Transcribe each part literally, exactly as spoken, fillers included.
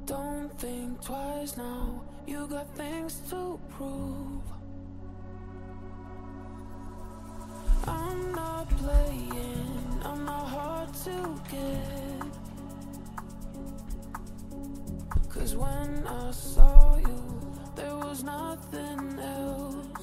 Don't think twice now, you got things to prove. I'm not playing, I'm not hard to get. Cause when I saw you, there was nothing else.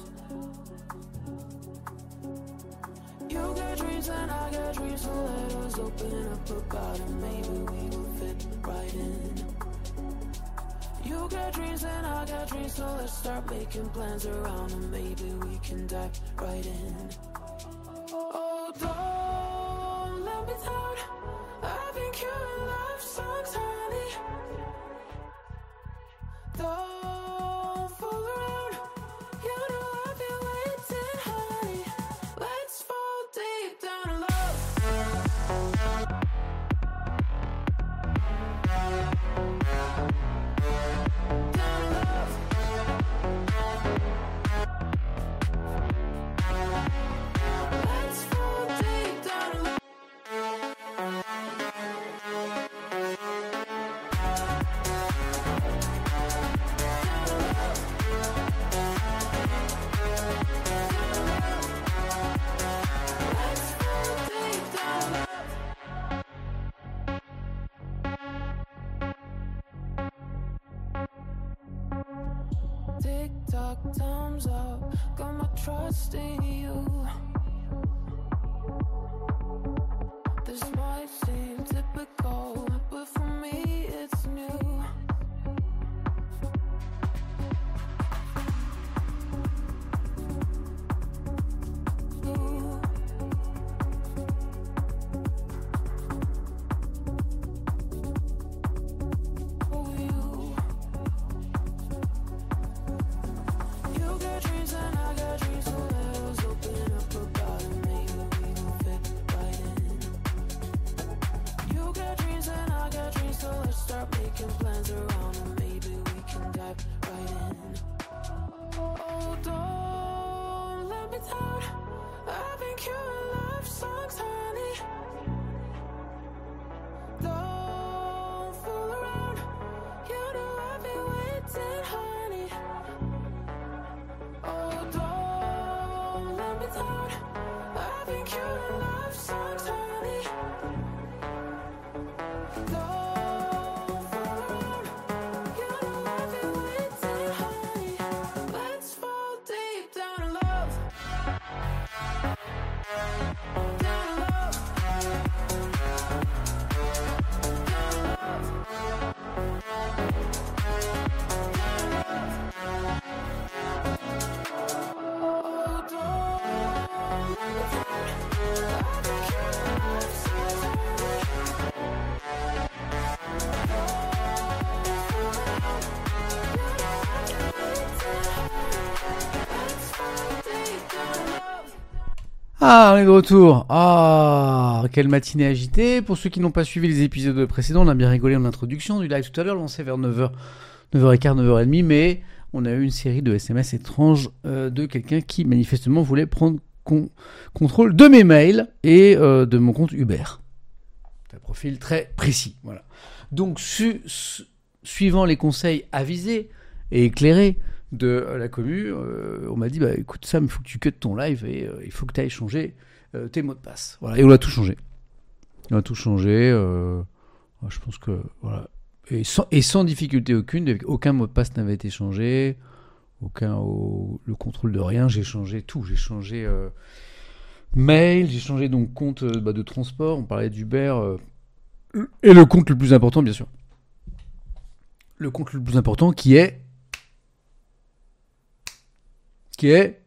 You got dreams and I got dreams, so let us open up about it. Maybe we will fit right in. You got dreams and I got dreams, so let's start making plans around them. Maybe we can dive right in. Oh, don't let me down, I've been killing love songs, honey. Don't fool around, you know I've been waiting, honey. Let's fall deep down in love. Down in love. Let's fall deep down in love. Let's fall deep down in love. Tick tock, time's up. Got my trust in you. This might seem typical, but for me it's new. Ooh. Oh, you. You got dreams and I got dreams, so let us open up about it. Maybe we will fit right in. You got dreams and I got dreams, so let's start making plans around them. Maybe we can dive right in. Oh, don't let me down, I've been killing love songs, honey. Don't fool around, you know I've been waiting, honey. Oh, don't let me down, I've been killing love songs, honey. Don't fool around, you know I've been waiting, honey. Let's fall deep down in love. Down in love. Down in love. Oh, don't let me down, I've been killing love songs, honey. Let's fall deep down in love. Ah, on est de retour. Ah, quelle matinée agitée. Pour ceux qui n'ont pas suivi les épisodes précédents, on a bien rigolé en introduction du live tout à l'heure, lancé vers neuf heures, neuf heures quinze, neuf heures trente, mais on a eu une série de S M S étranges euh, de quelqu'un qui manifestement voulait prendre con- contrôle de mes mails et euh, de mon compte Uber. C'est un profil très précis, voilà. Donc, su- su- suivant les conseils avisés et éclairés de euh, la commu, euh, on m'a dit bah écoute Sam, il faut que tu cuttes ton live et euh, il faut que tu ailles changer euh, tes mots de passe. Voilà, et on a tout changé. On a tout changé. Euh, je pense que voilà, et sans, et sans difficulté aucune, aucun mot de passe n'avait été changé, aucun au, le contrôle de rien. J'ai changé tout. J'ai changé euh, mail, j'ai changé donc compte euh, bah, de transport. On parlait d'Uber euh, et le compte le plus important, bien sûr. Le compte le plus important qui est qui est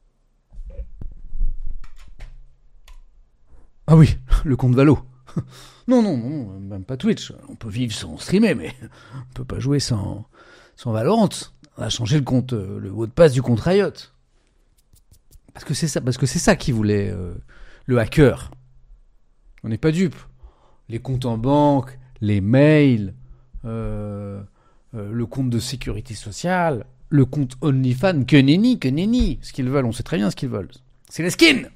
ah oui, le compte Valo. Non, non, non, même pas Twitch. On peut vivre sans streamer, mais on peut pas jouer sans, sans Valorant. On a changé le compte, le mot de passe du compte Riot. Parce que c'est ça, parce que c'est ça qui voulait euh, le hacker. On n'est pas dupes. Les comptes en banque, les mails, euh, euh, le compte de sécurité sociale, le compte OnlyFans, que nenni, que nenni. Ce qu'ils veulent, on sait très bien ce qu'ils veulent. C'est les skins.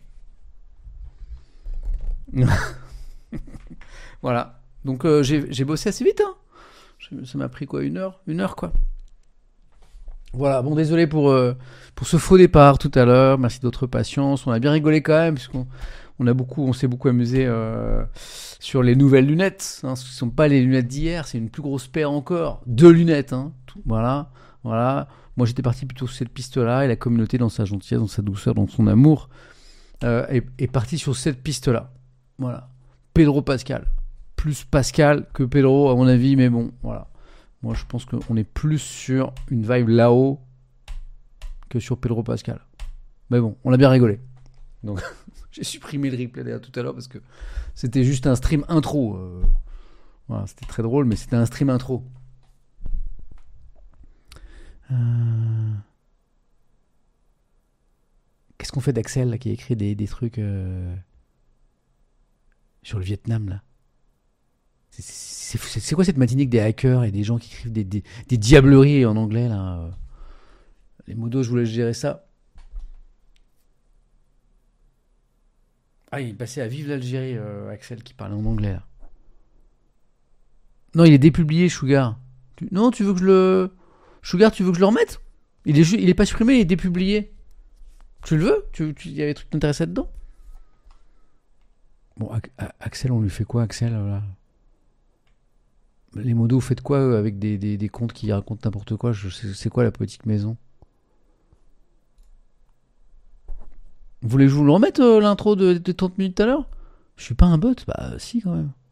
Voilà. Donc euh, j'ai, j'ai bossé assez vite. Hein. Ça m'a pris quoi, une heure Une heure, quoi. Voilà, bon, désolé pour, euh, pour ce faux départ tout à l'heure. Merci de votre patience. On a bien rigolé quand même, puisqu'on on a beaucoup, on s'est beaucoup amusé euh, sur les nouvelles lunettes. Hein, ce ne sont pas les lunettes d'hier, c'est une plus grosse paire encore. Deux lunettes, hein. Tout, voilà, voilà. Moi, j'étais parti plutôt sur cette piste-là, et la communauté, dans sa gentillesse, dans sa douceur, dans son amour, euh, est, est partie sur cette piste-là. Voilà. Pedro Pascal. Plus Pascal que Pedro, à mon avis, mais bon, voilà. Moi, je pense qu'on est plus sur une vibe là-haut que sur Pedro Pascal. Mais bon, on a bien rigolé. Donc, j'ai supprimé le replay derrière tout à l'heure parce que c'était juste un stream intro. Euh, voilà, c'était très drôle, mais c'était un stream intro. Euh... Qu'est-ce qu'on fait d'Axel là, qui a écrit des, des trucs euh... sur le Vietnam là? C'est, c'est, c'est, c'est quoi cette matinée que des hackers et des gens qui écrivent des, des, des diableries en anglais là? Les modos, je vous laisse gérer ça. Ah, il est passé à Vive l'Algérie, euh, Axel, qui parlait en anglais là. Non, il est dépublié, Sugar. Tu... Non, tu veux que je le... Sugar, tu veux que je le remette? Il est, ju... il est pas supprimé, il est dépublié. Tu le veux? Tu... Tu... Il y avait des trucs qui t'intéressaient dedans? Bon, A- Axel, on lui fait quoi, Axel là? Les modos, vous faites quoi eux, avec des, des, des comptes qui racontent n'importe quoi? Je sais, c'est quoi la politique maison? Vous voulez que je vous le remette euh, l'intro de, de trente minutes tout à l'heure? Je suis pas un bot? Bah si quand même.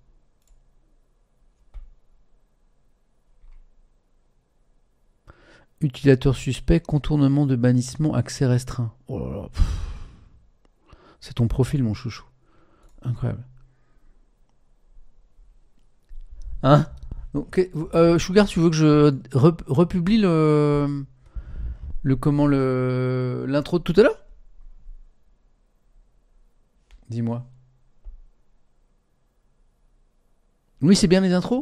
Utilisateur suspect, contournement de bannissement, accès restreint. Oh là là. Pff. C'est ton profil mon chouchou. Incroyable. Hein? Donc, euh, Sugar, tu veux que je rep- republie le, le comment le l'intro de tout à l'heure? Dis-moi. Oui, c'est bien les intros?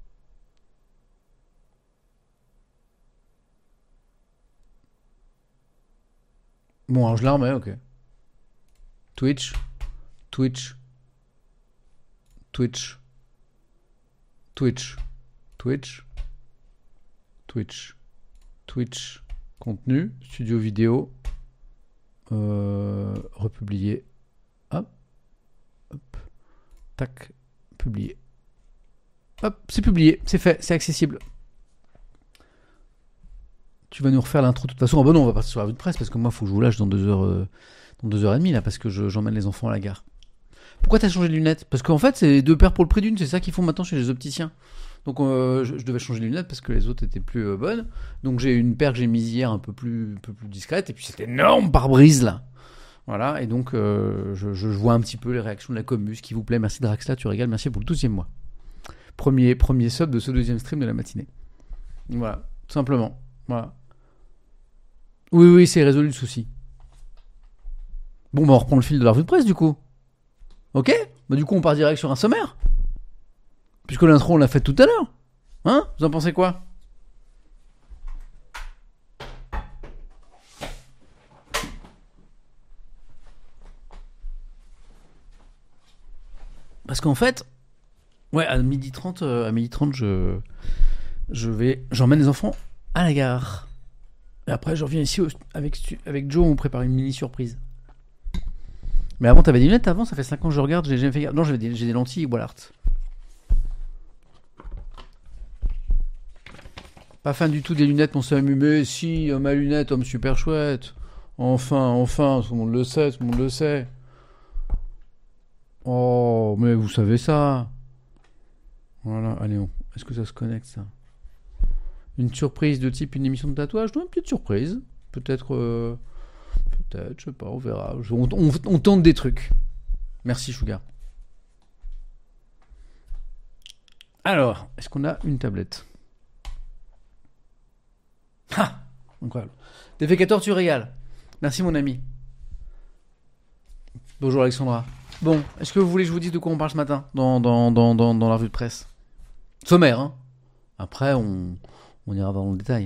Bon, alors je la remets, ok. Twitch, Twitch, Twitch, Twitch, Twitch, Twitch, Twitch, contenu, studio vidéo, euh, republier. Hop, hop, tac, publier. Hop, c'est publié, c'est fait, c'est accessible. Tu vas nous refaire l'intro de toute façon. Ah bon non, on va partir sur la revue de presse parce que moi, il faut que je vous lâche dans deux heures, euh, dans deux heures et demie là, parce que je, j'emmène les enfants à la gare. Pourquoi t'as changé de lunettes? Parce qu'en fait, c'est deux paires pour le prix d'une. C'est ça qu'ils font maintenant chez les opticiens. Donc, euh, je, je devais changer de lunettes parce que les autres étaient plus euh, bonnes. Donc, j'ai une paire que j'ai mise hier un peu plus, un peu plus discrète. Et puis, cet énorme pare-brise là. Voilà. Et donc, euh, je, je vois un petit peu les réactions de la commu. Ce qui vous plaît. Merci Draxla, tu régales. Merci pour le douzième mois. Premier, premier sub de ce deuxième stream de la matinée. Voilà. Tout simplement. Voilà. Oui, oui, c'est résolu le souci. Bon, bah, on reprend le fil de la revue de presse du coup. Ok? Bah, du coup, on part direct sur un sommaire. Puisque l'intro, on l'a fait tout à l'heure. Hein? Vous en pensez quoi? Parce qu'en fait, ouais, à midi trente, euh, à midi trente, je, je vais, j'emmène les enfants à la gare. Et après, je reviens ici au- avec, avec Joe, on me prépare une mini surprise. Mais avant, t'avais des lunettes avant, ça fait cinq ans que je regarde, j'ai jamais fait gaffe. Non, j'avais des, j'ai des lentilles Wallart. Pas fan du tout des lunettes, mon Samu. Mais si, euh, ma lunette, homme super chouette. Enfin, enfin, tout le monde le sait, tout le monde le sait. Oh, mais vous savez ça. Voilà, allez, on... est-ce que ça se connecte ça? Une surprise de type une émission de tatouage? Non, une petite surprise. Peut-être, euh, peut-être, je sais pas, on verra. Je- On, on- on tente des trucs. Merci, Sugar. Alors, est-ce qu'on a une tablette? Ah, incroyable. Défécateur, tu régales. Merci, mon ami. Bonjour, Alexandra. Bon, est-ce que vous voulez que je vous dise de quoi on parle ce matin dans, dans, dans, dans, dans la revue de presse? Sommaire, hein. Après, on, on ira dans le détail.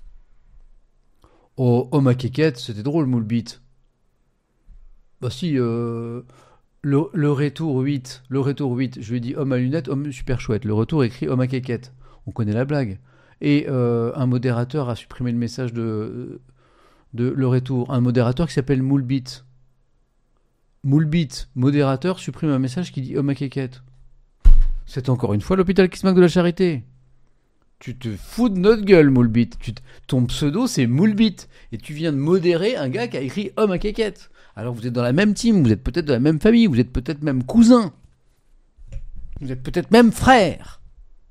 Oh, oh ma quéquette, c'était drôle, Moulbit. Bah si, euh, le, le retour huit, le retour huit, je lui ai dit homme à lunettes, homme super chouette. Le retour écrit homme à quéquette. On connaît la blague. Et euh, un modérateur a supprimé le message de, de le retour. Un modérateur qui s'appelle Moulbit. Moulbit, modérateur, supprime un message qui dit « Oh ma quéquette ». C'est encore une fois l'hôpital qui se moque de la charité. Tu te fous de notre gueule, Moulbit. Tu t... Ton pseudo, c'est Moulbit. Et tu viens de modérer un gars qui a écrit « Oh ma quéquette ». Alors vous êtes dans la même team, vous êtes peut-être de la même famille, vous êtes peut-être même cousins. Vous êtes peut-être même frères.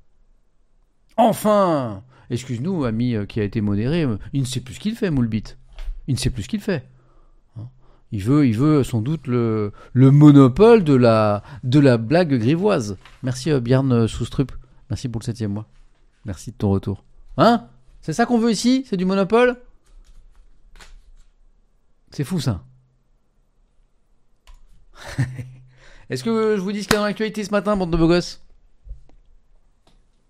Enfin, excuse-nous, ami euh, qui a été modéré, euh, il ne sait plus ce qu'il fait, Moulbit. Il ne sait plus ce qu'il fait. Hein, il veut, il veut sans doute le, le monopole de la, de la blague grivoise. Merci euh, Bjarne euh, Soustrup. Merci pour le septième mois. Merci de ton retour. Hein ? C'est ça qu'on veut ici ? C'est du monopole ? C'est fou ça. Est-ce que je vous dis ce qu'il y a dans l'actualité ce matin, bande de beaux gosses ? Oui ?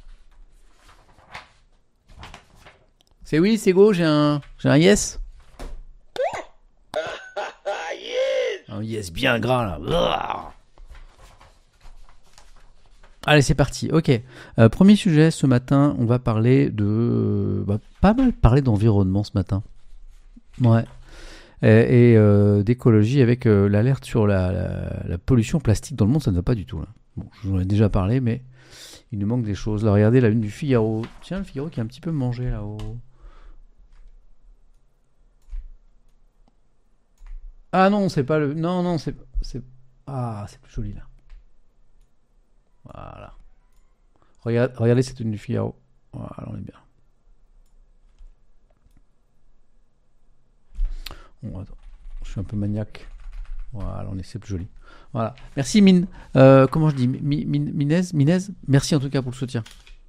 C'est oui, c'est go, j'ai un, j'ai un yes. Un yes bien gras là. Allez, c'est parti. Ok. Euh, premier sujet ce matin, on va parler de, euh, bah, pas mal parler d'environnement ce matin. Ouais. Et, et euh, d'écologie avec euh, l'alerte sur la, la, la pollution plastique dans le monde, ça ne va pas du tout là. Bon, je vous en ai déjà parlé, mais il nous manque des choses. Là, regardez la une du Figaro. Tiens, le Figaro qui a un petit peu mangé là-haut. Ah non, c'est pas le. Non, non, c'est. c'est... Ah, c'est plus joli là. Voilà. Regardez, regardez cette une du Figaro. Voilà, on est bien. Bon, attends. Je suis un peu maniaque. Voilà, on est, c'est plus joli. Voilà. Merci Mine. Euh, comment je dis Mi- Mi- Minez Minez Merci en tout cas pour le soutien.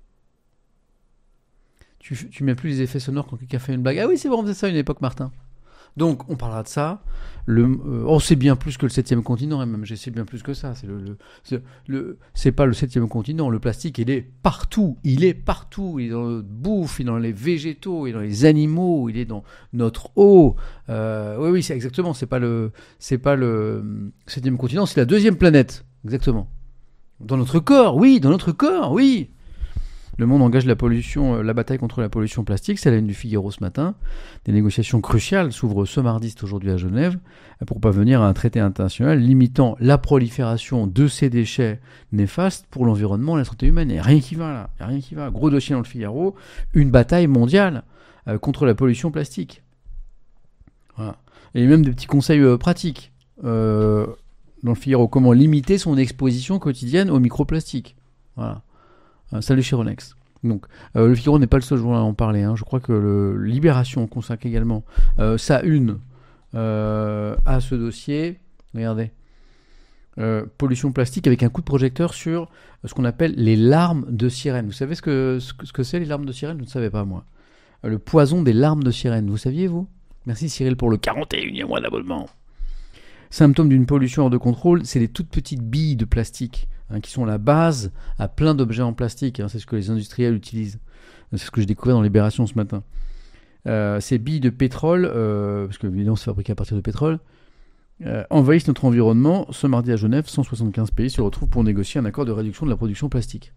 Tu, tu mets plus les effets sonores quand quelqu'un fait une blague. Ah oui, c'est vrai, on faisait ça à une époque, Martin. Donc, on parlera de ça. Le, euh, oh, c'est bien plus que le septième continent, et même, c'est bien plus que ça. C'est, le, le, c'est, le, c'est pas le septième continent. Le plastique, il est partout. Il est partout. Il est dans notre bouffe, il est dans les végétaux, il est dans les animaux, il est dans notre eau. Euh, oui, oui, c'est exactement. C'est pas le, c'est pas le septième continent, c'est la deuxième planète. Exactement. Dans notre corps, oui, dans notre corps, oui. Le monde engage la pollution, la bataille contre la pollution plastique, c'est la une du Figaro ce matin. Des négociations cruciales s'ouvrent ce mardi, c'est aujourd'hui à Genève, pour parvenir à un traité international limitant la prolifération de ces déchets néfastes pour l'environnement et la santé humaine. Il n'y a rien qui va là, il n'y a rien qui va. Gros dossier dans le Figaro, une bataille mondiale euh, contre la pollution plastique. Voilà. Et même des petits conseils euh, pratiques euh, dans le Figaro. Comment limiter son exposition quotidienne aux microplastiques. Voilà. Euh, salut Chironex. Donc, euh, le Figaro n'est pas le seul journal à en parler. Hein. Je crois que le Libération consacre également euh, sa une euh, à ce dossier. Regardez. Euh, pollution plastique avec un coup de projecteur sur ce qu'on appelle les larmes de sirène. Vous savez ce que, ce que, ce que c'est les larmes de sirène ? Je ne savais pas moi. Euh, le poison des larmes de sirène. Vous saviez vous ? Merci Cyril pour le quarante et unième mois d'abonnement. Symptôme d'une pollution hors de contrôle, c'est les toutes petites billes de plastique. Hein, qui sont la base à plein d'objets en plastique. Hein, c'est ce que les industriels utilisent. C'est ce que j'ai découvert dans Libération ce matin. Euh, ces billes de pétrole, euh, parce que évidemment c'est fabriqué à partir de pétrole, euh, envahissent notre environnement. Ce mardi à Genève, cent soixante-quinze pays se retrouvent pour négocier un accord de réduction de la production plastique.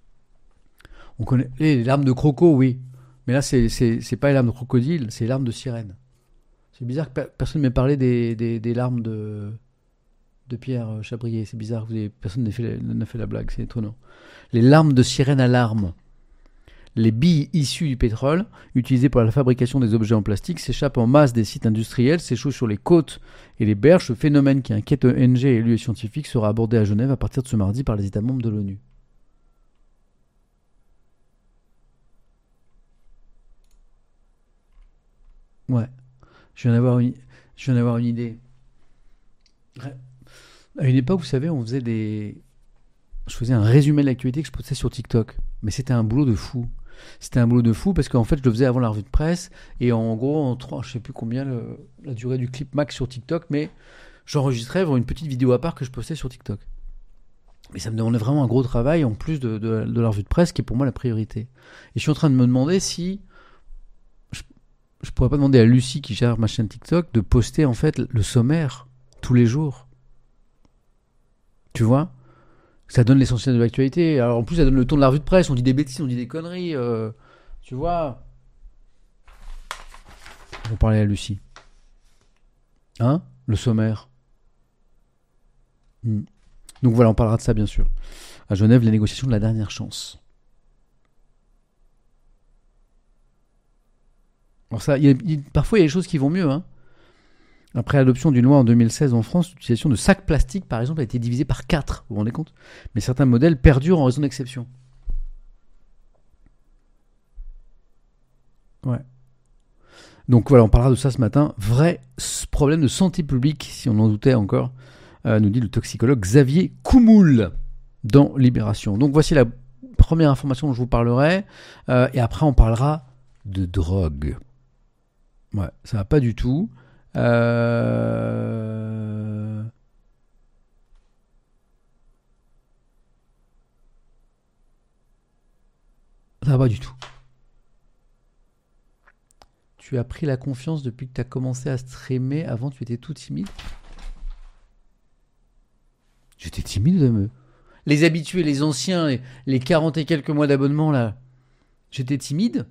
On connaît les larmes de croco, oui. Mais là, c'est, c'est, c'est pas les larmes de crocodile, c'est les larmes de sirène. C'est bizarre que personne ne m'ait parlé des, des, des larmes de... de Pierre Chabrier, c'est bizarre, vous avez, personne n'a fait, n'a fait la blague, c'est étonnant. Les larmes de sirène à larmes. Les billes issues du pétrole, utilisées pour la fabrication des objets en plastique, s'échappent en masse des sites industriels, s'échouent sur les côtes et les berges. Ce phénomène qui inquiète O N G, élus et scientifiques sera abordé à Genève à partir de ce mardi par les États membres de l'ONU. Ouais, je viens d'avoir une, je viens d'avoir une idée. Ouais. À une époque, vous savez, on faisait des... Je faisais un résumé de l'actualité que je postais sur TikTok. Mais c'était un boulot de fou. C'était un boulot de fou parce qu'en fait, je le faisais avant la revue de presse. Et en gros, en trois, je sais plus combien le, la durée du clip max sur TikTok, mais j'enregistrais vraiment une petite vidéo à part que je postais sur TikTok. Mais ça me demandait vraiment un gros travail en plus de, de, de la revue de presse qui est pour moi la priorité. Et je suis en train de me demander si... Je, je pourrais pas demander à Lucie qui gère ma chaîne TikTok de poster en fait le sommaire tous les jours. Tu vois ? Ça donne l'essentiel de l'actualité. Alors, en plus, ça donne le ton de la revue de presse. On dit des bêtises, on dit des conneries. euh, tu vois. On va parler à Lucie. Hein? Le sommaire. Hmm. Donc voilà, on parlera de ça, bien sûr. À Genève, les négociations de la dernière chance. Alors ça, il y a- il- parfois, il y a des choses qui vont mieux. Hein. Après l'adoption d'une loi en deux mille seize en France, l'utilisation de sacs plastiques, par exemple, a été divisée par quatre. Vous vous rendez compte? Mais certains modèles perdurent en raison d'exceptions. Ouais. Donc voilà, on parlera de ça ce matin. Vrai s- problème de santé publique, si on en doutait encore, euh, nous dit le toxicologue Xavier Coumoul dans Libération. Donc voici la première information dont je vous parlerai. Euh, et après, on parlera de drogue. Ouais, ça va pas du tout. Euh... Ça va pas du tout. Tu as pris la confiance depuis que tu as commencé à streamer. Avant, tu étais tout timide. J'étais timide, me. Les habitués, les anciens, les, les quarante et quelques mois d'abonnement, là. J'étais timide.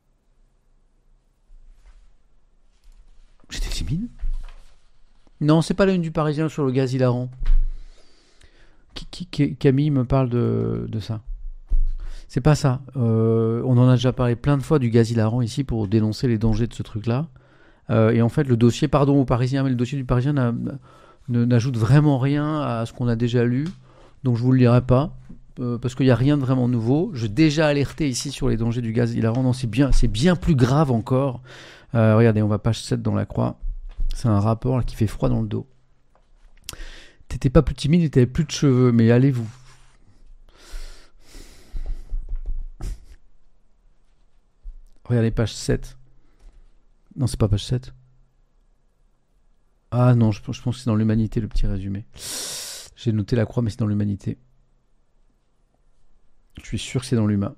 J'étais timide. Non, c'est pas la une du Parisien sur le gaz hilarant. Qui, qui- qui- Camille me parle de, de ça. C'est pas ça. Euh, on en a déjà parlé plein de fois du gaz hilarant ici pour dénoncer les dangers de ce truc-là. Euh, et en fait, le dossier, pardon au Parisien, mais le dossier du Parisien n'a- ne- n'ajoute vraiment rien à ce qu'on a déjà lu. Donc je vous le lirai pas. euh, parce qu'il n'y a rien de vraiment nouveau. J'ai déjà alerté ici sur les dangers du gaz hilarant. Non, c'est bien, c'est bien plus grave encore. Euh, regardez, on va page sept dans la croix. C'est un rapport là, qui fait froid dans le dos. T'étais pas plus timide et t'avais plus de cheveux, mais allez-vous. Regardez, page sept. Non, c'est pas page sept. Ah non, je, je pense que c'est dans l'Humanité, le petit résumé. J'ai noté la croix, mais c'est dans l'Humanité. Je suis sûr que c'est dans l'Humain.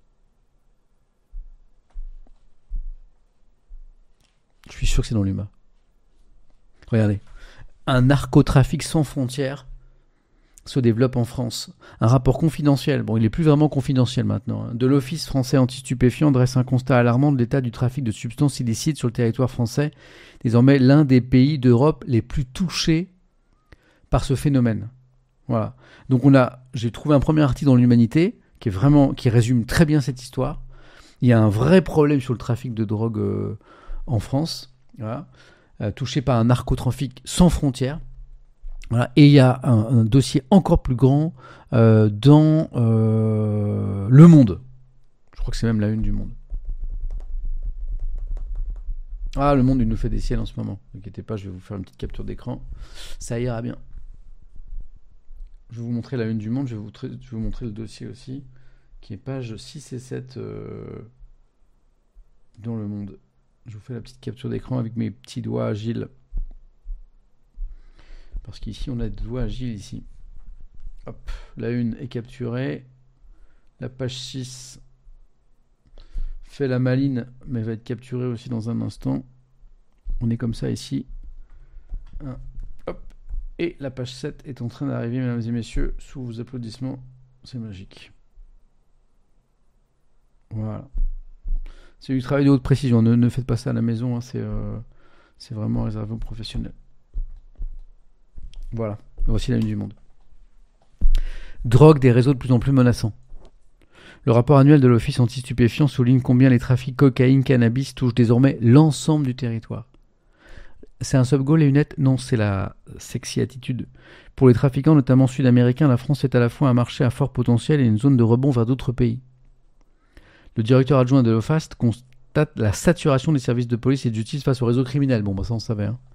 Je suis sûr que c'est dans l'Humain. Regardez. Un narcotrafic sans frontières se développe en France. Un rapport confidentiel, bon il est plus vraiment confidentiel maintenant, hein, de l'Office français anti-stupéfiants dresse un constat alarmant de l'état du trafic de substances illicites sur le territoire français, désormais l'un des pays d'Europe les plus touchés par ce phénomène. Voilà. Donc on a, j'ai trouvé un premier article dans l'Humanité qui est vraiment, qui résume très bien cette histoire. Il y a un vrai problème sur le trafic de drogue euh, en France, voilà, euh, touché par un narcotrafic sans frontières. Voilà. Et il y a un, un dossier encore plus grand euh, dans euh, Le Monde. Je crois que c'est même la une du Monde. Ah, Le Monde, il nous fait des ciels en ce moment. Ne inquiétez pas, je vais vous faire une petite capture d'écran. Ça ira bien. Je vais vous montrer la une du Monde. Je vais vous, tra- je vais vous montrer le dossier aussi, qui est page six et sept euh, dans Le Monde. Je vous fais la petite capture d'écran avec mes petits doigts agiles. Parce qu'ici, on a des doigts agiles ici. Hop, la une est capturée. La page six fait la maline, mais va être capturée aussi dans un instant. On est comme ça ici. Un, hop. Et la page sept est en train d'arriver, mesdames et messieurs, sous vos applaudissements. C'est magique. Voilà. C'est du travail de haute précision. Ne, ne faites pas ça à la maison. Hein. C'est, euh, c'est vraiment réservé aux professionnels. Voilà, voici la une du Monde. Drogue, des réseaux de plus en plus menaçants. Le rapport annuel de l'Office anti-stupéfiants souligne combien les trafics cocaïne, cannabis touchent désormais l'ensemble du territoire. C'est un sub-goal et une nette? Non, c'est la sexy attitude. Pour les trafiquants, notamment sud-américains, la France est à la fois un marché à fort potentiel et une zone de rebond vers d'autres pays. Le directeur adjoint de l'OFAST constate la saturation des services de police et de justice face au réseau criminel. Bon, bah ça on savait, hein.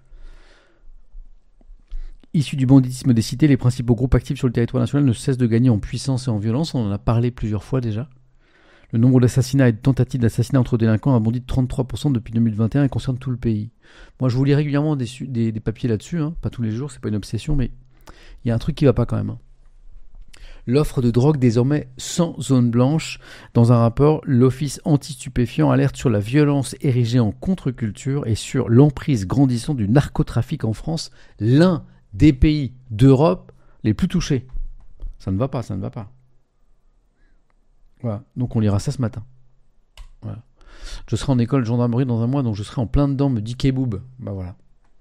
Issus du banditisme des cités, les principaux groupes actifs sur le territoire national ne cessent de gagner en puissance et en violence. On en a parlé plusieurs fois déjà. Le nombre d'assassinats et de tentatives d'assassinat entre délinquants a bondi de trente-trois pour cent depuis deux mille vingt et un et concerne tout le pays. Moi, je vous lis régulièrement des, su- des, des papiers là-dessus, hein. Pas tous les jours, c'est pas une obsession, mais il y a un truc qui va pas quand même. Hein. L'offre de drogue désormais sans zone blanche. Dans un rapport, l'Office anti-stupéfiants alerte sur la violence érigée en contre-culture et sur l'emprise grandissante du narcotrafic en France, l'un des pays d'Europe les plus touchés. Ça ne va pas, ça ne va pas. Voilà. Donc on lira ça ce matin. Voilà. Je serai en école de gendarmerie dans un mois, donc je serai en plein dedans, me dit Keboub. Bah voilà.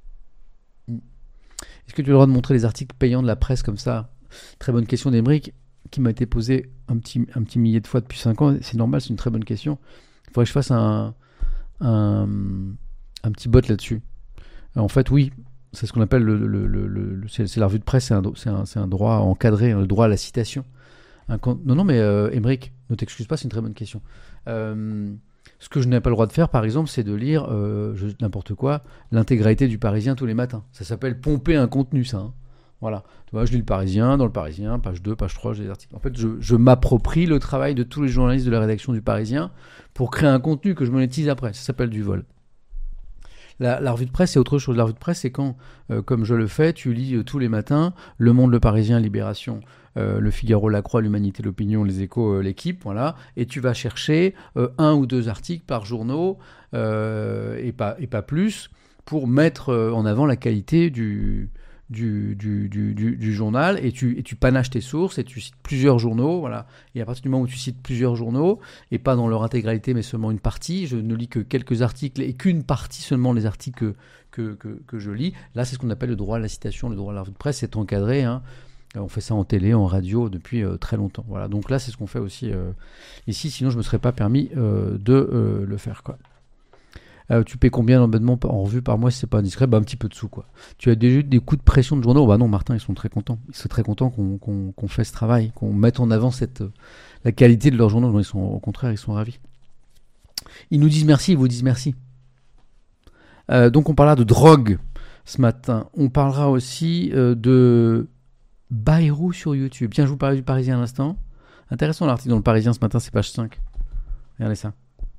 Est-ce que tu as le droit de montrer les articles payants de la presse comme ça? Très bonne question d'Emeric, qui m'a été posée un petit, un petit millier de fois depuis cinq ans. C'est normal, c'est une très bonne question. Il faudrait que je fasse un, un, un petit bot là-dessus. En fait, oui, c'est ce qu'on appelle le, le, le, le, le c'est, c'est la revue de presse, c'est un, c'est, un, c'est un droit encadré, le droit à la citation. Un, non, non, mais euh, Emeric, ne t'excuse pas, c'est une très bonne question. Euh, ce que je n'ai pas le droit de faire, par exemple, c'est de lire euh, je, n'importe quoi, l'intégralité du Parisien tous les matins. Ça s'appelle pomper un contenu, ça. Hein. Voilà. Tu vois, je lis le Parisien, dans le Parisien, page deux, page trois, j'ai des articles. En fait, je, je m'approprie le travail de tous les journalistes de la rédaction du Parisien pour créer un contenu que je monétise après. Ça s'appelle du vol. La, la revue de presse, c'est autre chose. La revue de presse, c'est quand, euh, comme je le fais, tu lis euh, tous les matins Le Monde, Le Parisien, Libération, euh, Le Figaro, La Croix, L'Humanité, L'Opinion, Les Échos, euh, L'Équipe, voilà. Et tu vas chercher euh, un ou deux articles par journaux euh, et, pas, et pas plus pour mettre euh, en avant la qualité du, du, du, du, du, du journal et tu, et tu panaches tes sources et tu cites plusieurs journaux, voilà. Et à partir du moment où tu cites plusieurs journaux, et pas dans leur intégralité mais seulement une partie, je ne lis que quelques articles et qu'une partie seulement les articles que, que, que, que je lis, là c'est ce qu'on appelle le droit à la citation, le droit à la revue de presse, c'est encadré, hein. On fait ça en télé, en radio depuis euh, très longtemps, voilà. Donc là c'est ce qu'on fait aussi euh, ici, sinon je me serais pas permis euh, de euh, le faire, quoi. Euh, tu paies combien d'abonnements en revue par mois si c'est pas indiscret? Bah un petit peu de sous, quoi. Tu as déjà eu des coups de pression de journaux? Bah non, Martin, ils sont très contents. Ils sont très contents qu'on, qu'on, qu'on fait ce travail, qu'on mette en avant cette, euh, la qualité de leurs journaux. Non, ils sont, au contraire, ils sont ravis. Ils nous disent merci, ils vous disent merci. Euh, donc on parlera de drogue ce matin. On parlera aussi euh, de Bayrou sur YouTube. Tiens, je vous parlais du Parisien à l'instant. Intéressant l'article dans le Parisien ce matin, c'est page cinq. Regardez ça.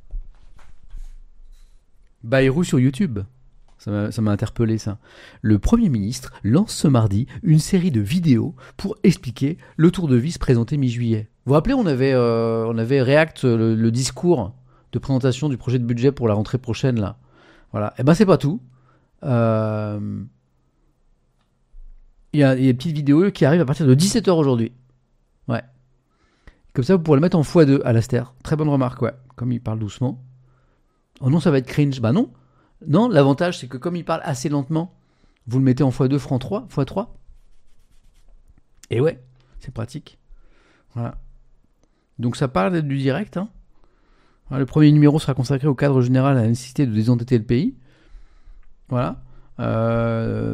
Bayrou sur YouTube. Ça m'a, ça m'a interpellé, ça. Le Premier ministre lance ce mardi une série de vidéos pour expliquer le tour de vis présenté mi-juillet. Vous vous rappelez, on avait, euh, on avait React, le, le discours de présentation du projet de budget pour la rentrée prochaine, là. Voilà. Et ben, c'est pas tout. Euh... Il y a, il y a des petites vidéos qui arrivent à partir de dix-sept heures aujourd'hui. Ouais. Comme ça, vous pourrez le mettre en fois deux à l'Aster. Très bonne remarque, ouais. Comme il parle doucement. Oh non, ça va être cringe. Bah non. Non, l'avantage, c'est que comme il parle assez lentement, vous le mettez en fois deux, fois trois, fois trois. Et ouais, c'est pratique. Voilà. Donc ça parle du direct. Hein. Voilà, le premier numéro sera consacré au cadre général à la nécessité de désendetter le pays. Voilà. Euh...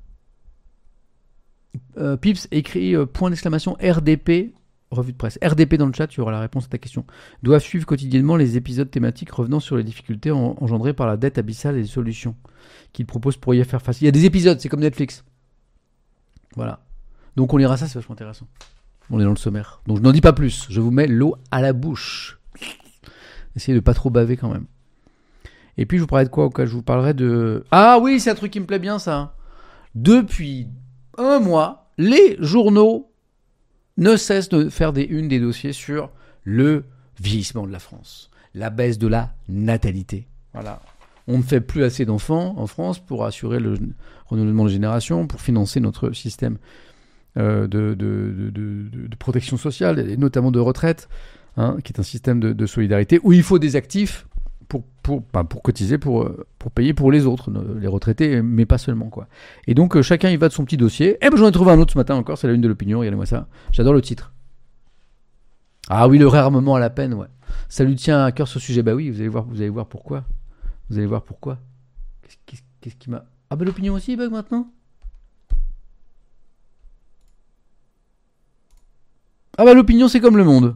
Euh, Pips écrit euh, point d'exclamation R D P. Revue de presse. R D P dans le chat, tu auras la réponse à ta question. Doivent suivre quotidiennement les épisodes thématiques revenant sur les difficultés en, engendrées par la dette abyssale et les solutions qu'ils proposent pour y faire face. Il y a des épisodes, c'est comme Netflix. Voilà. Donc on lira ça, c'est vachement intéressant. On est dans le sommaire. Donc je n'en dis pas plus. Je vous mets l'eau à la bouche. Essayez de pas trop baver quand même. Et puis je vous parlerai de quoi? Je vous parlerai de... Ah oui, c'est un truc qui me plaît bien, ça. Depuis un mois, les journaux ne cesse de faire des unes des dossiers sur le vieillissement de la France, la baisse de la natalité. Voilà. On ne fait plus assez d'enfants en France pour assurer le renouvellement de génération, pour financer notre système euh, de, de, de, de, de protection sociale, et notamment de retraite, hein, qui est un système de, de solidarité où il faut des actifs pour, pour, bah, pour cotiser, pour, pour payer pour les autres, les retraités, mais pas seulement, quoi. Et donc, euh, chacun y va de son petit dossier. Et ben, j'en ai trouvé un autre ce matin encore, c'est la une de l'opinion, regardez-moi ça. J'adore le titre. Ah oui, le réarmement à la peine, ouais. Ça lui tient à cœur ce sujet. Bah oui, vous allez voir, vous allez voir pourquoi. Vous allez voir pourquoi. Qu'est-ce, qu'est-ce, qu'est-ce qui m'a... Ah bah l'opinion aussi bug maintenant. Ah bah l'opinion c'est comme le monde.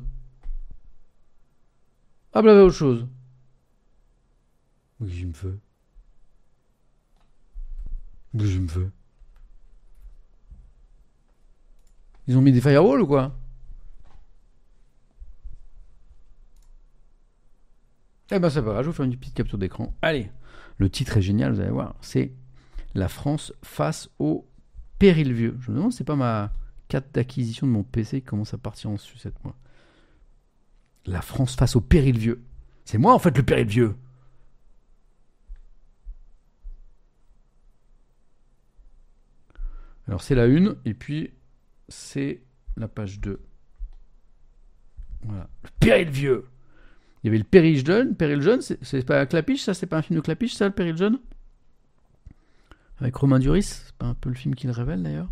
Ah bah autre chose. Oui, je me veux. Oui, je me veux. Ils ont mis des firewalls ou quoi? Eh ben c'est pas grave, je vais vous faire une petite capture d'écran. Allez, le titre est génial, vous allez voir. C'est La France face au péril vieux. Je me demande si c'est pas ma carte d'acquisition de mon P C qui commence à partir en sucette, moi. La France face au péril vieux. C'est moi en fait le péril vieux. Alors c'est la une, et puis c'est la page deux. Voilà. Le Péril vieux. Il y avait le Péril jeune. Péril jeune, c'est, c'est pas Clapiche, ça? C'est pas un film de Clapiche, ça, le Péril jeune? Avec Romain Duris. C'est pas un peu le film qui le révèle, d'ailleurs?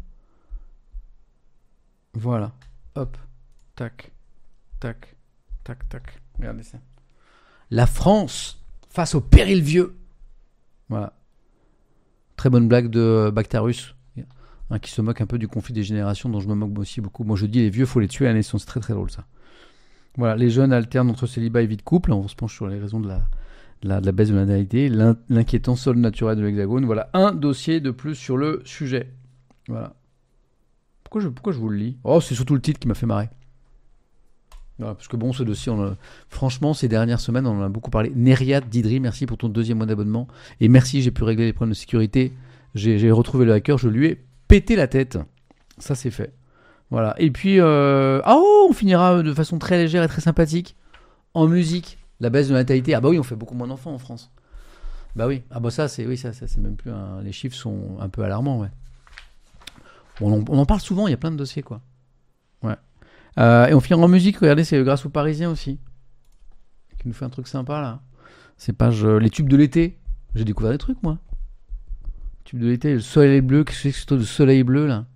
Voilà. Hop. Tac. Tac. Tac, tac. Regardez ça. La France face au Péril vieux. Voilà. Très bonne blague de Bactarus, hein, qui se moque un peu du conflit des générations, dont je me moque aussi beaucoup. Moi, je dis les vieux, faut les tuer à la naissance. C'est très très drôle, ça. Voilà. Les jeunes alternent entre célibat et vie de couple. On se penche sur les raisons de la, de la, de la baisse de la natalité, l'in, l'inquiétant sol naturel de l'Hexagone. Voilà. Un dossier de plus sur le sujet. Voilà. Pourquoi je, pourquoi je vous le lis? Oh, c'est surtout le titre qui m'a fait marrer. Voilà, parce que bon, ce dossier, on a, franchement, ces dernières semaines, on en a beaucoup parlé. Nériade Didri, merci pour ton deuxième mois d'abonnement. Et merci, j'ai pu régler les problèmes de sécurité. J'ai, j'ai retrouvé le hacker, je lui ai pété la tête. Ça, c'est fait. Voilà. Et puis, euh... ah oh, on finira de façon très légère et très sympathique. En musique, la baisse de la natalité. Ah bah oui, on fait beaucoup moins d'enfants en France. Bah oui. Ah bah ça, c'est, oui, ça, ça c'est même plus un... Les chiffres sont un peu alarmants, ouais. Bon, on, on en parle souvent, il y a plein de dossiers, quoi. Ouais. Euh, et on finira en musique, regardez, c'est grâce aux Parisiens aussi. Qui nous fait un truc sympa là. C'est page euh, les tubes de l'été. J'ai découvert des trucs moi. Tubes de l'été, le soleil bleu, qu'est-ce que c'est que ce soleil bleu là?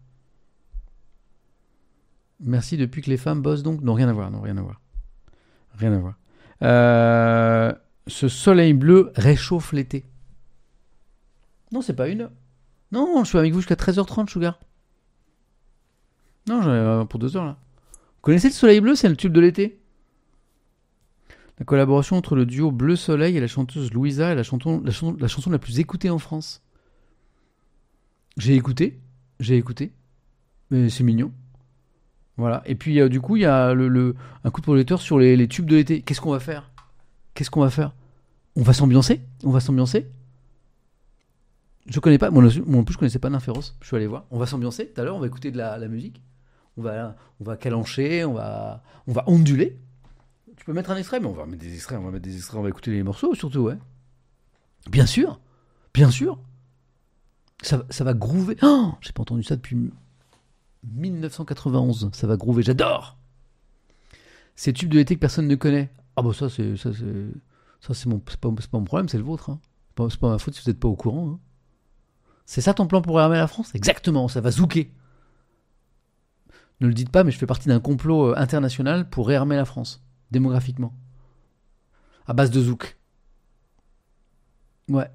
Merci depuis que les femmes bossent donc. Non, rien à voir, non, rien à voir. Rien à voir. Euh, ce soleil bleu réchauffe l'été. Non, c'est pas une. Non, je suis avec vous jusqu'à treize heures trente, Sugar. Non, j'en ai euh, pour deux heures là. Vous connaissez le soleil bleu? C'est le tube de l'été. La collaboration entre le duo Bleu Soleil et la chanteuse Louisa est la chanson, la, chanson, la chanson la plus écoutée en France. J'ai écouté, j'ai écouté, mais c'est mignon. Voilà. Et puis euh, du coup, il y a le, le, un coup de projecteur sur les, les tubes de l'été. Qu'est-ce qu'on va faire? Qu'est-ce qu'on va faire? On va s'ambiancer? On va s'ambiancer? Je connais pas, moi non plus je connaissais pas Nymphéros. Je suis allé voir. On va s'ambiancer. Tout à l'heure, on va écouter de la, la musique. On va, on va calancher, on va, on va onduler. Tu peux mettre un extrait, mais on va mettre des extraits, on va mettre des extraits, on va écouter les morceaux surtout, ouais. Bien sûr, bien sûr. Ça, ça va groover. Oh, j'ai pas entendu ça depuis dix-neuf cent quatre-vingt-onze. Ça va groover, j'adore. Ces tubes de l'été que personne ne connaît. Ah bah ça c'est, ça c'est, ça c'est mon, c'est pas, c'est pas mon problème, c'est le vôtre. Hein. C'est, pas, c'est pas ma faute si vous n'êtes pas au courant. Hein. C'est ça ton plan pour réarmer la France? Exactement, ça va zouker. Ne le dites pas, mais je fais partie d'un complot international pour réarmer la France, démographiquement. À base de zouk. Ouais.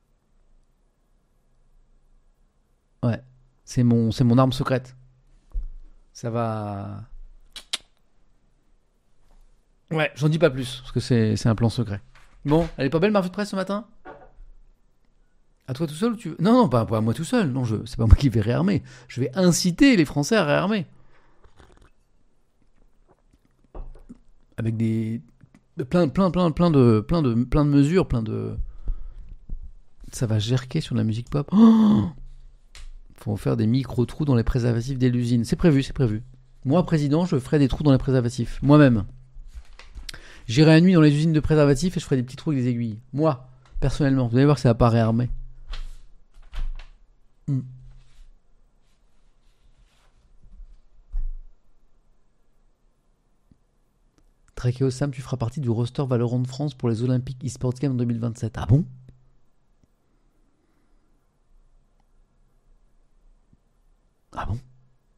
Ouais. C'est mon, c'est mon arme secrète. Ça va... Ouais, j'en dis pas plus, parce que c'est, c'est un plan secret. Bon, elle est pas belle ma revue de presse ce matin? À toi tout seul ou tu veux... Non, non, pas, pas à moi tout seul. Non, je... c'est pas moi qui vais réarmer. Je vais inciter les Français à réarmer. Avec des plein plein plein plein de plein de plein de mesures, plein de ça va gerquer sur la musique pop. Oh, faut faire des micro trous dans les préservatifs dès l'usine. C'est prévu, c'est prévu. Moi président, je ferai des trous dans les préservatifs moi-même. J'irai la nuit dans les usines de préservatifs et je ferai des petits trous avec des aiguilles. Moi, personnellement, vous allez voir que ça va pas réarmer. Hmm. Trakeo Sam, tu feras partie du roster Valorant de France pour les Olympiques eSports Games en deux mille vingt-sept. Ah bon? Ah bon?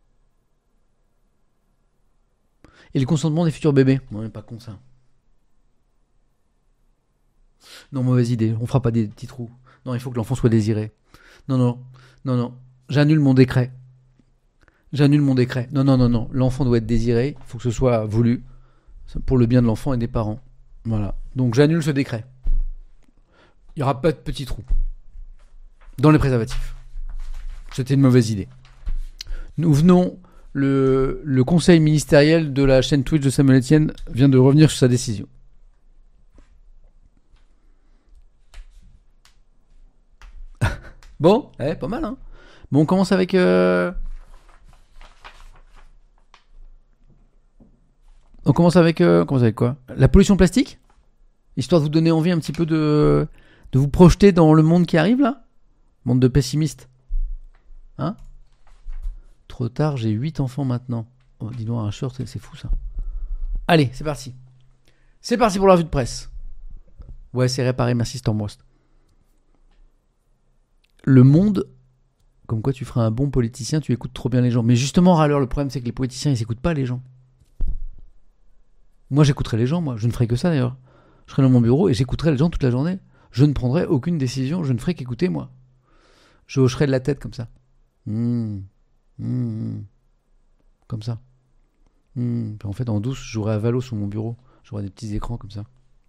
Et le consentement des futurs bébés? Non, mais pas con ça. Non, mauvaise idée. On fera pas des petits trous. Non, il faut que l'enfant soit désiré. Non, non, non, non. J'annule mon décret. J'annule mon décret. Non, non, non, non. L'enfant doit être désiré. Il faut que ce soit voulu. Pour le bien de l'enfant et des parents. Voilà. Donc j'annule ce décret. Il n'y aura pas de petits trous dans les préservatifs. C'était une mauvaise idée. Nous venons, le, le conseil ministériel de la chaîne Twitch de Samuel Etienne vient de revenir sur sa décision. Bon, eh, pas mal, hein. Bon, on commence avec... Euh... On commence avec, euh, on commence avec quoi? La pollution plastique? Histoire de vous donner envie un petit peu de, de vous projeter dans le monde qui arrive, là? Monde de pessimistes. Hein? Trop tard, j'ai huit enfants maintenant. Oh, dis donc, un short, c'est, c'est fou ça. Allez, c'est parti. C'est parti pour la revue de presse. Ouais, c'est réparé, merci Stormwast. Le Monde, comme quoi tu feras un bon politicien, tu écoutes trop bien les gens. Mais justement, râleur, le problème c'est que les politiciens, ils écoutent pas les gens. Moi, j'écouterai les gens, moi. Je ne ferai que ça d'ailleurs. Je serai dans mon bureau et j'écouterai les gens toute la journée. Je ne prendrai aucune décision, je ne ferai qu'écouter, moi. Je hocherai de la tête comme ça. Mmh. Mmh. Comme ça. Mmh. Puis en fait, en douce, j'aurai à Valo sur mon bureau. J'aurai des petits écrans comme ça.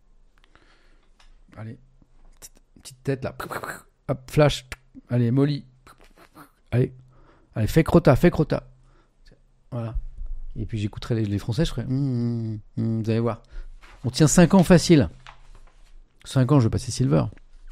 Allez. Petite, petite tête là. Hop, flash. Allez, Molly. Allez. Allez, fais crota, fais crota. Voilà. Et puis j'écouterai les, les Français, je ferai. Mmh, mmh, vous allez voir. On tient cinq ans facile. cinq ans, je vais passer Silver.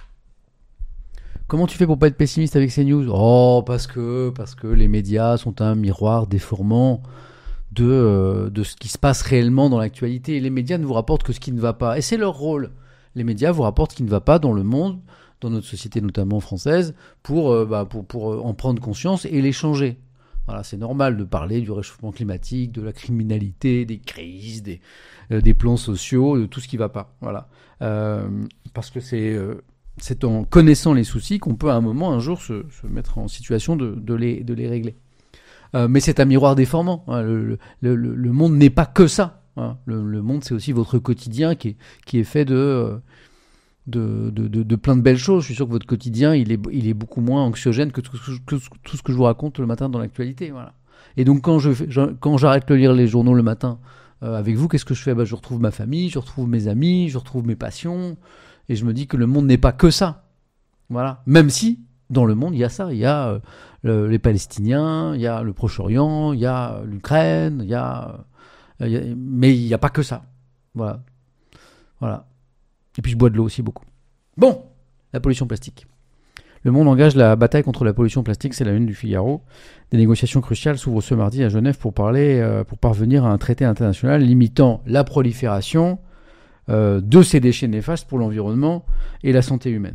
Comment tu fais pour pas être pessimiste avec ces news ? Oh, parce que, parce que les médias sont un miroir déformant de, euh, de ce qui se passe réellement dans l'actualité. Et les médias ne vous rapportent que ce qui ne va pas. Et c'est leur rôle. Les médias vous rapportent ce qui ne va pas dans le monde, dans notre société notamment française, pour, euh, bah, pour, pour euh, en prendre conscience et les changer. Voilà, c'est normal de parler du réchauffement climatique, de la criminalité, des crises, des, euh, des plans sociaux, de tout ce qui ne va pas. Voilà. Euh, parce que c'est... Euh, C'est en connaissant les soucis qu'on peut à un moment, un jour, se, se mettre en situation de, de, les, de les régler. Euh, mais c'est un miroir déformant. Hein. Le, le, le, le monde n'est pas que ça. Hein. Le, le monde, c'est aussi votre quotidien qui est, qui est fait de, de, de, de, de plein de belles choses. Je suis sûr que votre quotidien, il est, il est beaucoup moins anxiogène que tout, que tout ce que je vous raconte le matin dans l'actualité. Voilà. Et donc, quand, je, je, quand j'arrête de lire les journaux le matin euh, avec vous, qu'est-ce que je fais ? Bah, je retrouve ma famille, je retrouve mes amis, je retrouve mes passions. Et je me dis que le monde n'est pas que ça. Voilà. Même si, dans le monde, il y a ça. Il y a euh, le, les Palestiniens, il y a le Proche-Orient, il y a l'Ukraine, il y a, euh, il y a... Mais il n'y a pas que ça. Voilà. Voilà. Et puis je bois de l'eau aussi beaucoup. Bon, la pollution plastique. Le monde engage la bataille contre la pollution plastique, c'est la une du Figaro. Des négociations cruciales s'ouvrent ce mardi à Genève pour, parler, euh, pour parvenir à un traité international limitant la prolifération Euh, de ces déchets néfastes pour l'environnement et la santé humaine.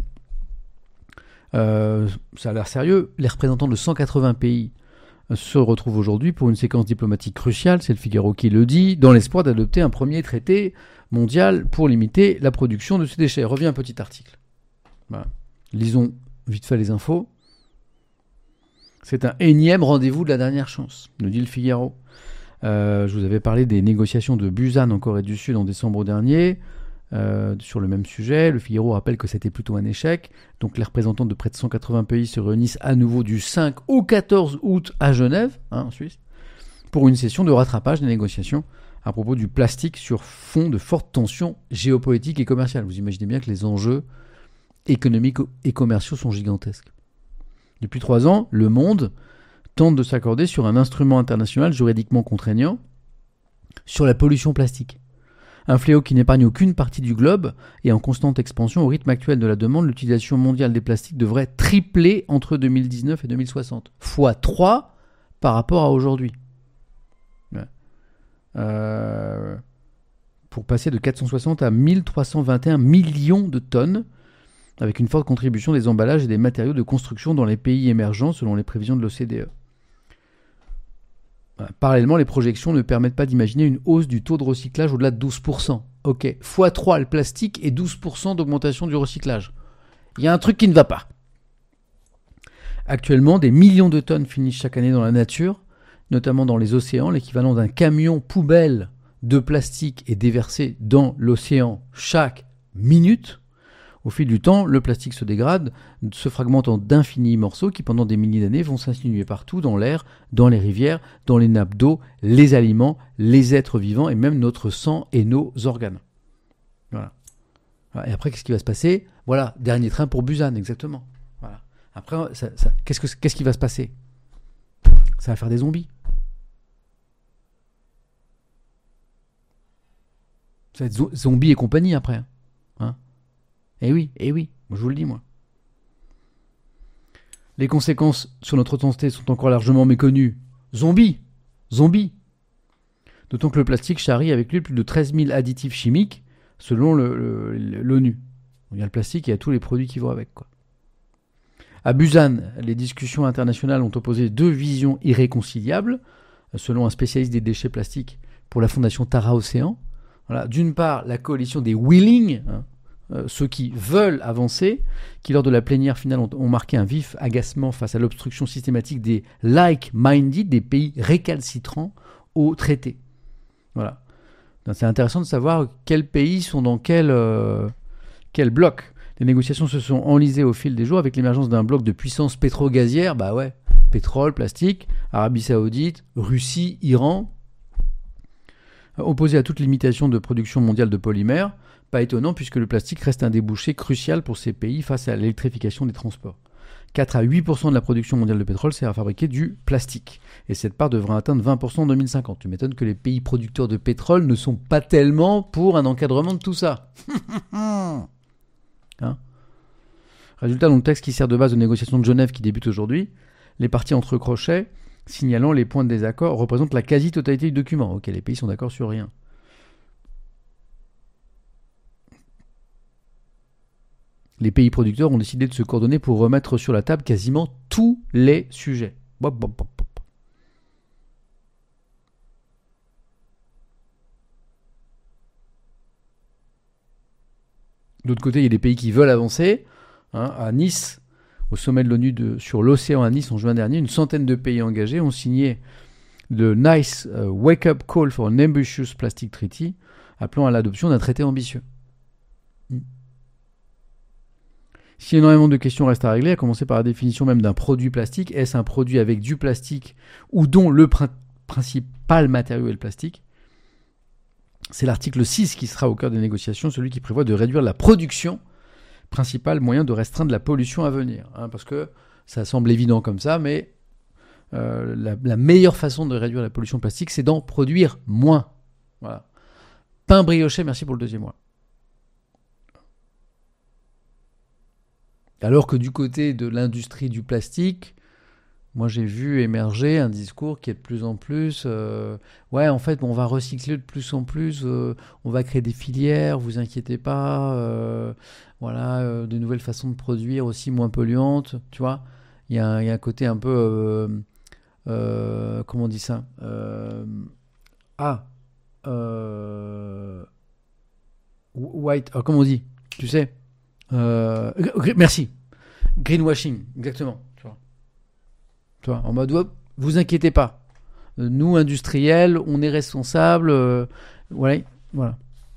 Euh, ça a l'air sérieux. Les représentants de cent quatre-vingts pays se retrouvent aujourd'hui pour une séquence diplomatique cruciale, c'est le Figaro qui le dit, dans l'espoir d'adopter un premier traité mondial pour limiter la production de ces déchets. Reviens un petit article. Voilà. Lisons vite fait les infos. C'est un énième rendez-vous de la dernière chance, nous dit le Figaro. Euh, je vous avais parlé des négociations de Busan en Corée du Sud en décembre dernier, euh, sur le même sujet. Le Figaro rappelle que c'était plutôt un échec. Donc les représentants de près de cent quatre-vingts pays se réunissent à nouveau du cinq au quatorze août à Genève, hein, en Suisse, pour une session de rattrapage des négociations à propos du plastique sur fond de fortes tensions géopolitiques et commerciales. Vous imaginez bien que les enjeux économiques et commerciaux sont gigantesques. Depuis trois ans, le monde tente de s'accorder sur un instrument international juridiquement contraignant sur la pollution plastique. Un fléau qui n'épargne aucune partie du globe et en constante expansion au rythme actuel de la demande, l'utilisation mondiale des plastiques devrait tripler entre deux mille dix-neuf et deux mille soixante, fois trois par rapport à aujourd'hui. Ouais. Euh, pour passer de quatre cent soixante à mille trois cent vingt et un millions de tonnes, avec une forte contribution des emballages et des matériaux de construction dans les pays émergents selon les prévisions de l'O C D E. Parallèlement, les projections ne permettent pas d'imaginer une hausse du taux de recyclage au-delà de douze pour cent. Ok, fois trois le plastique et douze pour cent d'augmentation du recyclage. Il y a un truc qui ne va pas. Actuellement, des millions de tonnes finissent chaque année dans la nature, notamment dans les océans. L'équivalent d'un camion poubelle de plastique est déversé dans l'océan chaque minute. Au fil du temps, le plastique se dégrade, se fragmentant d'infinis morceaux qui, pendant des milliers d'années, vont s'insinuer partout, dans l'air, dans les rivières, dans les nappes d'eau, les aliments, les êtres vivants et même notre sang et nos organes. Voilà. Et après, qu'est-ce qui va se passer ? Voilà, dernier train pour Busan, exactement. Voilà. Après, ça, ça, qu'est-ce, que, qu'est-ce qui va se passer ? Ça va faire des zombies. Ça va être zo- zombies et compagnie après. Hein ? Eh oui, eh oui, je vous le dis moi. Les conséquences sur notre santé sont encore largement méconnues. Zombies, zombies. D'autant que le plastique charrie avec lui plus de treize mille additifs chimiques, selon le, le, l'ONU. Il y a le plastique et il y a tous les produits qui vont avec, quoi. À Busan, les discussions internationales ont opposé deux visions irréconciliables. selon un spécialiste des déchets plastiques pour la fondation Tara Océan. Voilà. D'une part, la coalition des willing, hein, euh, ceux qui veulent avancer, qui lors de la plénière finale ont, ont marqué un vif agacement face à l'obstruction systématique des like-minded, des pays récalcitrants au traité. Voilà. Donc, c'est intéressant de savoir quels pays sont dans quel, euh, quel bloc. Les négociations se sont enlisées au fil des jours avec l'émergence d'un bloc de puissance pétro-gazière, bah ouais, pétrole, plastique, Arabie Saoudite, Russie, Iran, opposé à toute limitation de production mondiale de polymères. Pas étonnant puisque le plastique reste un débouché crucial pour ces pays face à l'électrification des transports. quatre à huit pour cent de la production mondiale de pétrole sert à fabriquer du plastique. Et cette part devra atteindre vingt pour cent en deux mille cinquante. Tu m'étonnes que les pays producteurs de pétrole ne sont pas tellement pour un encadrement de tout ça. Hein ? Résultat, dans le texte qui sert de base aux négociations de Genève qui débutent aujourd'hui, les parties entre crochets, signalant les points de désaccord, représentent la quasi-totalité du document. Ok, les pays sont d'accord sur rien. Les pays producteurs ont décidé de se coordonner pour remettre sur la table quasiment tous les sujets. Bop, bop, bop, bop. D'autre côté, il y a des pays qui veulent avancer. Hein, à Nice, au sommet de l'ONU de, sur l'océan à Nice en juin dernier, une centaine de pays engagés ont signé le Nice uh, Wake Up Call for an Ambitious Plastic Treaty, appelant à l'adoption d'un traité ambitieux. Mm. Si énormément de questions restent à régler, à commencer par la définition même d'un produit plastique, est-ce un produit avec du plastique ou dont le pr- principal matériau est le plastique ? C'est l'article six qui sera au cœur des négociations, celui qui prévoit de réduire la production, principal moyen de restreindre la pollution à venir. Hein, parce que ça semble évident comme ça, mais euh, la, la meilleure façon de réduire la pollution plastique, c'est d'en produire moins. Voilà. Pain brioché, merci pour le deuxième mois. Alors que du côté de l'industrie du plastique, moi j'ai vu émerger un discours qui est de plus en plus euh, ouais, en fait on va recycler de plus en plus, euh, on va créer des filières, vous inquiétez pas, euh, voilà, euh, de nouvelles façons de produire aussi moins polluantes, tu vois. Il y a, il y a un côté un peu euh, euh, comment on dit ça, euh, ah euh, white, oh, comment on dit, tu sais, euh, merci, greenwashing, exactement. Tu vois, en mode, hop, vous inquiétez pas. Euh, nous, industriels, on est responsables. Euh, voilà, voilà.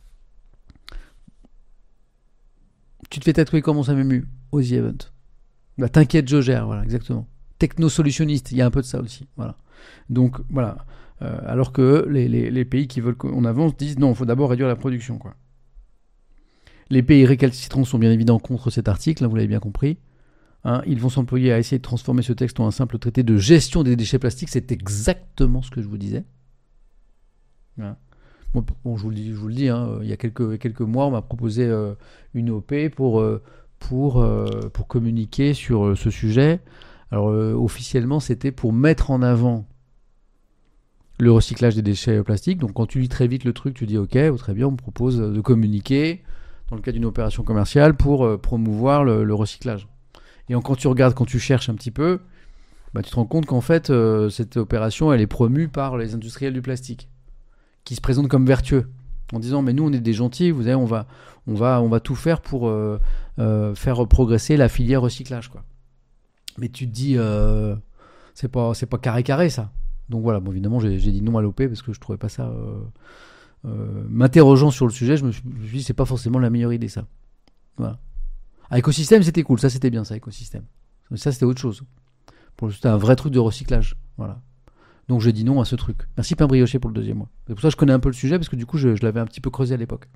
Tu te fais tatouer comment ça m'émue au The Event. Bah, t'inquiète, je gère. Voilà, exactement. Technosolutionniste, il y a un peu de ça aussi. Voilà. Donc, voilà. Euh, alors que les, les, les pays qui veulent qu'on avance disent non, il faut d'abord réduire la production, quoi. Les pays récalcitrants sont bien évidemment contre cet article, hein, vous l'avez bien compris. Hein, ils vont s'employer à essayer de transformer ce texte en un simple traité de gestion des déchets plastiques. C'est exactement ce que je vous disais. Hein. Bon, bon, je vous le dis, je vous le dis hein, il y a quelques, quelques mois, on m'a proposé euh, une O P pour, euh, pour, euh, pour communiquer sur euh, ce sujet. Alors, euh, officiellement, c'était pour mettre en avant le recyclage des déchets plastiques. Donc, quand tu lis très vite le truc, tu dis « Ok, très bien, on me propose de communiquer dans le cadre d'une opération commerciale pour euh, promouvoir le, le recyclage. » Et quand tu regardes, quand tu cherches un petit peu, bah, tu te rends compte qu'en fait, euh, cette opération, elle est promue par les industriels du plastique, qui se présentent comme vertueux, en disant, mais nous, on est des gentils, vous savez, on va, on va, on va tout faire pour euh, euh, faire progresser la filière recyclage, quoi. Mais tu te dis, euh, c'est pas, c'est pas carré carré, ça. Donc voilà, bon, évidemment, j'ai, j'ai dit non à l'O P parce que je trouvais pas ça... Euh, euh, m'interrogeant sur le sujet, je me suis, je me suis dit, c'est pas forcément la meilleure idée, ça. Voilà. À Écosystème, c'était cool, ça c'était bien, ça, Écosystème. Ça, c'était autre chose. Pour, c'était un vrai truc de recyclage. Voilà. Donc j'ai dit non à ce truc. Merci Pain Brioché pour le deuxième mois. C'est pour ça que je connais un peu le sujet, parce que du coup, je, je l'avais un petit peu creusé à l'époque.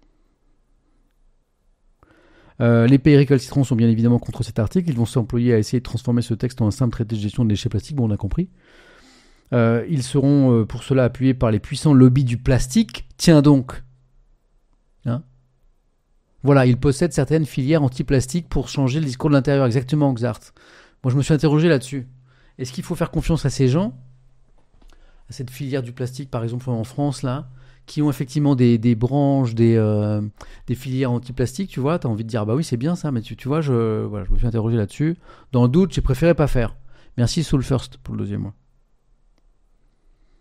Euh, les pays récalcitrants sont bien évidemment contre cet article. Ils vont s'employer à essayer de transformer ce texte en un simple traité de gestion des déchets plastiques. Bon, on a compris. Euh, ils seront euh, pour cela appuyés par les puissants lobbies du plastique. Tiens donc. Hein ? Voilà, ils possèdent certaines filières anti-plastique pour changer le discours de l'intérieur. Exactement, Xart. Moi, je me suis interrogé là-dessus. Est-ce qu'il faut faire confiance à ces gens, à cette filière du plastique, par exemple en France, là, qui ont effectivement des, des branches, des, euh, des filières anti-plastique, tu vois, tu as envie de dire, bah oui, c'est bien ça, mais tu, tu vois, je, voilà, je me suis interrogé là-dessus. Dans le doute, j'ai préféré pas faire. Merci Soul First pour le deuxième mois.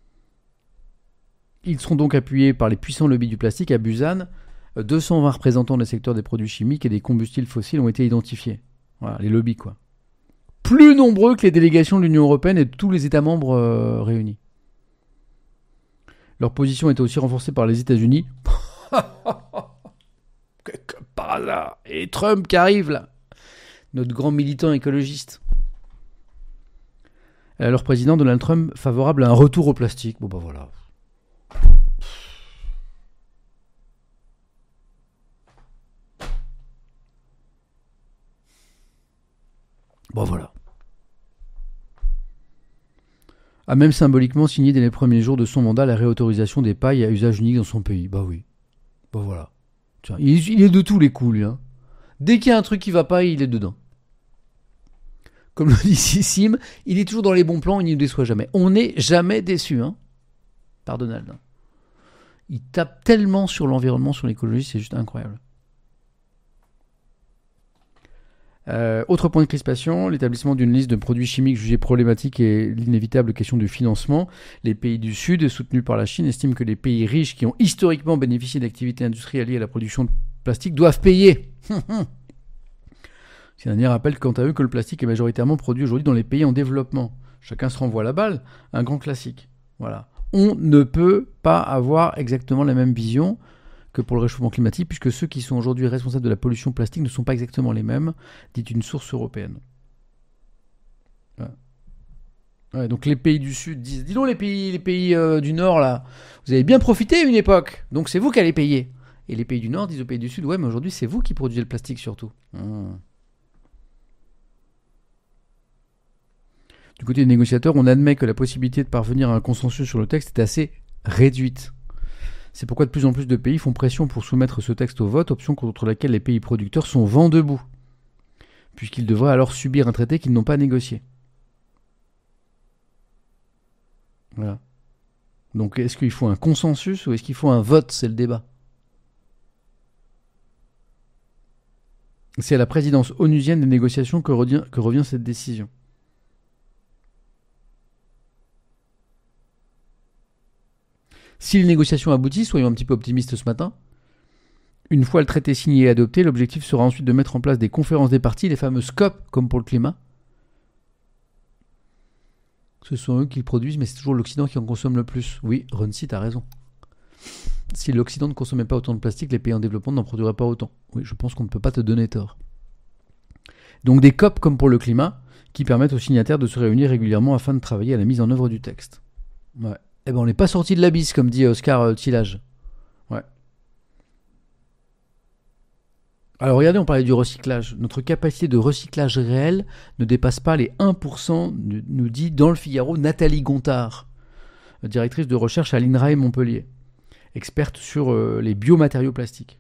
Ils seront donc appuyés par les puissants lobbies du plastique. À Busan, deux cent vingt représentants des secteurs des produits chimiques et des combustibles fossiles ont été identifiés. Voilà, les lobbies, quoi. Plus nombreux que les délégations de l'Union européenne et de tous les États membres euh, réunis. Leur position est aussi renforcée par les États-Unis. Comme par hasard. Et Trump qui arrive, là. Notre grand militant écologiste. Et leur président, Donald Trump, favorable à un retour au plastique. Bon, bah voilà. Bon, voilà. A même symboliquement signé dès les premiers jours de son mandat la réautorisation des pailles à usage unique dans son pays. Bah oui. Bah voilà. Tiens, il, est, il est de tous les coups, lui. Hein. Dès qu'il y a un truc qui va pas, il est dedans. Comme le dit Sissim, il est toujours dans les bons plans, il ne nous déçoit jamais. On n'est jamais déçu, hein, par Donald. Il tape tellement sur l'environnement, sur l'écologie, c'est juste incroyable. Euh, autre point de crispation, l'établissement d'une liste de produits chimiques jugés problématiques et l'inévitable question du financement. Les pays du Sud, soutenus par la Chine, estiment que les pays riches qui ont historiquement bénéficié d'activités industrielles liées à la production de plastique doivent payer. C'est un dernier rappel quant à eux que le plastique est majoritairement produit aujourd'hui dans les pays en développement. Chacun se renvoie la balle, un grand classique. Voilà. On ne peut pas avoir exactement la même vision que pour le réchauffement climatique, puisque ceux qui sont aujourd'hui responsables de la pollution plastique ne sont pas exactement les mêmes, dit une source européenne. Ouais. Ouais, donc les pays du Sud disent, dis donc les pays, les pays euh, du Nord, là, vous avez bien profité à une époque, donc c'est vous qui allez payer. Et les pays du Nord disent aux pays du Sud, ouais, mais aujourd'hui c'est vous qui produisez le plastique surtout. Mmh. Du côté des négociateurs, on admet que la possibilité de parvenir à un consensus sur le texte est assez réduite. C'est pourquoi de plus en plus de pays font pression pour soumettre ce texte au vote, option contre laquelle les pays producteurs sont vent debout, puisqu'ils devraient alors subir un traité qu'ils n'ont pas négocié. Voilà. Donc est-ce qu'il faut un consensus ou est-ce qu'il faut un vote? C'est le débat. C'est à la présidence onusienne des négociations que revient, que revient cette décision. Si les négociations aboutissent, soyons un petit peu optimistes ce matin, une fois le traité signé et adopté, l'objectif sera ensuite de mettre en place des conférences des parties, les fameuses C O P, comme pour le climat. Ce sont eux qui le produisent, mais c'est toujours l'Occident qui en consomme le plus. Oui, Runcy, t'as raison. Si l'Occident ne consommait pas autant de plastique, les pays en développement n'en produiraient pas autant. Oui, je pense qu'on ne peut pas te donner tort. Donc des C O P comme pour le climat, qui permettent aux signataires de se réunir régulièrement afin de travailler à la mise en œuvre du texte. Ouais. Eh ben on n'est pas sorti de l'abysse, comme dit Oscar euh, Tillage. Ouais. Alors regardez, on parlait du recyclage. Notre capacité de recyclage réel ne dépasse pas les un pour cent, nous dit dans le Figaro Nathalie Gontard, directrice de recherche à l'I N R A E Montpellier, experte sur euh, les biomatériaux plastiques.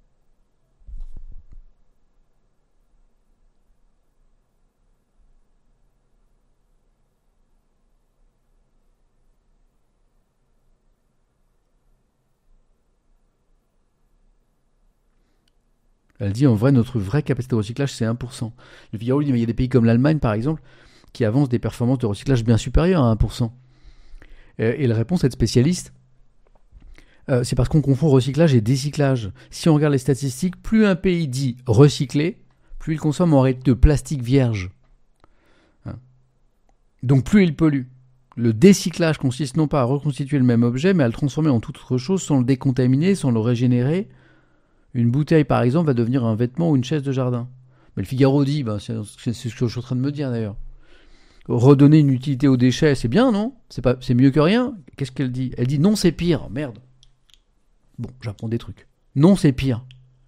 Elle dit en vrai, notre vraie capacité de recyclage, c'est un pour cent. Le Figaro dit, mais il y a des pays comme l'Allemagne, par exemple, qui avancent des performances de recyclage bien supérieures à un pour cent. Et la réponse de cette spécialiste, euh, c'est parce qu'on confond recyclage et décyclage. Si on regarde les statistiques, plus un pays dit recycler, plus il consomme en réalité de plastique vierge. Hein. Donc plus il pollue. Le décyclage consiste non pas à reconstituer le même objet, mais à le transformer en toute autre chose sans le décontaminer, sans le régénérer. Une bouteille, par exemple, va devenir un vêtement ou une chaise de jardin. Mais le Figaro dit, ben, c'est, c'est ce que je suis en train de me dire d'ailleurs. Redonner une utilité aux déchets, c'est bien, non? C'est pas, c'est mieux que rien? Qu'est-ce qu'elle dit? Elle dit non, c'est pire. Merde. Bon, j'apprends des trucs. Non, c'est pire.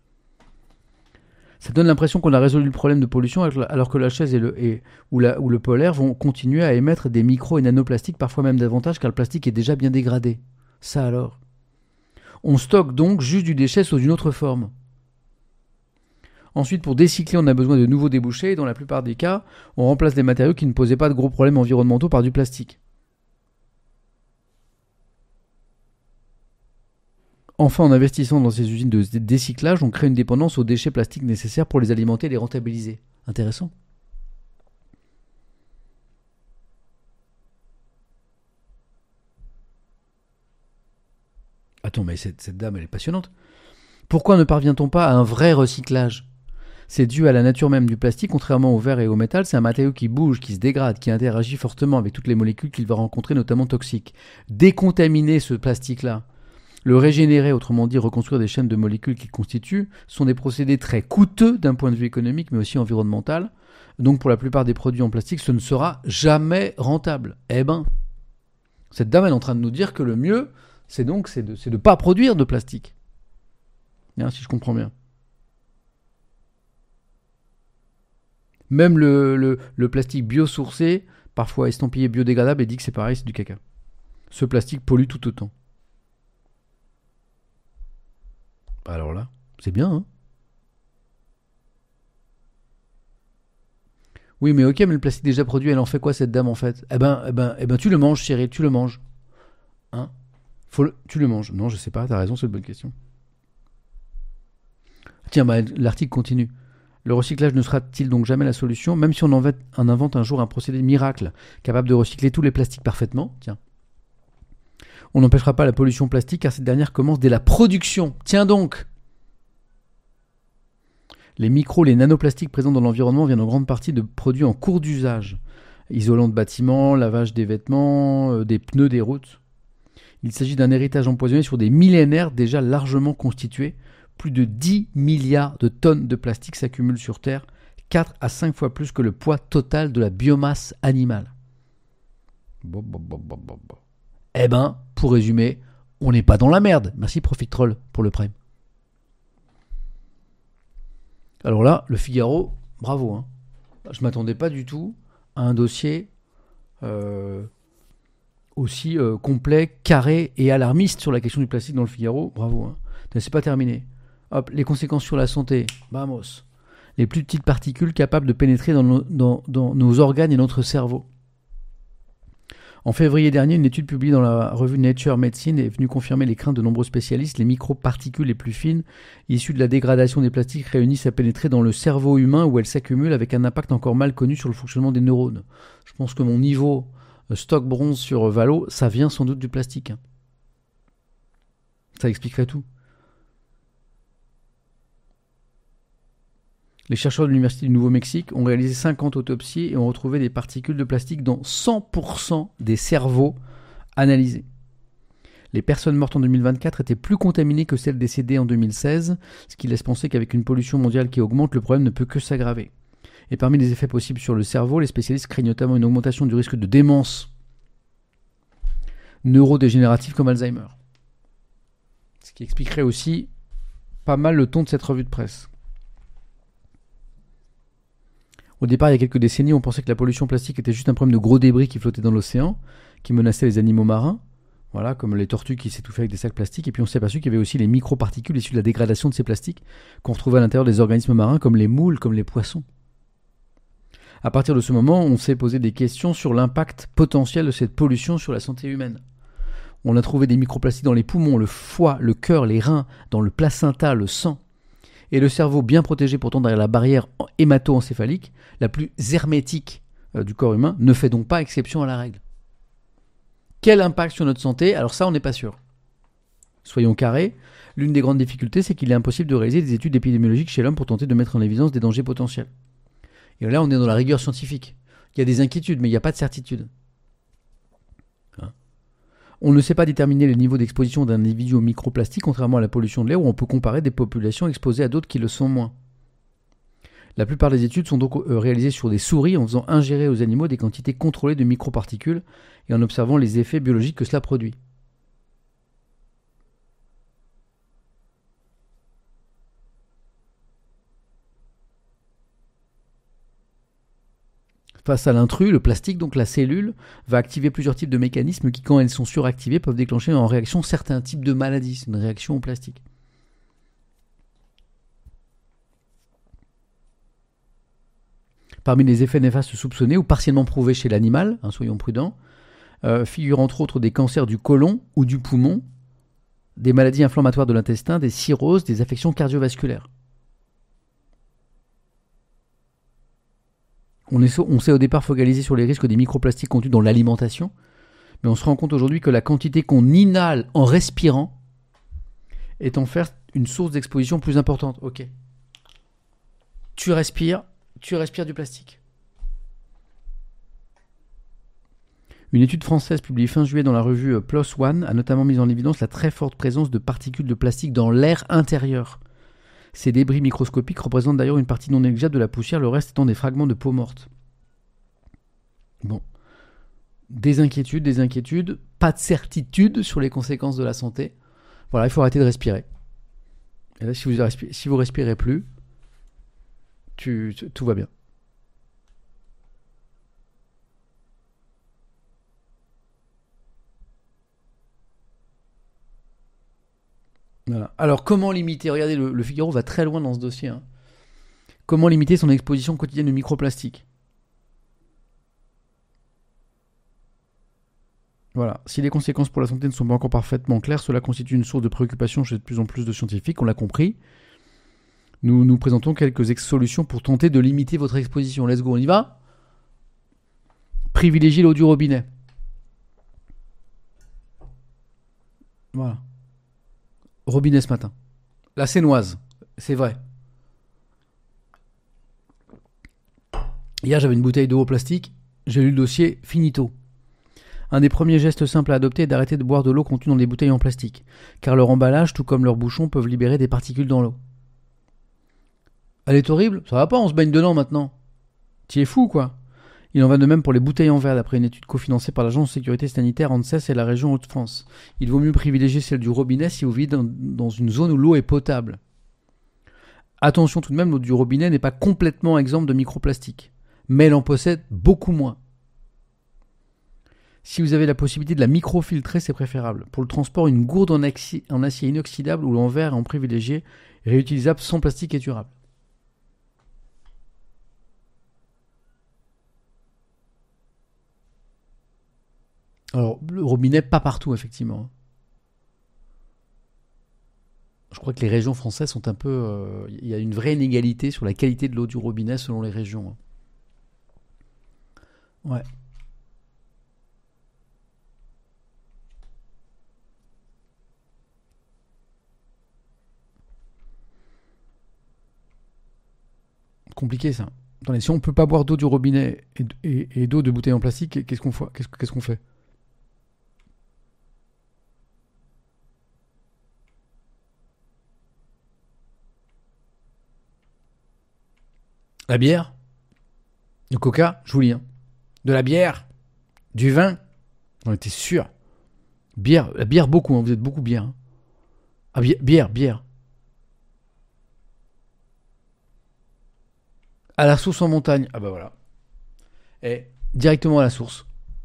Ça donne l'impression qu'on a résolu le problème de pollution alors que la chaise et le, et, ou, la, ou le polaire vont continuer à émettre des micro et nanoplastiques, parfois même davantage, car le plastique est déjà bien dégradé. Ça alors. On stocke donc juste du déchet sous une autre forme. Ensuite, pour décycler, on a besoin de nouveaux débouchés et dans la plupart des cas, on remplace des matériaux qui ne posaient pas de gros problèmes environnementaux par du plastique. Enfin, en investissant dans ces usines de décyclage, on crée une dépendance aux déchets plastiques nécessaires pour les alimenter et les rentabiliser. Intéressant. Attends, mais cette, cette dame, elle est passionnante. Pourquoi ne parvient-on pas à un vrai recyclage ? C'est dû à la nature même du plastique, contrairement au verre et au métal, c'est un matériau qui bouge, qui se dégrade, qui interagit fortement avec toutes les molécules qu'il va rencontrer, notamment toxiques. Décontaminer ce plastique-là, le régénérer, autrement dit reconstruire des chaînes de molécules qu'il constitue, sont des procédés très coûteux d'un point de vue économique, mais aussi environnemental. Donc pour la plupart des produits en plastique, ce ne sera jamais rentable. Eh ben, cette dame elle est en train de nous dire que le mieux, c'est donc c'est de c'est de pas produire de plastique. Bien, si je comprends bien. Même le, le, le plastique biosourcé, parfois estampillé biodégradable, et dit que c'est pareil, c'est du caca. Ce plastique pollue tout autant. Alors là, c'est bien, hein. Oui, mais ok, mais le plastique déjà produit, elle en fait quoi cette dame en fait ? Eh ben, eh ben, eh ben, tu le manges, chérie, tu le manges. Hein ? Faut le... Tu le manges. Non, je sais pas, t'as raison, c'est une bonne question. Tiens, bah, l'article continue. Le recyclage ne sera-t-il donc jamais la solution, même si on invente, on invente un jour un procédé miracle capable de recycler tous les plastiques parfaitement ? Tiens. On n'empêchera pas la pollution plastique car cette dernière commence dès la production. Tiens donc ! Les micros, les nanoplastiques présents dans l'environnement viennent en grande partie de produits en cours d'usage. Isolants de bâtiments, lavage des vêtements, euh, des pneus des routes. Il s'agit d'un héritage empoisonné sur des millénaires déjà largement constitués. Plus de dix milliards de tonnes de plastique s'accumulent sur Terre, quatre à cinq fois plus que le poids total de la biomasse animale. Bon, bon, bon, bon, bon, bon. Eh ben, pour résumer, on n'est pas dans la merde. Merci Profitroll pour le prime. Alors là, le Figaro, bravo. Hein. Je ne m'attendais pas du tout à un dossier euh, aussi euh, complet, carré et alarmiste sur la question du plastique dans le Figaro. Bravo. Hein. C'est pas terminé. Hop, les conséquences sur la santé, vamos. Les plus petites particules capables de pénétrer dans nos, dans, dans nos organes et notre cerveau. En février dernier, une étude publiée dans la revue Nature Medicine est venue confirmer les craintes de nombreux spécialistes. Les microparticules les plus fines, issues de la dégradation des plastiques, réunissent à pénétrer dans le cerveau humain où elles s'accumulent avec un impact encore mal connu sur le fonctionnement des neurones. Je pense que mon niveau stock bronze sur Valo, ça vient sans doute du plastique. Hein. Ça expliquerait tout. Les chercheurs de l'Université du Nouveau-Mexique ont réalisé cinquante autopsies et ont retrouvé des particules de plastique dans cent pour cent des cerveaux analysés. Les personnes mortes en deux mille vingt-quatre étaient plus contaminées que celles décédées en deux mille seize, ce qui laisse penser qu'avec une pollution mondiale qui augmente, le problème ne peut que s'aggraver. Et parmi les effets possibles sur le cerveau, les spécialistes craignent notamment une augmentation du risque de démence neurodégénérative comme Alzheimer. Ce qui expliquerait aussi pas mal le ton de cette revue de presse. Au départ, il y a quelques décennies, on pensait que la pollution plastique était juste un problème de gros débris qui flottaient dans l'océan, qui menaçaient les animaux marins, voilà, comme les tortues qui s'étouffaient avec des sacs plastiques. Et puis on s'est aperçu qu'il y avait aussi les microparticules issues de la dégradation de ces plastiques qu'on retrouvait à l'intérieur des organismes marins, comme les moules, comme les poissons. À partir de ce moment, on s'est posé des questions sur l'impact potentiel de cette pollution sur la santé humaine. On a trouvé des microplastiques dans les poumons, le foie, le cœur, les reins, dans le placenta, le sang. Et le cerveau, bien protégé pourtant derrière la barrière hémato-encéphalique, la plus hermétique euh, du corps humain, ne fait donc pas exception à la règle. Quel impact sur notre santé ? Alors ça, on n'est pas sûr. Soyons carrés, l'une des grandes difficultés, c'est qu'il est impossible de réaliser des études épidémiologiques chez l'homme pour tenter de mettre en évidence des dangers potentiels. Et là, on est dans la rigueur scientifique. Il y a des inquiétudes, mais il n'y a pas de certitude. Hein ? On ne sait pas déterminer les niveaux d'exposition d'un individu aux microplastiques, contrairement à la pollution de l'air, où on peut comparer des populations exposées à d'autres qui le sont moins. La plupart des études sont donc réalisées sur des souris en faisant ingérer aux animaux des quantités contrôlées de microparticules et en observant les effets biologiques que cela produit. Face à l'intrus, le plastique, donc la cellule, va activer plusieurs types de mécanismes qui, quand elles sont suractivées, peuvent déclencher en réaction certains types de maladies. C'est une réaction au plastique. Parmi les effets néfastes soupçonnés ou partiellement prouvés chez l'animal, hein, soyons prudents, euh, figurent entre autres des cancers du côlon ou du poumon, des maladies inflammatoires de l'intestin, des cirrhoses, des affections cardiovasculaires. On, est, on s'est au départ focalisé sur les risques des microplastiques contenus dans l'alimentation, mais on se rend compte aujourd'hui que la quantité qu'on inhale en respirant est en fait une source d'exposition plus importante. Ok. Tu respires, tu respires du plastique. Une étude française publiée fin juillet dans la revue PLOS ONE a notamment mis en évidence la très forte présence de particules de plastique dans l'air intérieur. Ces débris microscopiques représentent d'ailleurs une partie non négligeable de la poussière, le reste étant des fragments de peau morte. Bon. Des inquiétudes, des inquiétudes, pas de certitude sur les conséquences de la santé. Voilà, il faut arrêter de respirer. Et là, si vous respirez, si vous respirez plus, tu, tu, tout va bien. Voilà. Alors, comment limiter? Regardez, le, le Figaro va très loin dans ce dossier. Hein. Comment limiter son exposition quotidienne de microplastiques? Voilà. Si les conséquences pour la santé ne sont pas encore parfaitement claires, cela constitue une source de préoccupation chez de plus en plus de scientifiques, on l'a compris. Nous nous présentons quelques ex- solutions pour tenter de limiter votre exposition. Let's go, on y va? Privilégiez l'eau du robinet. Voilà. Robinet ce matin. La Sénoise, c'est vrai. Hier, j'avais une bouteille d'eau au plastique. J'ai lu le dossier, finito. Un des premiers gestes simples à adopter est d'arrêter de boire de l'eau contenue dans des bouteilles en plastique, car leur emballage, tout comme leurs bouchons, peuvent libérer des particules dans l'eau. Elle est horrible? Ça va pas, on se baigne dedans maintenant. T'y es fou, quoi. Il en va de même pour les bouteilles en verre, d'après une étude cofinancée par l'Agence de sécurité sanitaire ANSES et la région Hauts-de-France. Il vaut mieux privilégier celle du robinet si vous vivez dans, dans une zone où l'eau est potable. Attention tout de même, l'eau du robinet n'est pas complètement exempte de microplastiques, mais elle en possède beaucoup moins. Si vous avez la possibilité de la microfiltrer, c'est préférable. Pour le transport, une gourde en, axi- en acier inoxydable ou en verre en privilégié, réutilisable sans plastique et durable. Alors, le robinet, pas partout, effectivement. Je crois que les régions françaises sont un peu... euh, Il y a une vraie inégalité sur la qualité de l'eau du robinet selon les régions. Ouais. Compliqué, ça. Attendez, si on ne peut pas boire d'eau du robinet et, et- et d'eau de bouteille en plastique, qu'est-ce qu'on fait? Qu'est-ce, qu'est-ce qu'on fait? La bière? Le coca? Je vous lis. Hein. De la bière? Du vin? On était sûr. Bière, la bière beaucoup, hein, vous êtes beaucoup bière. Hein. Ah, bière, bière, bière. À la source en montagne. Ah bah voilà. Et directement à la source.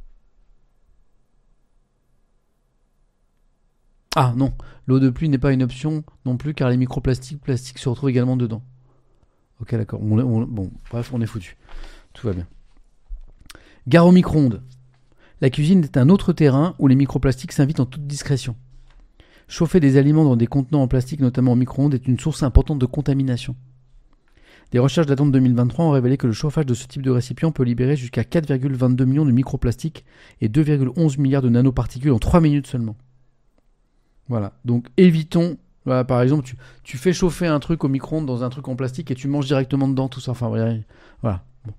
Ah non, l'eau de pluie n'est pas une option non plus car les microplastiques plastiques se retrouvent également dedans. Ok, d'accord. On- on- bon, bref, on est foutu. Tout va bien. Gare au micro-ondes. La cuisine est un autre terrain où les microplastiques s'invitent en toute discrétion. Chauffer des aliments dans des contenants en plastique, notamment au micro-ondes, est une source importante de contamination. Des recherches datant de deux mille vingt-trois ont révélé que le chauffage de ce type de récipient peut libérer jusqu'à quatre virgule vingt-deux millions de microplastiques et deux virgule onze milliards de nanoparticules en trois minutes seulement. Voilà, donc évitons. Voilà, par exemple, tu, tu fais chauffer un truc au micro-ondes dans un truc en plastique et tu manges directement dedans, tout ça. Enfin, voilà. voilà. Bon.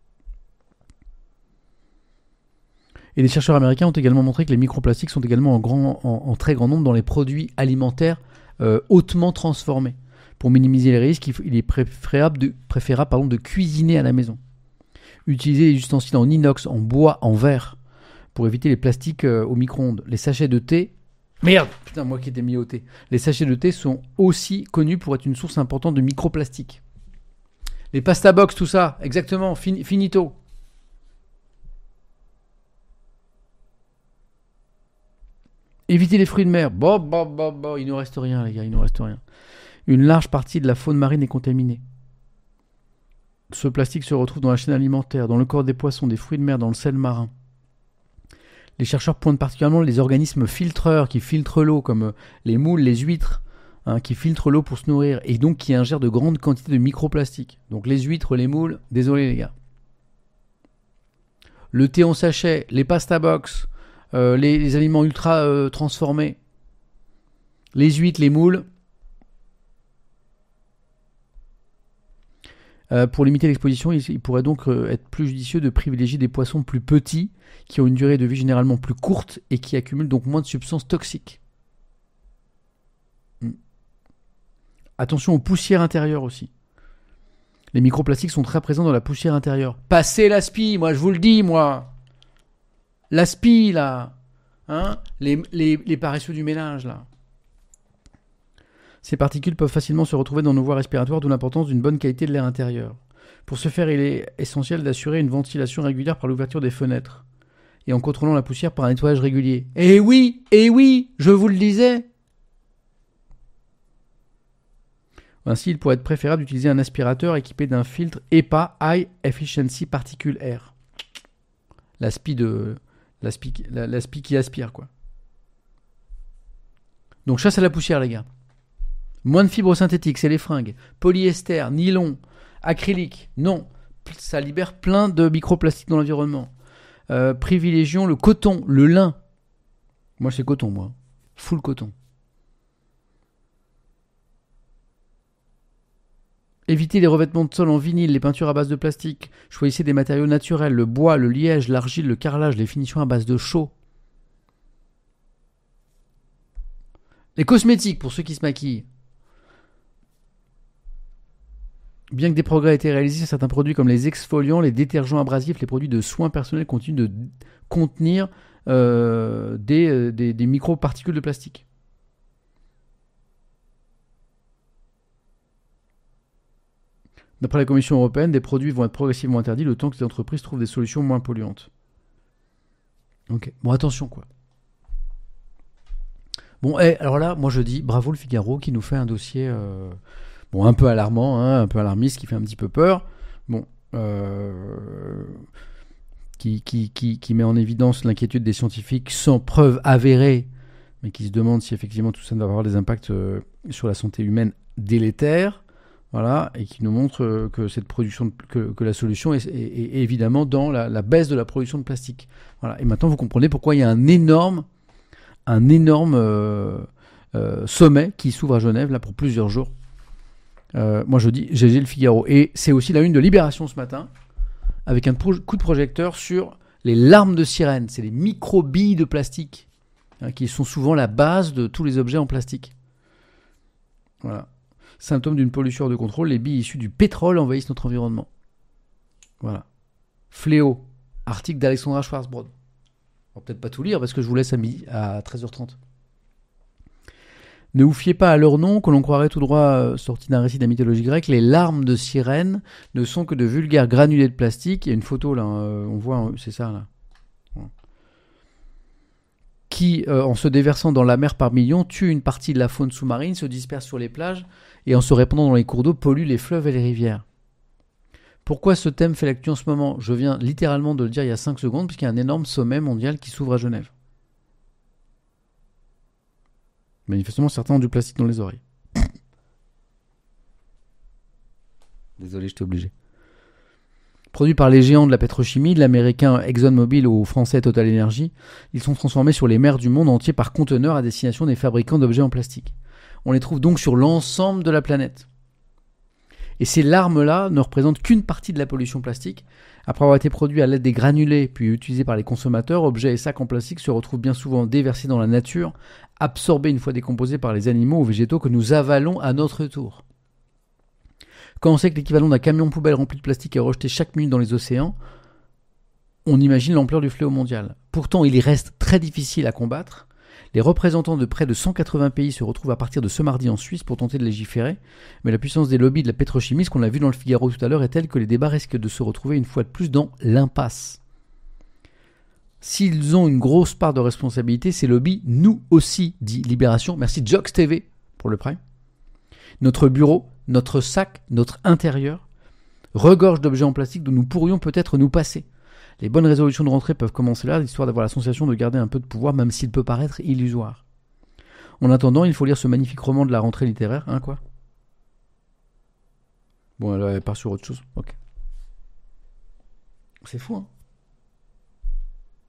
Et les chercheurs américains ont également montré que les microplastiques sont également en, grand, en, en très grand nombre dans les produits alimentaires euh, hautement transformés. Pour minimiser les risques, il, faut, il est préférable, de, préférable pardon, de cuisiner à la maison. Utiliser les ustensiles en inox, en bois, en verre, pour éviter les plastiques euh, au micro-ondes. Les sachets de thé... Merde, putain, moi qui étais mis au thé. Les sachets de thé sont aussi connus pour être une source importante de microplastiques. Les pasta box, tout ça, exactement, fin, finito. Éviter les fruits de mer. Bon, bon, bon, bon, il ne reste rien, les gars, il ne reste rien. Une large partie de la faune marine est contaminée. Ce plastique se retrouve dans la chaîne alimentaire, dans le corps des poissons, des fruits de mer, dans le sel marin. Les chercheurs pointent particulièrement les organismes filtreurs qui filtrent l'eau, comme les moules, les huîtres, hein, qui filtrent l'eau pour se nourrir, et donc qui ingèrent de grandes quantités de microplastiques. Donc les huîtres, les moules, désolé les gars. Le thé en sachet, les pasta box, euh, les, les aliments ultra euh, transformés, Les huîtres, les moules. Euh, pour limiter l'exposition, il, il pourrait donc euh, être plus judicieux de privilégier des poissons plus petits, qui ont une durée de vie généralement plus courte et qui accumulent donc moins de substances toxiques. Hmm. Attention aux poussières intérieures aussi. Les microplastiques sont très présents dans la poussière intérieure. Passez l'aspi, moi je vous le dis, moi. L'aspi, là. Hein, les, les, les paresseux du ménage, là. Ces particules peuvent facilement se retrouver dans nos voies respiratoires, d'où l'importance d'une bonne qualité de l'air intérieur. Pour ce faire, il est essentiel d'assurer une ventilation régulière par l'ouverture des fenêtres et en contrôlant la poussière par un nettoyage régulier. Eh oui, eh oui, je vous le disais. Ainsi, il pourrait être préférable d'utiliser un aspirateur équipé d'un filtre E P A High Efficiency Particle Air. L'aspi de l'aspi, l'aspi qui aspire, quoi. Donc chasse à la poussière, les gars. Moins de fibres synthétiques, c'est les fringues. Polyester, nylon, acrylique, non. Ça libère plein de microplastiques dans l'environnement. Euh, privilégions le coton, le lin. Moi, c'est coton, moi. Full coton. Évitez les revêtements de sol en vinyle, les peintures à base de plastique. Choisissez des matériaux naturels, le bois, le liège, l'argile, le carrelage, les finitions à base de chaux. Les cosmétiques, pour ceux qui se maquillent. Bien que des progrès aient été réalisés sur certains produits comme les exfoliants, les détergents abrasifs, les produits de soins personnels continuent de contenir euh, des, euh, des, des microparticules de plastique. D'après la Commission européenne, des produits vont être progressivement interdits le temps que les entreprises trouvent des solutions moins polluantes. Ok, bon, attention, quoi. Bon, eh, alors là, moi je dis, bravo le Figaro qui nous fait un dossier euh, bon, un peu alarmant, hein, un peu alarmiste, qui fait un petit peu peur. Bon, euh, qui, qui, qui, qui met en évidence l'inquiétude des scientifiques sans preuve avérée, mais qui se demandent si effectivement tout ça va avoir des impacts euh, sur la santé humaine délétères. Voilà, et qui nous montre que cette production, de, que, que la solution est, est, est évidemment dans la, la baisse de la production de plastique. Voilà, et maintenant vous comprenez pourquoi il y a un énorme, un énorme euh, euh, sommet qui s'ouvre à Genève là pour plusieurs jours. Euh, moi je dis G G le Figaro, et c'est aussi la une de Libération ce matin avec un pro- coup de projecteur sur les larmes de sirène. C'est les micro-billes de plastique hein, qui sont souvent la base de tous les objets en plastique. Voilà. Symptôme d'une pollution hors de contrôle, les billes issues du pétrole envahissent notre environnement. Voilà. Fléau, article d'Alexandra Schwarzbrod. On va peut-être pas tout lire parce que je vous laisse à, midi, à treize heures trente. Ne vous fiez pas à leur nom, que l'on croirait tout droit euh, sorti d'un récit de la mythologie grecque. Les larmes de sirène ne sont que de vulgaires granulés de plastique. Il y a une photo là, euh, on voit, c'est ça là. Voilà. Qui, euh, en se déversant dans la mer par millions, tue une partie de la faune sous-marine, se disperse sur les plages et en se répandant dans les cours d'eau, pollue les fleuves et les rivières. Pourquoi ce thème fait l'actu en ce moment ? Je viens littéralement de le dire il y a cinq secondes, puisqu'il y a un énorme sommet mondial qui s'ouvre à Genève. Manifestement, certains ont du plastique dans les oreilles. Désolé, j'étais obligé. Produits par les géants de la pétrochimie, de l'américain ExxonMobil au français Total Energy, ils sont transformés sur les mers du monde entier par conteneurs à destination des fabricants d'objets en plastique. On les trouve donc sur l'ensemble de la planète. Et ces larmes-là ne représentent qu'une partie de la pollution plastique. Après avoir été produits à l'aide des granulés puis utilisés par les consommateurs, objets et sacs en plastique se retrouvent bien souvent déversés dans la nature, absorbés une fois décomposés par les animaux ou végétaux que nous avalons à notre tour. Quand on sait que l'équivalent d'un camion poubelle rempli de plastique est rejeté chaque minute dans les océans, on imagine l'ampleur du fléau mondial. Pourtant, il y reste très difficile à combattre. Les représentants de près de cent quatre-vingts pays se retrouvent à partir de ce mardi en Suisse pour tenter de légiférer, mais la puissance des lobbies de la pétrochimie, ce qu'on a vu dans le Figaro tout à l'heure, est telle que les débats risquent de se retrouver une fois de plus dans l'impasse. S'ils ont une grosse part de responsabilité, ces lobbies, nous aussi, dit Libération. Merci Jox T V pour le prime. Notre bureau, notre sac, notre intérieur regorge d'objets en plastique dont nous pourrions peut-être nous passer. Les bonnes résolutions de rentrée peuvent commencer là, histoire d'avoir la sensation de garder un peu de pouvoir, même s'il peut paraître illusoire. En attendant, il faut lire ce magnifique roman de la rentrée littéraire, hein quoi ? Bon, elle part sur autre chose, ok. C'est fou, hein ?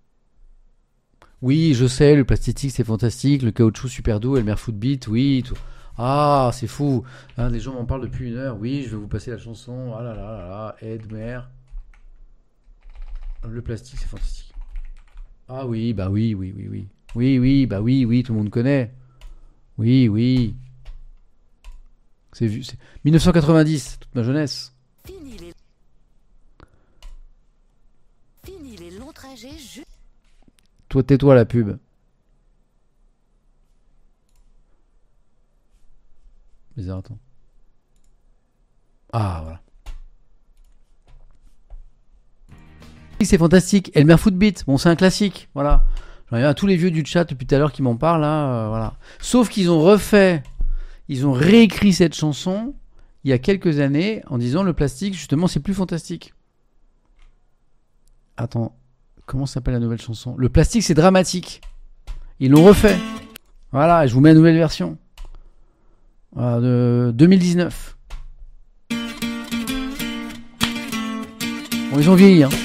Oui, je sais, le plastique c'est fantastique, le caoutchouc super doux, Elmer Footbeat, oui. Tout. Ah, c'est fou. Hein, les gens m'en parlent depuis une heure. Oui, je vais vous passer la chanson. Ah là là là là, Edmer. Le plastique c'est fantastique. Ah oui, bah oui, oui, oui, oui. Oui, oui, bah oui, oui, tout le monde connaît. Oui, oui. C'est vu. C'est... mille neuf cent quatre-vingt-dix, toute ma jeunesse. Fini les... Fini les longs trajets ju- Toi, tais-toi la pub. Bizarre, attends. Ah, voilà. C'est fantastique. Elmer Footbeat, bon, c'est un classique, voilà. J'en ai à tous les vieux du chat depuis tout à l'heure qui m'en parlent, là, euh, voilà. Sauf qu'ils ont refait, ils ont réécrit cette chanson il y a quelques années en disant le plastique, justement, c'est plus fantastique. Attends, comment s'appelle la nouvelle chanson ? Le plastique, c'est dramatique. Ils l'ont refait. Voilà, et je vous mets la nouvelle version. Voilà, de deux mille dix-neuf. Bon, ils ont vieilli, hein.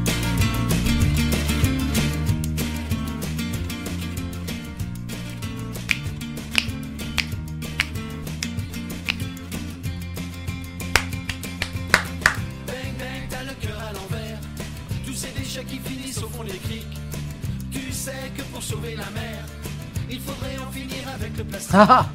Qui finissent au fond des criques. Tu sais que pour sauver la mer, il faudrait en finir avec le plastique. Ah ah.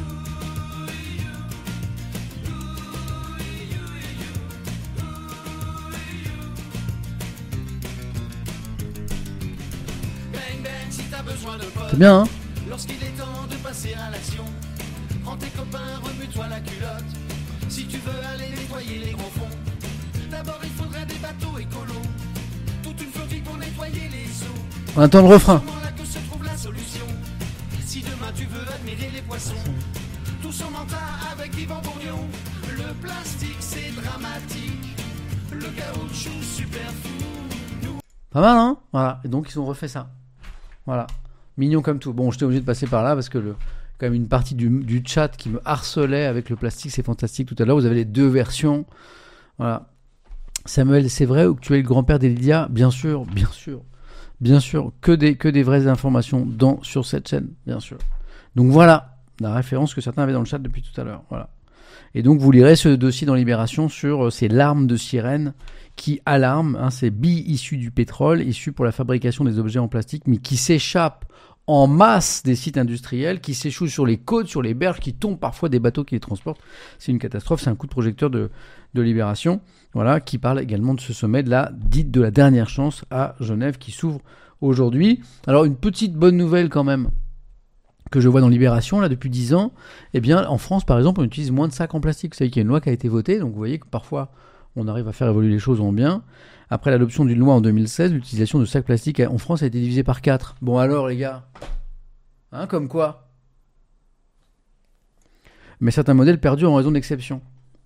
Bang bang si t'as besoin de potes. C'est bien, hein. Lorsqu'il est temps de passer à l'action, prends tes copains, remue-toi la culotte. Si tu veux aller nettoyer les gros fonds, d'abord il faudrait des bateaux écolos. Toute une flottille pour nettoyer les eaux. On attend le refrain. C'est là que se trouve la solution. Si demain tu veux admirer les poissons, tous en mental avec Yvan Bourgnon. Le plastique c'est dramatique, le caoutchouc super fou. Nous... Pas mal, hein. Voilà. Et donc ils ont refait ça. Voilà. Mignon comme tout. Bon, j'étais obligé de passer par là parce que le quand même une partie du, du chat qui me harcelait avec le plastique, c'est fantastique. Tout à l'heure, vous avez les deux versions. Voilà. Samuel, c'est vrai ou que tu es le grand-père d'Elydia ? Bien sûr, bien sûr, bien sûr, que des, que des vraies informations dans, sur cette chaîne, bien sûr. Donc voilà, la référence que certains avaient dans le chat depuis tout à l'heure, voilà. Et donc vous lirez ce dossier dans Libération sur euh, ces larmes de sirène qui alarment, hein, ces billes issues du pétrole, issues pour la fabrication des objets en plastique, mais qui s'échappent en masse des sites industriels, qui s'échouent sur les côtes, sur les berges, qui tombent parfois des bateaux qui les transportent. C'est une catastrophe, c'est un coup de projecteur de, de Libération, voilà, qui parle également de ce sommet de la dite de la dernière chance à Genève qui s'ouvre aujourd'hui. Alors une petite bonne nouvelle quand même que je vois dans Libération là depuis dix ans, eh bien en France par exemple on utilise moins de sacs en plastique. Vous savez qu'il y a une loi qui a été votée, donc vous voyez que parfois on arrive à faire évoluer les choses en bien. Après l'adoption d'une loi en deux mille seize, l'utilisation de sacs plastiques en France a été divisée par quatre. Bon alors les gars, hein, comme quoi ? Mais certains modèles perdurent en raison d'exceptions.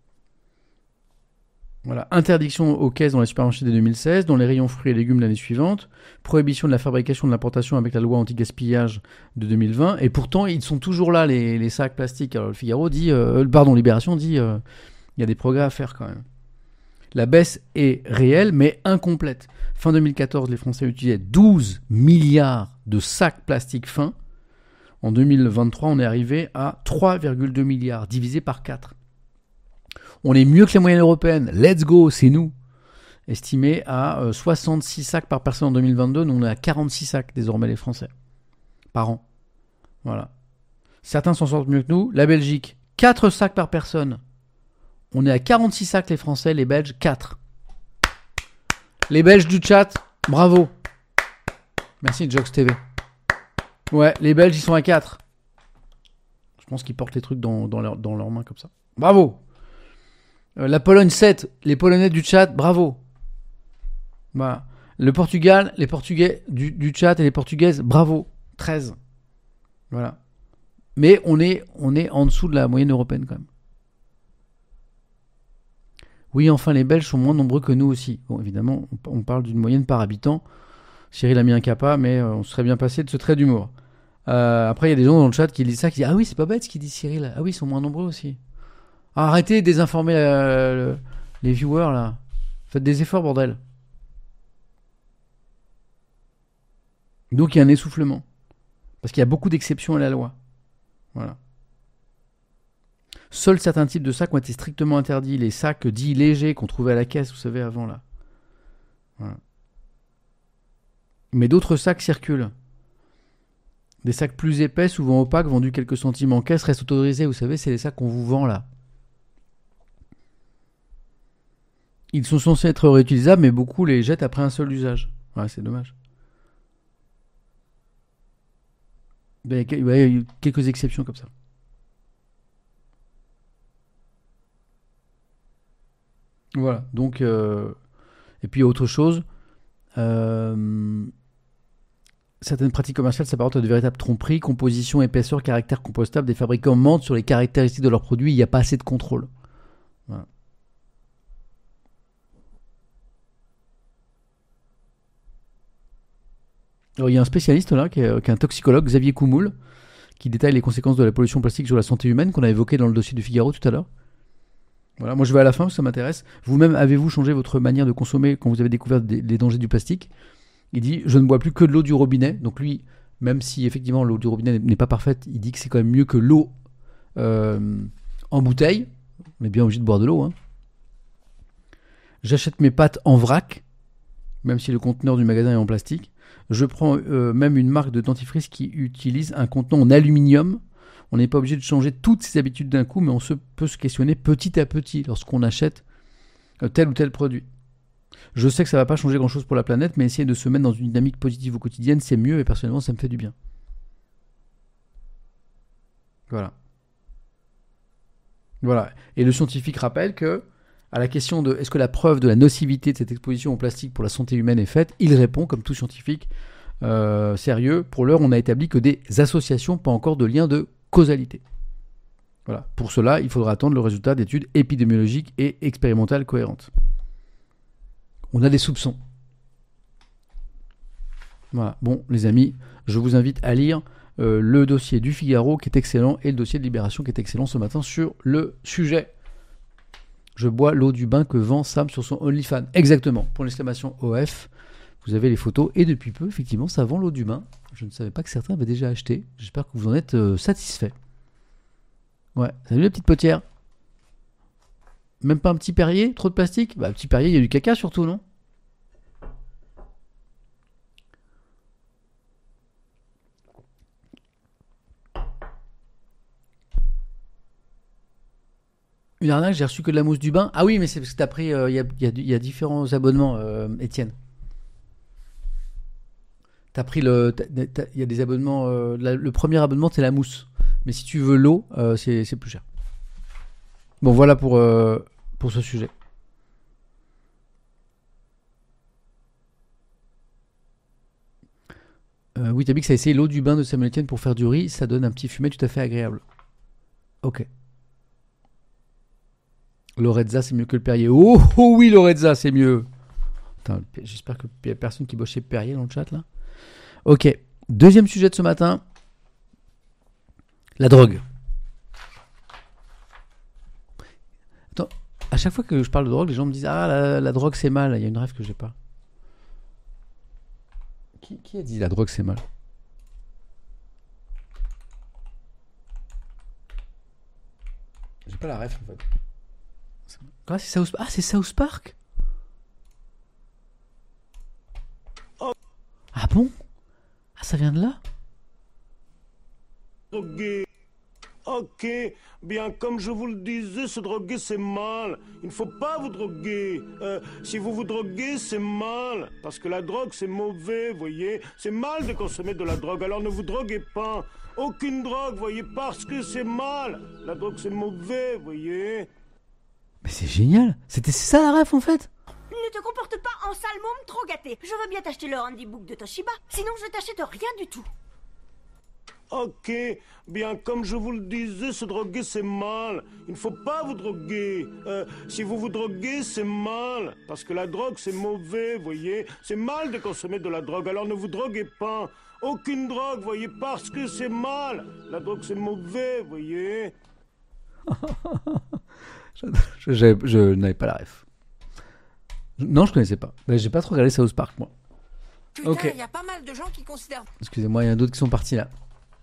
Voilà, interdiction aux caisses dans les supermarchés dès deux mille seize, dans les rayons fruits et légumes l'année suivante, prohibition de la fabrication de l'importation avec la loi anti-gaspillage de deux mille vingt, et pourtant ils sont toujours là les, les sacs plastiques. Alors le Figaro dit, euh, pardon, Libération dit, il euh, y a des progrès à faire quand même. La baisse est réelle, mais incomplète. Fin deux mille quatorze, les Français utilisaient douze milliards de sacs plastiques fins. En deux mille vingt-trois, on est arrivé à trois virgule deux milliards, divisé par quatre. On est mieux que la moyenne européenne. Let's go, c'est nous. Estimé à euh, soixante-six sacs par personne en deux mille vingt-deux. Nous, on est à quarante-six sacs désormais, les Français. Par an. Voilà. Certains s'en sortent mieux que nous. La Belgique, quatre sacs par personne. On est à quarante-six sacs, les Français. Les Belges, quatre. Les Belges du chat, bravo. Merci, Jox T V. Ouais, les Belges, ils sont à quatre. Je pense qu'ils portent les trucs dans, dans, leur, dans leurs mains comme ça. Bravo. Euh, la Pologne, sept. Les Polonais du chat, bravo. Voilà. Le Portugal, les Portugais du, du chat et les Portugaises, bravo. treize. Voilà. Mais on est, on est en dessous de la moyenne européenne quand même. Oui, enfin, les Belges sont moins nombreux que nous aussi. Bon, évidemment, on, on parle d'une moyenne par habitant. Cyril a mis un capa, mais euh, on serait bien passé de ce trait d'humour. Euh, après, il y a des gens dans le chat qui disent ça, qui disent « Ah oui, c'est pas bête ce qu'il dit Cyril. Ah oui, ils sont moins nombreux aussi. » Ah, arrêtez de désinformer euh, le, les viewers, là. Faites des efforts, bordel. Donc il y a un essoufflement. Parce qu'il y a beaucoup d'exceptions à la loi. Voilà. Seuls certains types de sacs ont été strictement interdits. Les sacs dits légers qu'on trouvait à la caisse, vous savez, avant là. Voilà. Mais d'autres sacs circulent. Des sacs plus épais, souvent opaques, vendus quelques centimes en caisse, restent autorisés. Vous savez, c'est les sacs qu'on vous vend là. Ils sont censés être réutilisables, mais beaucoup les jettent après un seul usage. Ouais, c'est dommage. Ben, il y a quelques exceptions comme ça. Voilà, donc... Euh... Et puis, autre chose... Euh... Certaines pratiques commerciales s'apparentent à de véritables tromperies. Composition, épaisseur, caractère compostable. Des fabricants mentent sur les caractéristiques de leurs produits. Il n'y a pas assez de contrôle. Voilà. Alors, il y a un spécialiste là, qui est, qui est un toxicologue, Xavier Coumoul, qui détaille les conséquences de la pollution plastique sur la santé humaine, qu'on a évoqué dans le dossier du Figaro tout à l'heure. Voilà, moi je vais à la fin parce que ça m'intéresse. Vous-même, avez-vous changé votre manière de consommer quand vous avez découvert des, les dangers du plastique ? Il dit, je ne bois plus que de l'eau du robinet. Donc lui, même si effectivement l'eau du robinet n'est pas parfaite, il dit que c'est quand même mieux que l'eau euh, en bouteille. On est bien obligé de boire de l'eau. Hein. J'achète mes pâtes en vrac, même si le conteneur du magasin est en plastique. Je prends euh, même une marque de dentifrice qui utilise un contenant en aluminium. On n'est pas obligé de changer toutes ses habitudes d'un coup, mais on se, peut se questionner petit à petit lorsqu'on achète euh, tel ou tel produit. Je sais que ça ne va pas changer grand-chose pour la planète, mais essayer de se mettre dans une dynamique positive au quotidien, c'est mieux, et personnellement, ça me fait du bien. Voilà. Voilà. Et le scientifique rappelle que, à la question de est-ce que la preuve de la nocivité de cette exposition au plastique pour la santé humaine est faite, il répond, comme tout scientifique euh, sérieux, pour l'heure, on n'a établi que des associations, pas encore de liens de causalité. Voilà. Pour cela, il faudra attendre le résultat d'études épidémiologiques et expérimentales cohérentes. On a des soupçons. Voilà. Bon, les amis, je vous invite à lire euh, le dossier du Figaro qui est excellent et le dossier de Libération qui est excellent ce matin sur le sujet. Je bois l'eau du bain que vend Sam sur son OnlyFans. Exactement. Pour l'exclamation O F, vous avez les photos et depuis peu, effectivement, ça vend l'eau du bain. Je ne savais pas que certains avaient déjà acheté. J'espère que vous en êtes euh, satisfaits. Ouais. Salut la petite potière. Même pas un petit Perrier? Trop de plastique? Bah, petit Perrier, il y a du caca surtout, non? Une arnaque, j'ai reçu que de la mousse du bain. Ah oui, mais c'est parce que t'as pris. Il euh, y, a, y, a, y a différents abonnements, euh, Étienne. T'as pris le. Il y a des abonnements. Euh, la, le premier abonnement, c'est la mousse. Mais si tu veux l'eau, euh, c'est, c'est plus cher. Bon, voilà pour. Euh, pour ce sujet. Euh, oui, t'as dit que ça a essayé l'eau du bain de Samuel Etienne pour faire du riz. Ça donne un petit fumet tout à fait agréable. Ok. Lorezza, c'est mieux que le Perrier. Oh, oh oui, Lorezza, c'est mieux. Attends, j'espère qu'il n'y a personne qui bosse chez Perrier dans le chat, là. Ok. Deuxième sujet de ce matin. La drogue. Attends. À chaque fois que je parle de drogue, les gens me disent ah la, la drogue c'est mal. Il y a une rêve que j'ai pas. Qui, qui a dit la drogue c'est mal? J'ai pas la rêve en fait. Ah c'est South, ah, c'est South Park. Ah bon? Ah ça vient de là? Droguer. Ok, bien comme je vous le disais, se droguer c'est mal. Il ne faut pas vous droguer. Euh, si vous vous droguez, c'est mal. Parce que la drogue c'est mauvais, voyez. C'est mal de consommer de la drogue, alors ne vous droguez pas. Aucune drogue, voyez, parce que c'est mal. La drogue c'est mauvais, voyez. Mais c'est génial. C'était ça la ref en fait. Ne te comporte pas en sale môme trop gâté. Je veux bien t'acheter le handybook de Toshiba. Sinon je t'achète rien du tout. Ok, bien comme je vous le disais, se droguer c'est mal. Il ne faut pas vous droguer. Euh, si vous vous droguez, c'est mal. Parce que la drogue c'est mauvais, voyez. C'est mal de consommer de la drogue, alors ne vous droguez pas. Aucune drogue, voyez, parce que c'est mal. La drogue c'est mauvais, voyez. je, je, je, je n'avais pas la ref. Non, je connaissais pas. Ben, j'ai pas trop regardé South Park moi. Putain, Ok. il y a pas mal de gens qui considèrent Excusez-moi, il y en a d'autres qui sont partis là.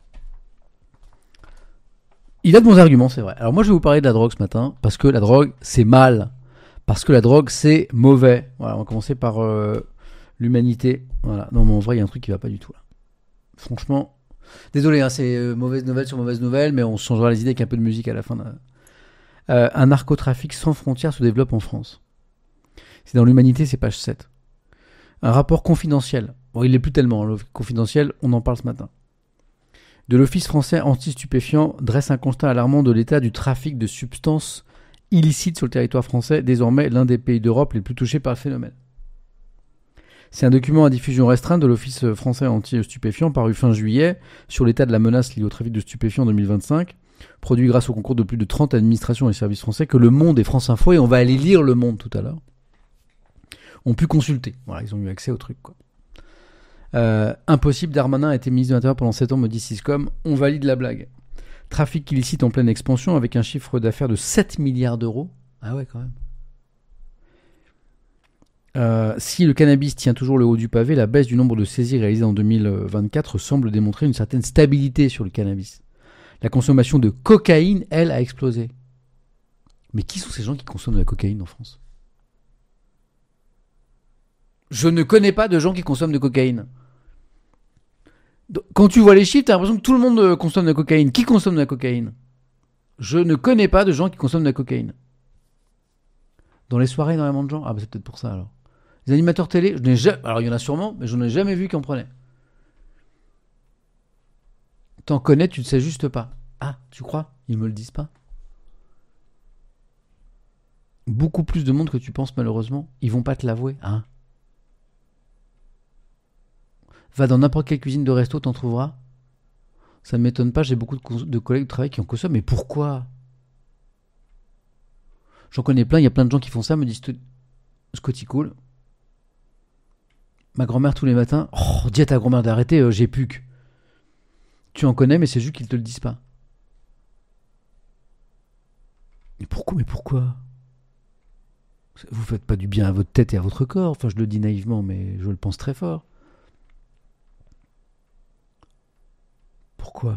Il a de bons arguments, c'est vrai. Alors moi, je vais vous parler de la drogue ce matin, parce que la drogue, c'est mal. Parce que la drogue, c'est mauvais. Voilà, on va commencer par euh, l'humanité. Voilà. Non, mais en vrai, il y a un truc qui va pas du tout là. Franchement, désolé, hein, c'est euh, mauvaise nouvelle sur mauvaise nouvelle, mais on se changera les idées avec un peu de musique à la fin. De... Euh, un narcotrafic sans frontières se développe en France. C'est dans l'humanité, c'est page sept. Un rapport confidentiel. Bon, il l'est plus tellement, le confidentiel, on en parle ce matin. De l'Office français anti-stupéfiants dresse un constat alarmant de l'état du trafic de substances illicites sur le territoire français, désormais l'un des pays d'Europe les plus touchés par le phénomène. C'est un document à diffusion restreinte de l'Office français anti-stupéfiants paru fin juillet sur l'état de la menace liée au trafic de stupéfiants en deux mille vingt-cinq, produit grâce au concours de plus de trente administrations et services français que Le Monde et France Info, et on va aller lire Le Monde tout à l'heure, ont pu consulter. Voilà, ils ont eu accès au truc, quoi. Euh, impossible, Darmanin a été ministre de l'Intérieur pendant sept ans, me dit Siscom. On valide la blague. Trafic illicite en pleine expansion avec un chiffre d'affaires de sept milliards d'euros. Ah ouais, quand même. Euh, si le cannabis tient toujours le haut du pavé, la baisse du nombre de saisies réalisées en deux mille vingt-quatre semble démontrer une certaine stabilité sur le cannabis. La consommation de cocaïne, elle, a explosé. Mais qui sont ces gens qui consomment de la cocaïne en France ? Je ne connais pas de gens qui consomment de cocaïne. Quand tu vois les chiffres, t'as l'impression que tout le monde consomme de la cocaïne. Qui consomme de la cocaïne ? Je ne connais pas de gens qui consomment de la cocaïne. Dans les soirées, énormément de gens. Ah bah c'est peut-être pour ça alors. Les animateurs télé, je n'ai jamais... alors il y en a sûrement, mais je n'en ai jamais vu qui en prenaient. T'en connais, tu ne sais juste pas. Ah, tu crois ? Ils me le disent pas. Beaucoup plus de monde que tu penses malheureusement. Ils vont pas te l'avouer. Hein ? Va dans n'importe quelle cuisine de resto, t'en trouveras. Ça ne m'étonne pas, j'ai beaucoup de, cons- de collègues de travail qui en consomment. Mais pourquoi ? J'en connais plein, il y a plein de gens qui font ça, me disent Scotty cool. Ma grand-mère tous les matins, oh, dis à ta grand-mère d'arrêter, euh, j'ai puke. Tu en connais, mais c'est juste qu'ils te le disent pas. Mais pourquoi, mais pourquoi ? Vous faites pas du bien à votre tête et à votre corps. Enfin, je le dis naïvement, mais je le pense très fort. Pourquoi ?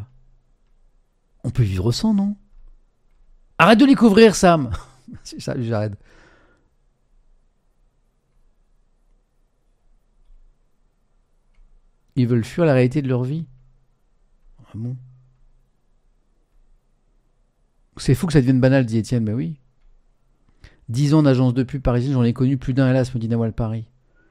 On peut vivre sans, non ? Arrête de les couvrir, Sam. C'est ça, j'arrête. Ils veulent fuir la réalité de leur vie. Ah bon ? C'est fou que ça devienne banal, dit Étienne. Ben oui. Dix ans d'agence de pub parisienne, j'en ai connu plus d'un, hélas, me dit Nawal Paris.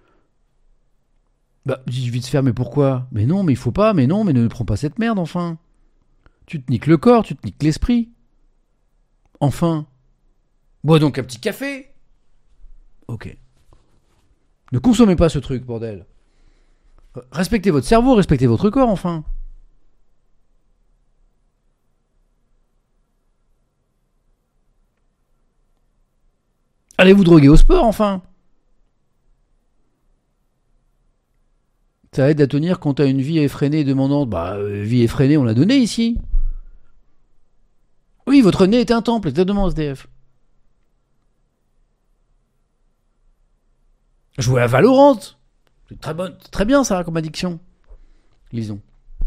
Bah, j'ai vite faire, mais pourquoi ? Mais non, mais il faut pas, mais non, mais ne prends pas cette merde, enfin. Tu te niques le corps, tu te niques l'esprit. Enfin. Bois donc un petit café. Ok. Ne consommez pas ce truc, bordel. Respectez votre cerveau, respectez votre corps, enfin. Allez vous droguer au sport, enfin. Ça aide à tenir quand t'as une vie effrénée et demandante. Bah, euh, vie effrénée, on l'a donnée ici. Oui, votre nez est un temple, exactement, S D F. Jouer à Valorant. C'est très, bon, très bien, ça, comme addiction. Lisons.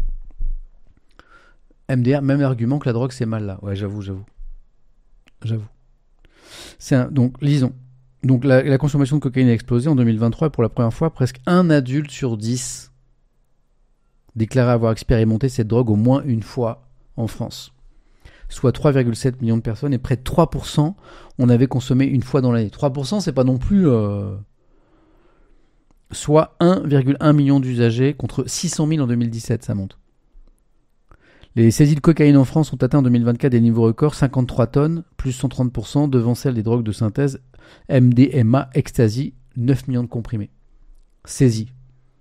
M D R, même argument que la drogue, c'est mal, là. Ouais, j'avoue, j'avoue. J'avoue. C'est un, donc, lisons. Donc, la, la consommation de cocaïne a explosé en deux mille vingt-trois et pour la première fois, presque un adulte sur dix déclarait avoir expérimenté cette drogue au moins une fois en France. Soit trois virgule sept millions de personnes et près de trois pour cent on avait consommé une fois dans l'année. trois pour cent, c'est pas non plus... Euh... Soit un virgule un million d'usagers contre six cent mille en deux mille dix-sept, ça monte. Les saisies de cocaïne en France ont atteint en deux mille vingt-quatre des niveaux records, cinquante-trois tonnes, plus cent trente pour cent, devant celles des drogues de synthèse, M D M A, ecstasy, neuf millions de comprimés. Saisies.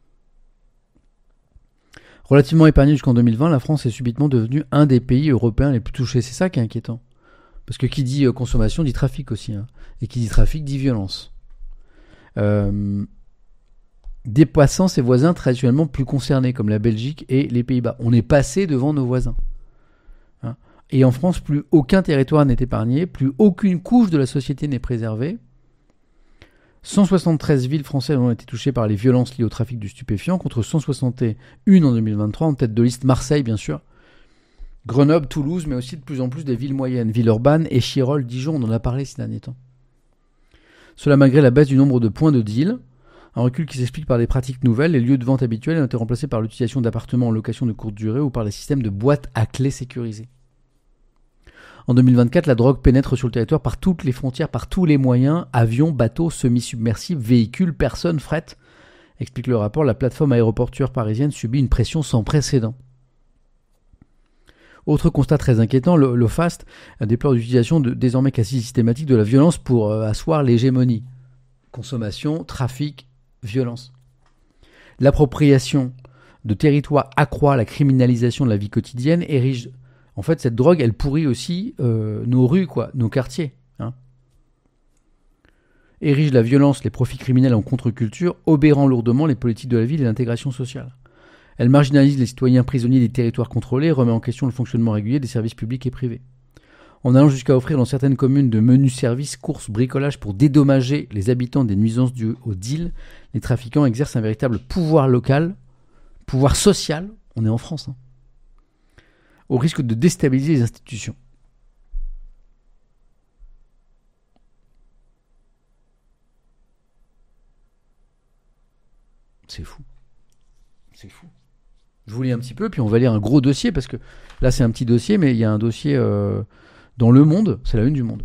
Relativement épargnée jusqu'en deux mille vingt, la France est subitement devenue un des pays européens les plus touchés. C'est ça qui est inquiétant. Parce que qui dit euh, consommation dit trafic aussi. Hein. Et qui dit trafic dit violence. Euh... dépassant ses voisins traditionnellement plus concernés, comme la Belgique et les Pays-Bas. On est passé devant nos voisins. Hein. Et en France, plus aucun territoire n'est épargné, plus aucune couche de la société n'est préservée. cent soixante-treize villes françaises ont été touchées par les violences liées au trafic de stupéfiants, contre cent soixante et un en deux mille vingt-trois, en tête de liste Marseille, bien sûr. Grenoble, Toulouse, mais aussi de plus en plus des villes moyennes, Villeurbanne, Échirolles, Dijon, on en a parlé ces derniers temps. Cela malgré la baisse du nombre de points de deal, un recul qui s'explique par des pratiques nouvelles. Les lieux de vente habituels ont été remplacés par l'utilisation d'appartements en location de courte durée ou par des systèmes de boîtes à clés sécurisées. En deux mille vingt-quatre, la drogue pénètre sur le territoire par toutes les frontières, par tous les moyens, avions, bateaux, semi-submersibles, véhicules, personnes, fret. Explique le rapport, la plateforme aéroportuaire parisienne subit une pression sans précédent. Autre constat très inquiétant, l'OFAST déplore l'utilisation de, désormais quasi systématique de la violence pour euh, asseoir l'hégémonie. Consommation, trafic, violence. L'appropriation de territoires accroît la criminalisation de la vie quotidienne, érige... En fait, cette drogue, elle pourrit aussi euh, nos rues, quoi, nos quartiers. Hein. Érige la violence, les profits criminels en contre-culture, obérant lourdement les politiques de la ville et l'intégration sociale. Elle marginalise les citoyens prisonniers des territoires contrôlés et remet en question le fonctionnement régulier des services publics et privés. En allant jusqu'à offrir dans certaines communes de menus services, courses, bricolage pour dédommager les habitants des nuisances dues au deal, les trafiquants exercent un véritable pouvoir local, pouvoir social, on est en France, hein, au risque de déstabiliser les institutions. C'est fou. C'est fou. Je vous lis un petit peu, puis on va lire un gros dossier, parce que là c'est un petit dossier, mais il y a un dossier euh, dans Le Monde, c'est la une du Monde.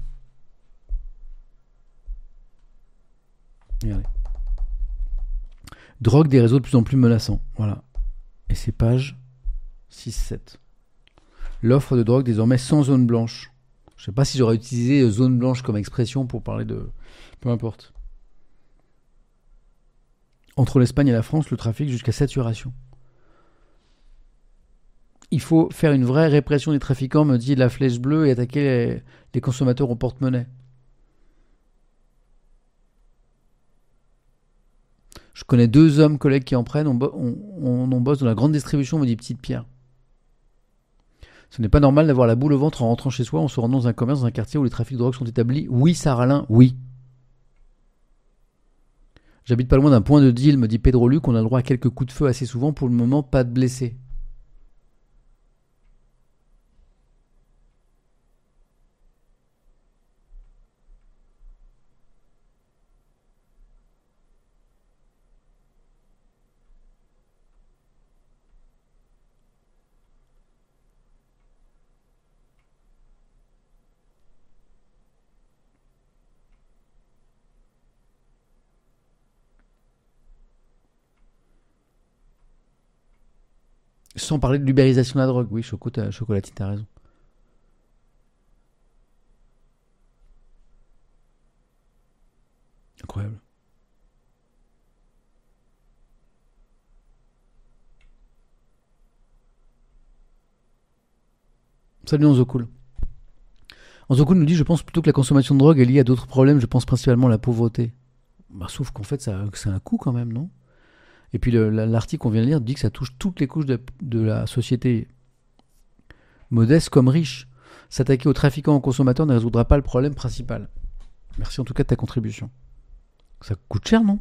Regardez. Drogue des réseaux de plus en plus menaçants. Voilà. Et c'est page six sept. L'offre de drogue désormais sans zone blanche. Je ne sais pas si j'aurais utilisé zone blanche comme expression pour parler de... Peu importe. Entre l'Espagne et la France, le trafic jusqu'à saturation. Il faut faire une vraie répression des trafiquants, me dit la Flèche Bleue, et attaquer les, les consommateurs au porte-monnaie. Je connais deux hommes collègues qui en prennent, on, bo- on, on, on bosse dans la grande distribution, me dit Petite Pierre. Ce n'est pas normal d'avoir la boule au ventre en rentrant chez soi, en se rendant dans un commerce, dans un quartier où les trafics de drogue sont établis. Oui, Sarah Alain, oui. J'habite pas loin d'un point de deal, me dit Pedro Luc, on a le droit à quelques coups de feu assez souvent, pour le moment, pas de blessés. Sans parler de l'ubérisation de la drogue. Oui, Choco, t'as, Chocolatine, t'as raison. Incroyable. Salut Anzocool. Anzocool nous dit, je pense plutôt que la consommation de drogue est liée à d'autres problèmes, je pense principalement à la pauvreté. Bah, sauf qu'en fait, ça, c'est un coût quand même, non ? Et puis le, l'article qu'on vient de lire dit que ça touche toutes les couches de, de la société, modeste comme riche. S'attaquer aux trafiquants, aux consommateurs ne résoudra pas le problème principal. Merci en tout cas de ta contribution. Ça coûte cher, non ?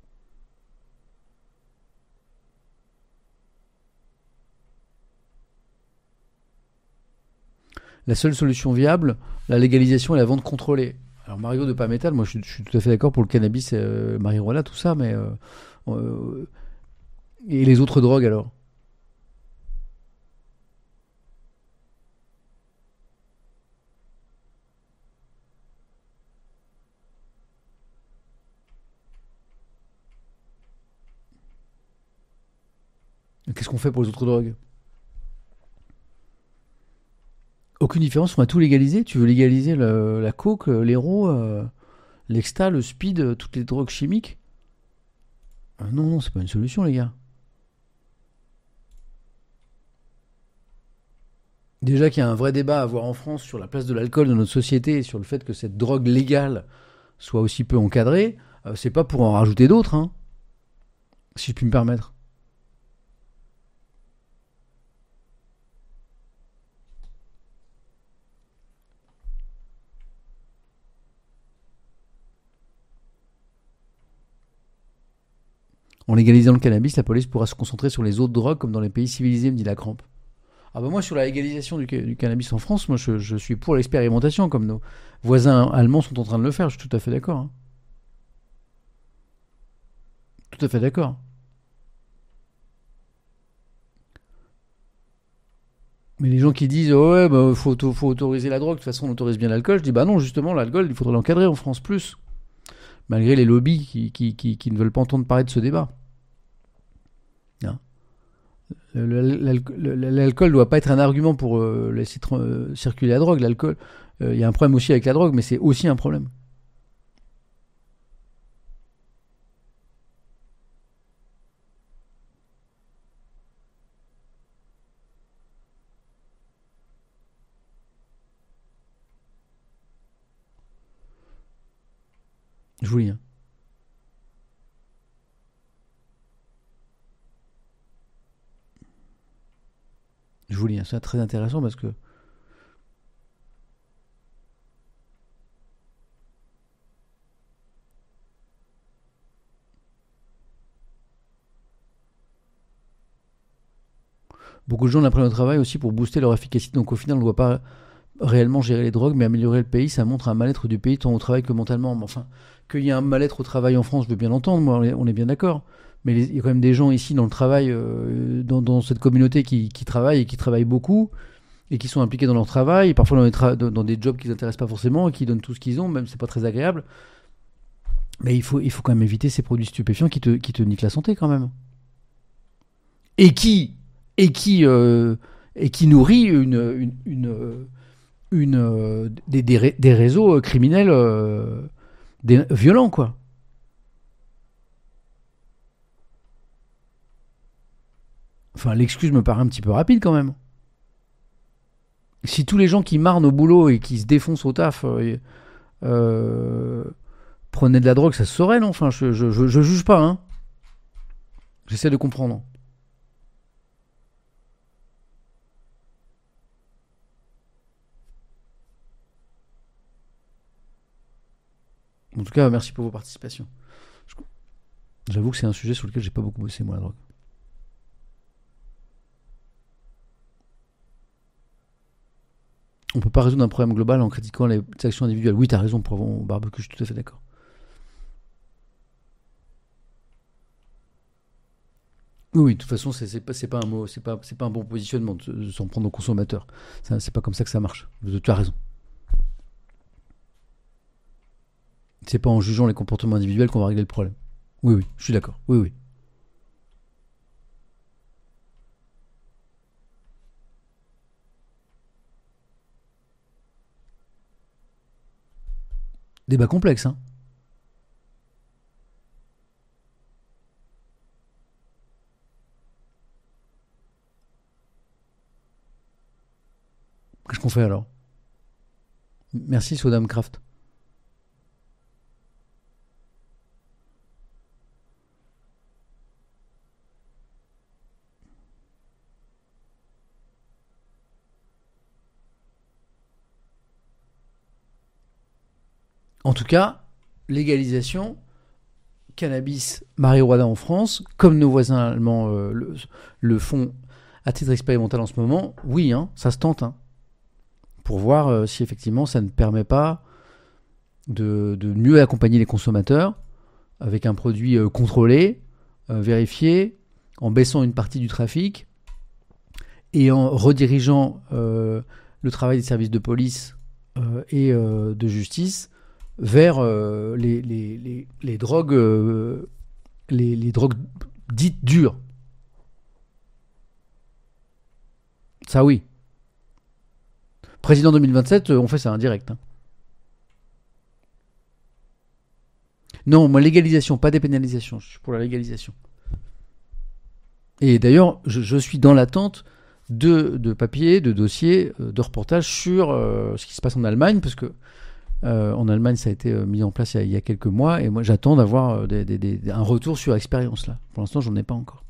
La seule solution viable, la légalisation et la vente contrôlée. Alors Mario de Pamétal, moi je, je suis tout à fait d'accord pour le cannabis, euh, marijuana, tout ça, mais... Euh, euh, et les autres drogues alors ? Qu'est-ce qu'on fait pour les autres drogues ? Aucune différence, on va tout légaliser. Tu veux légaliser le, la coke, l'héro, euh, l'exta, le speed, euh, toutes les drogues chimiques ? euh, Non, non, c'est pas une solution, les gars. Déjà qu'il y a un vrai débat à avoir en France sur la place de l'alcool dans notre société et sur le fait que cette drogue légale soit aussi peu encadrée, euh, c'est pas pour en rajouter d'autres, hein, si je puis me permettre. En légalisant le cannabis, la police pourra se concentrer sur les autres drogues comme dans les pays civilisés, me dit la crampe. Ah bah moi, sur la légalisation du, du cannabis en France, moi je, je suis pour l'expérimentation, comme nos voisins allemands sont en train de le faire, je suis tout à fait d'accord. Hein. Tout à fait d'accord. Mais les gens qui disent oh ouais, bah, faut, auto- faut autoriser la drogue, de toute façon on autorise bien l'alcool, je dis bah non, justement, l'alcool, il faudrait l'encadrer en France plus. Malgré les lobbies qui, qui, qui, qui ne veulent pas entendre parler de ce débat. Hein. Le- le- l'alco- le- L'alcool ne doit pas être un argument pour euh, laisser tr- euh, circuler la drogue. L'alcool, il y a un problème aussi avec la drogue, mais c'est aussi un problème. Je vous lis. Hein. Je vous lis. Hein. C'est très intéressant parce que beaucoup de gens l'apprennent au travail aussi pour booster leur efficacité. Donc au final, on ne doit pas réellement gérer les drogues, mais améliorer le pays. Ça montre un mal-être du pays tant au travail que mentalement. Mais enfin, qu'il y a un mal-être au travail en France, je veux bien l'entendre. Moi, on est, on est bien d'accord. Mais les- il y a quand même des gens ici dans le travail, euh, dans, dans cette communauté qui, qui travaillent et qui travaillent beaucoup et qui sont impliqués dans leur travail, et parfois dans des, tra- dans des jobs qui les intéressent pas forcément et qui donnent tout ce qu'ils ont, même si c'est pas très agréable. Mais il faut, il faut quand même éviter ces produits stupéfiants qui te, qui te niquent la santé quand même. Et qui, et qui, euh, et qui nourrit une, une, une, euh, une, euh, des, des, ré- des réseaux euh, criminels euh, des- violents, quoi. Enfin, l'excuse me paraît un petit peu rapide quand même. Si tous les gens qui marnent au boulot et qui se défoncent au taf euh, euh, prenaient de la drogue, ça se saurait, non? Enfin, je, je, je, je juge pas, hein. J'essaie de comprendre. En tout cas, merci pour vos participations. Je- J'avoue que c'est un sujet sur lequel j'ai pas beaucoup bossé, moi, la drogue. On peut pas résoudre un problème global en critiquant les actions individuelles. Oui, t'as raison, pour au barbecue, je suis tout à fait d'accord. Oui, oui, de toute façon, c'est c'est pas, c'est pas un mot, c'est pas, c'est pas un bon positionnement de, de s'en prendre aux consommateurs. Ça, c'est pas comme ça que ça marche. Tu as raison. C'est pas en jugeant les comportements individuels qu'on va régler le problème. Oui, oui, je suis d'accord. Oui, oui. Débat complexe, hein. Qu'est-ce qu'on fait alors? Merci, Sodam Craft. En tout cas, légalisation, cannabis, marijuana en France, comme nos voisins allemands euh, le, le font à titre expérimental en ce moment, oui, hein, ça se tente. Hein, pour voir euh, si effectivement ça ne permet pas de, de mieux accompagner les consommateurs avec un produit euh, contrôlé, euh, vérifié, en baissant une partie du trafic et en redirigeant euh, le travail des services de police euh, et euh, de justice vers euh, les, les, les, les drogues, euh, les, les drogues dites dures. Ça oui. Président deux mille vingt-sept, euh, on fait ça indirect. Hein. Non, moi légalisation, pas dépénalisation. Je suis pour la légalisation. Et d'ailleurs, je, je suis dans l'attente de, de papiers, de dossiers, euh, de reportages sur euh, ce qui se passe en Allemagne, parce que euh, en Allemagne, ça a été euh, mis en place il y a, il y a quelques mois, et moi j'attends d'avoir euh, des, des, des, un retour sur l'expérience là. Pour l'instant, j'en ai pas encore.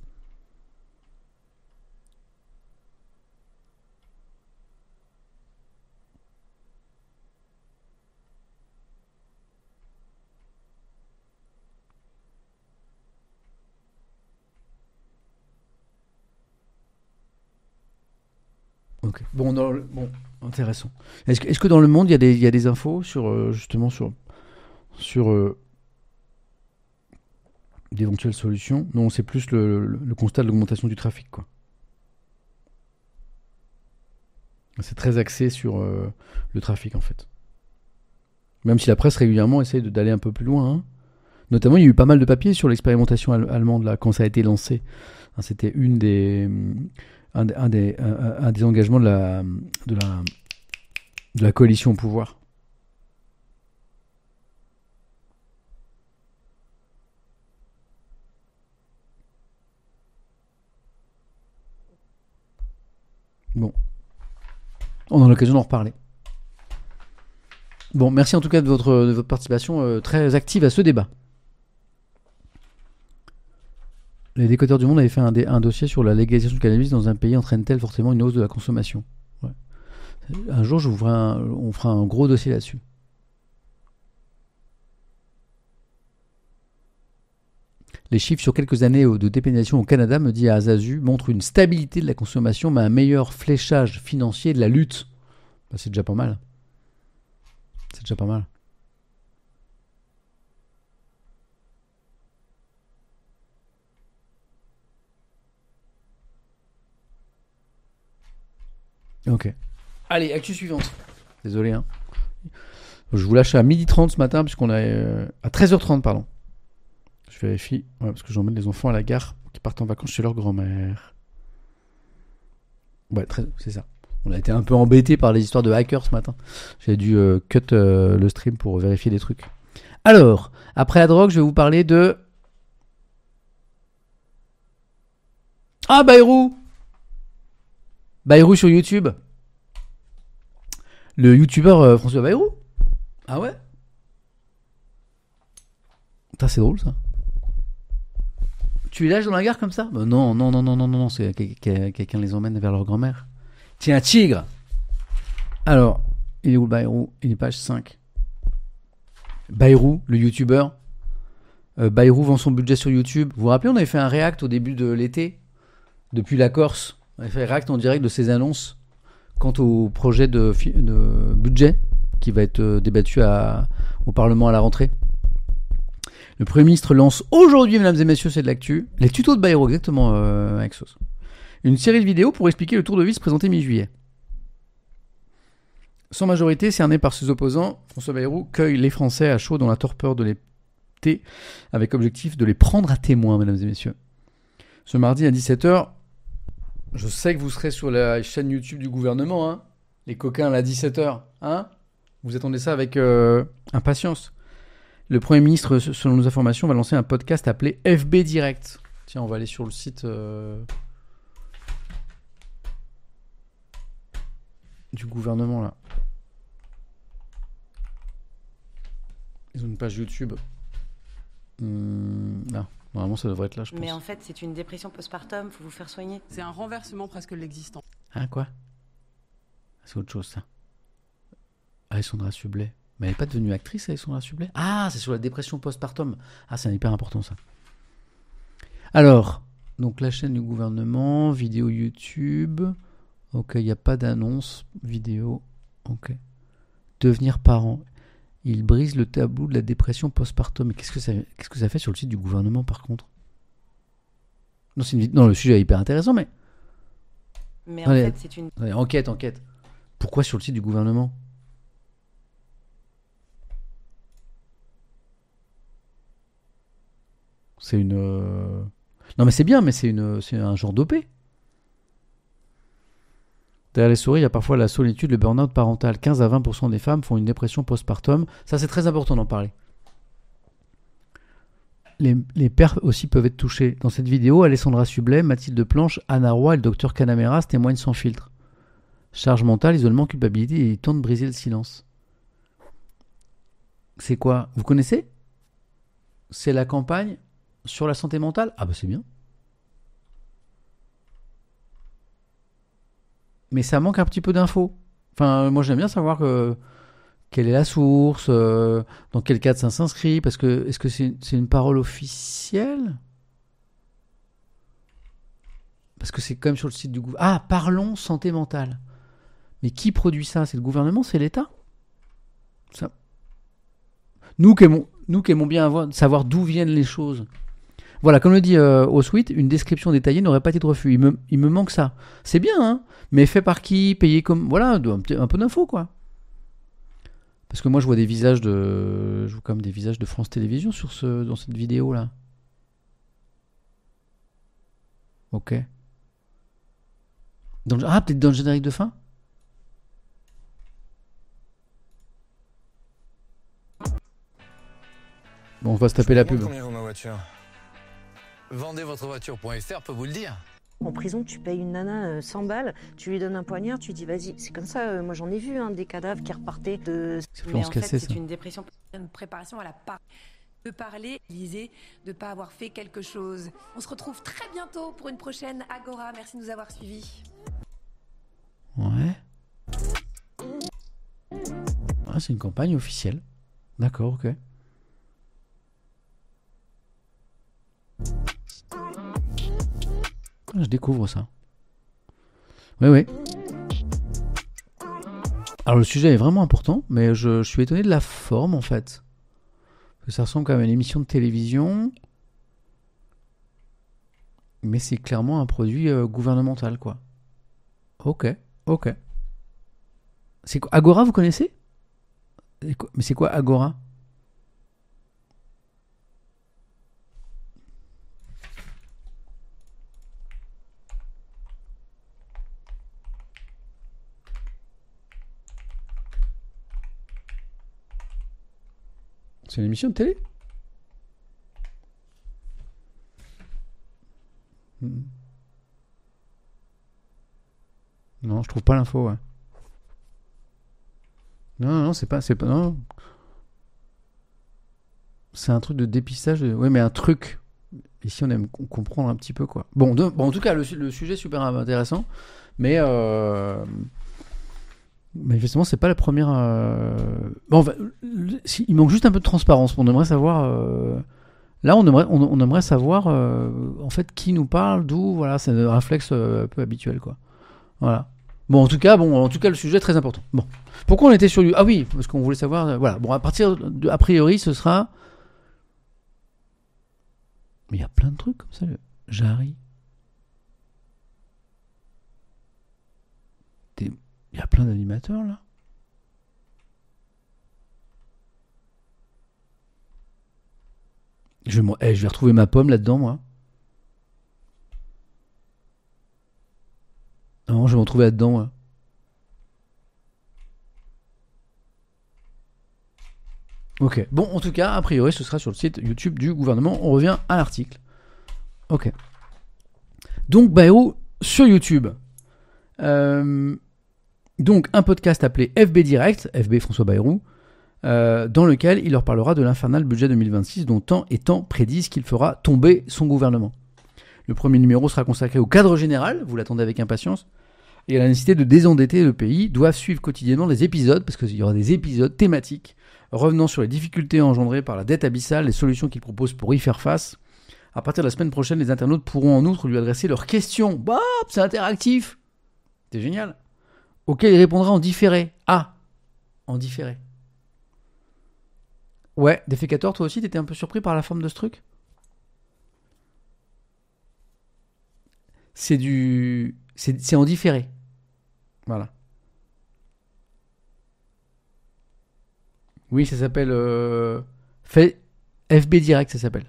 Ok. Bon, dans le- bon intéressant. Est-ce que, est-ce que dans le monde, il y a des, il y a des infos sur, euh, justement, sur, sur euh, d'éventuelles solutions? Non, c'est plus le, le, le constat de l'augmentation du trafic, quoi. C'est très axé sur euh, le trafic, en fait. Même si la presse régulièrement essaye de- d'aller un peu plus loin, hein. Notamment, il y a eu pas mal de papiers sur l'expérimentation al- allemande, là, quand ça a été lancé. Hein, c'était une des, un, des- un des, un, un des engagements de la, de, la, de la coalition au pouvoir. Bon. On a l'occasion d'en reparler. Bon, merci en tout cas de votre, de votre participation euh, très active à ce débat. Les décodeurs du monde avaient fait un, dé- un dossier sur la légalisation du cannabis dans un pays entraîne-t-elle forcément une hausse de la consommation? Ouais. Un jour, je vous ferai un- on fera un gros dossier là-dessus. Les chiffres sur quelques années de dépénalisation au Canada, me dit Azazu, montrent une stabilité de la consommation, mais un meilleur fléchage financier de la lutte. Bah, c'est déjà pas mal. C'est déjà pas mal. Ok. Allez, actu suivante. Désolé, hein. Je vous lâche à midi trente ce matin, puisqu'on est euh, à treize heures trente, pardon. Je vérifie, ouais, parce que j'emmène les enfants à la gare qui partent en vacances chez leur grand-mère. Ouais, très- c'est ça. On a été un peu embêtés par les histoires de hackers ce matin. J'ai dû euh, cut euh, le stream pour vérifier des trucs. Alors, après la drogue, je vais vous parler de... Ah, Bayrou Bayrou sur YouTube. Le youtubeur euh, François Bayrou. Ah ouais? Putain, c'est drôle ça. Tu les lâches dans la gare comme ça? Bah non, non, non, non, non, non, non, c'est que- que- quelqu'un les emmène vers leur grand-mère. Tiens, tigre. Alors, il est où le Bayrou? Il est page cinq. Bayrou, le youtubeur. Euh, Bayrou vend son budget sur YouTube. Vous vous rappelez, on avait fait un react au début de l'été, depuis la Corse. On avait fait un react en direct de ses annonces quant au projet de, fi- de budget qui va être euh, débattu à- au Parlement à la rentrée. Le Premier ministre lance aujourd'hui, mesdames et messieurs, c'est de l'actu, les tutos de Bayrou, exactement, euh, avec sauce. Une série de vidéos pour expliquer le tour de vis présenté mi-juillet. Sans majorité, cerné par ses opposants, François Bayrou cueille les Français à chaud dans la torpeur de l'été, avec objectif de les prendre à témoin, mesdames et messieurs. Ce mardi à dix-sept heures, je sais que vous serez sur la chaîne YouTube du gouvernement, hein, les coquins, à dix-sept heures, hein. Vous attendez ça avec euh, impatience. Le Premier ministre, selon nos informations, va lancer un podcast appelé F B Direct. Tiens, on va aller sur le site euh, du gouvernement, là. Ils ont une page YouTube. Hum, là, normalement, ça devrait être là, je pense. Mais en fait, c'est une dépression postpartum, faut vous faire soigner. C'est un renversement presque de l'existant. Hein, quoi? C'est autre chose, ça. Alessandra Sublet. Mais elle n'est pas devenue actrice, Alessandra Sublet? Ah, c'est sur la dépression postpartum. Ah, c'est hyper important, ça. Alors, donc la chaîne du gouvernement, vidéo YouTube. Ok, il n'y a pas d'annonce. Vidéo. Ok. Devenir parent. Il brise le tabou de la dépression postpartum. Mais qu'est-ce que ça, qu'est-ce que ça fait sur le site du gouvernement, par contre? Non, c'est une vid- non, le sujet est hyper intéressant, mais... Mais en Allez. fait, c'est une Allez, enquête, enquête. Pourquoi sur le site du gouvernement? C'est une... euh, Non mais c'est bien, mais c'est une, c'est un genre d'O P. Derrière les souris, il y a parfois la solitude, le burn-out parental. quinze à vingt pour cent des femmes font une dépression postpartum. Ça, c'est très important d'en parler. Les, les pères aussi peuvent être touchés. Dans cette vidéo, Alessandra Sublet, Mathilde Planche, Anna Roy et le docteur Canameras témoignent sans filtre. Charge mentale, isolement, culpabilité et ils tentent de briser le silence. C'est quoi? Vous connaissez? C'est la campagne sur la santé mentale? Ah bah c'est bien. Mais ça manque un petit peu d'infos. Enfin, moi j'aime bien savoir que, quelle est la source, euh, dans quel cadre ça s'inscrit, parce que est-ce que c'est, c'est une parole officielle? Parce que c'est quand même sur le site du gouvernement. Ah, parlons santé mentale. Mais qui produit ça? C'est le gouvernement, c'est l'État. Ça. Nous qui aimons, nous qui aimons bien avoir, savoir d'où viennent les choses. Voilà, comme le dit euh, Oswit, une description détaillée n'aurait pas été de refus. Il me, il me manque ça. C'est bien, hein, mais fait par qui? Payé comme... Voilà, un, un peu d'infos, quoi. Parce que moi, je vois des visages de... Je vois comme des visages de France Télévisions sur ce, dans cette vidéo-là. Ok. Dans le... Ah, peut-être dans le générique de fin? Bon, on va se taper la pub. Combien vaut ma voiture? Vendez votre voiture.fr peut vous le dire. En prison, tu payes une nana euh, cent balles, tu lui donnes un poignard, tu dis vas-y. C'est comme ça, euh, moi j'en ai vu hein, des cadavres qui repartaient de... Mais en fait, c'est une dépression, une préparation à la part. De parler, lisez, de ne pas avoir fait quelque chose. On se retrouve très bientôt pour une prochaine Agora. Merci de nous avoir suivis. Ouais. Ah, c'est une campagne officielle. D'accord, ok. Je découvre ça. Oui, oui. Alors le sujet est vraiment important, mais je, je suis étonné de la forme en fait. Parce que ça ressemble quand même à une émission de télévision, mais c'est clairement un produit euh, gouvernemental, quoi. Ok, ok. C'est quoi Agora, vous connaissez? Mais c'est quoi Agora? C'est une émission de télé? hmm. Non, je trouve pas l'info, ouais. Non, non, non, c'est pas... C'est pas non. C'est un truc de dépistage. De... Oui, mais un truc. Ici, on aime comprendre un petit peu, quoi. Bon, de... bon en tout cas, le, le sujet est super intéressant, mais... Euh... Manifestement, c'est pas la première. Euh... Bon, il manque juste un peu de transparence. On aimerait savoir. Euh... Là, on aimerait, on, on aimerait savoir euh, en fait qui nous parle, d'où. Voilà, c'est un réflexe euh, un peu habituel, quoi. Voilà. Bon, en tout cas, bon, en tout cas, le sujet est très important. Bon, pourquoi on était sur du. Ah oui, parce qu'on voulait savoir. Euh, voilà. Bon, à partir de, a priori, ce sera. Mais il y a plein de trucs comme ça. Le... Jarry. Des... Il y a plein d'animateurs là. Je vais, eh, je vais retrouver ma pomme là-dedans, moi. Non, je vais m'en trouver là-dedans, moi. Ok. Bon, en tout cas, a priori, ce sera sur le site YouTube du gouvernement. On revient à l'article. Ok. Donc, Bayrou sur YouTube. Euh... Donc, un podcast appelé F B Direct, F B François Bayrou, euh, dans lequel il leur parlera de l'infernal budget deux mille vingt-six dont temps et temps prédisent qu'il fera tomber son gouvernement. Le premier numéro sera consacré au cadre général, vous l'attendez avec impatience, et à la nécessité de désendetter le pays. Doivent suivre quotidiennement des épisodes, parce qu'il y aura des épisodes thématiques, revenant sur les difficultés engendrées par la dette abyssale, les solutions qu'il propose pour y faire face. À partir de la semaine prochaine, les internautes pourront en outre lui adresser leurs questions. Bah, c'est interactif. C'est génial. Auquel il répondra en différé. Ah, en différé. Ouais, Défécator, toi aussi, t'étais un peu surpris par la forme de ce truc? C'est du... C'est, c'est en différé. Voilà. Oui, ça s'appelle... Euh... F B Direct, ça s'appelle.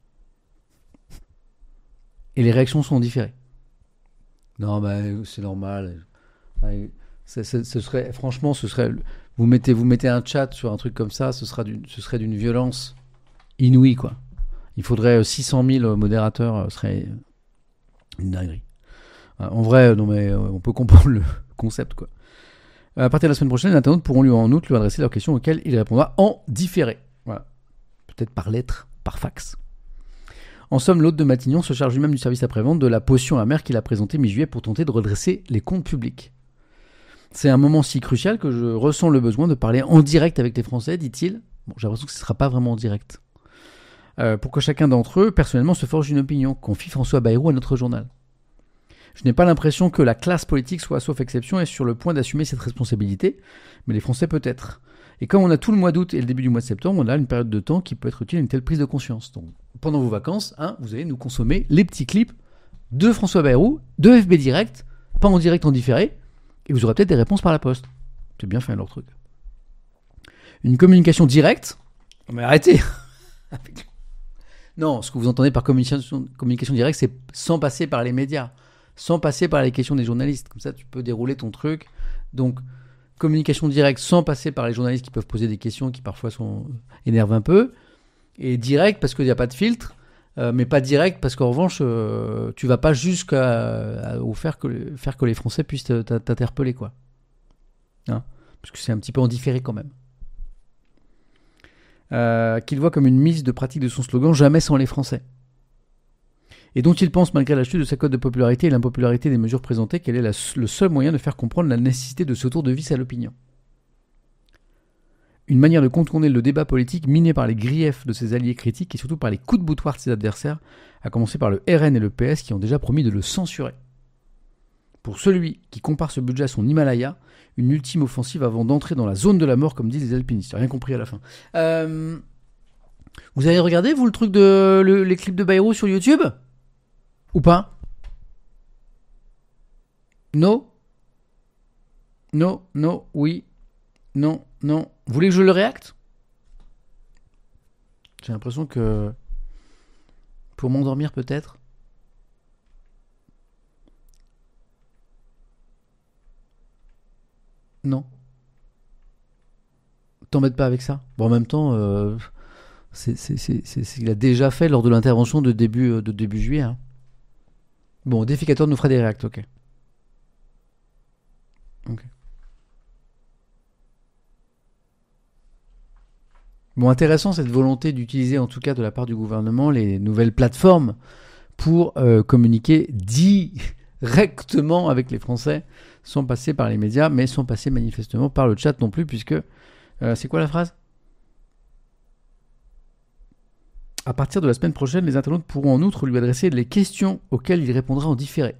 Et les réactions sont en différé. Non, bah, c'est normal. Ce, ce, ce serait, franchement, ce serait, vous mettez, vous mettez un chat sur un truc comme ça, ce sera d'une, ce serait d'une violence inouïe, quoi. Il faudrait six cent mille modérateurs, ce serait une dinguerie. En vrai, non mais on peut comprendre le concept, quoi. À partir de la semaine prochaine, les internautes pourront lui en outre lui adresser leurs questions auxquelles il répondra en différé. Voilà. Peut-être par lettre, par fax. En somme, l'hôte de Matignon se charge lui-même du service après-vente de la potion amère qu'il a présentée mi-juillet pour tenter de redresser les comptes publics. C'est un moment si crucial que je ressens le besoin de parler en direct avec les Français, dit-il. Bon, j'ai l'impression que ce ne sera pas vraiment en direct. Euh, pour que chacun d'entre eux, personnellement, se forge une opinion, confie François Bayrou à notre journal. Je n'ai pas l'impression que la classe politique soit, sauf exception, est sur le point d'assumer cette responsabilité, mais les Français peut-être. Et comme on a tout le mois d'août et le début du mois de septembre, on a une période de temps qui peut être utile à une telle prise de conscience. Donc, pendant vos vacances, hein, vous allez nous consommer les petits clips de François Bayrou, de F B Direct, pas en direct, en différé, et vous aurez peut-être des réponses par la poste. C'est bien fait leur truc. Une communication directe. Mais arrêtez. Non, ce que vous entendez par communication, communication directe, c'est sans passer par les médias, sans passer par les questions des journalistes. Comme ça, tu peux dérouler ton truc. Donc, communication directe sans passer par les journalistes qui peuvent poser des questions qui parfois sont, énervent un peu. Et direct parce qu'il n'y a pas de filtre, euh, mais pas direct parce qu'en revanche, euh, tu vas pas jusqu'à au faire que, faire que les Français puissent t'interpeller, quoi. Hein, parce que c'est un petit peu en différé quand même. Euh, qu'il voit comme une mise de pratique de son slogan « Jamais sans les Français ». Et dont il pense, malgré la chute de sa cote de popularité et l'impopularité des mesures présentées, qu'elle est la, le seul moyen de faire comprendre la nécessité de ce tour de vis à l'opinion. Une manière de contourner le débat politique miné par les griefs de ses alliés critiques et surtout par les coups de boutoir de ses adversaires, à commencer par le R N et le P S qui ont déjà promis de le censurer. Pour celui qui compare ce budget à son Himalaya, une ultime offensive avant d'entrer dans la zone de la mort, comme disent les alpinistes. Rien compris à la fin. Euh... Vous avez regardé, vous, le truc de le, les clips de Bayrou sur YouTube ? Ou pas ? Non ? Non, non, oui, non, non. Vous voulez que je le réacte ? J'ai l'impression que... Pour m'endormir, peut-être ? Non. T'embête pas avec ça. Bon, en même temps, euh, c'est, c'est, c'est, c'est, c'est, il a déjà fait lors de l'intervention de début, de début juillet. Hein. Bon, Déficateur nous fera des réacts, ok. Ok. Bon, intéressant cette volonté d'utiliser, en tout cas de la part du gouvernement, les nouvelles plateformes pour euh, communiquer directement avec les Français, sans passer par les médias, mais sans passer manifestement par le chat non plus, puisque... Euh, c'est quoi la phrase ? À partir de la semaine prochaine, les internautes pourront en outre lui adresser les questions auxquelles il répondra en différé.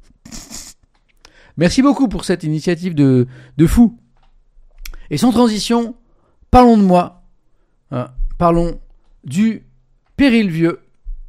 Merci beaucoup pour cette initiative de, de fou. Et sans transition, parlons de moi. Euh, parlons du péril vieux.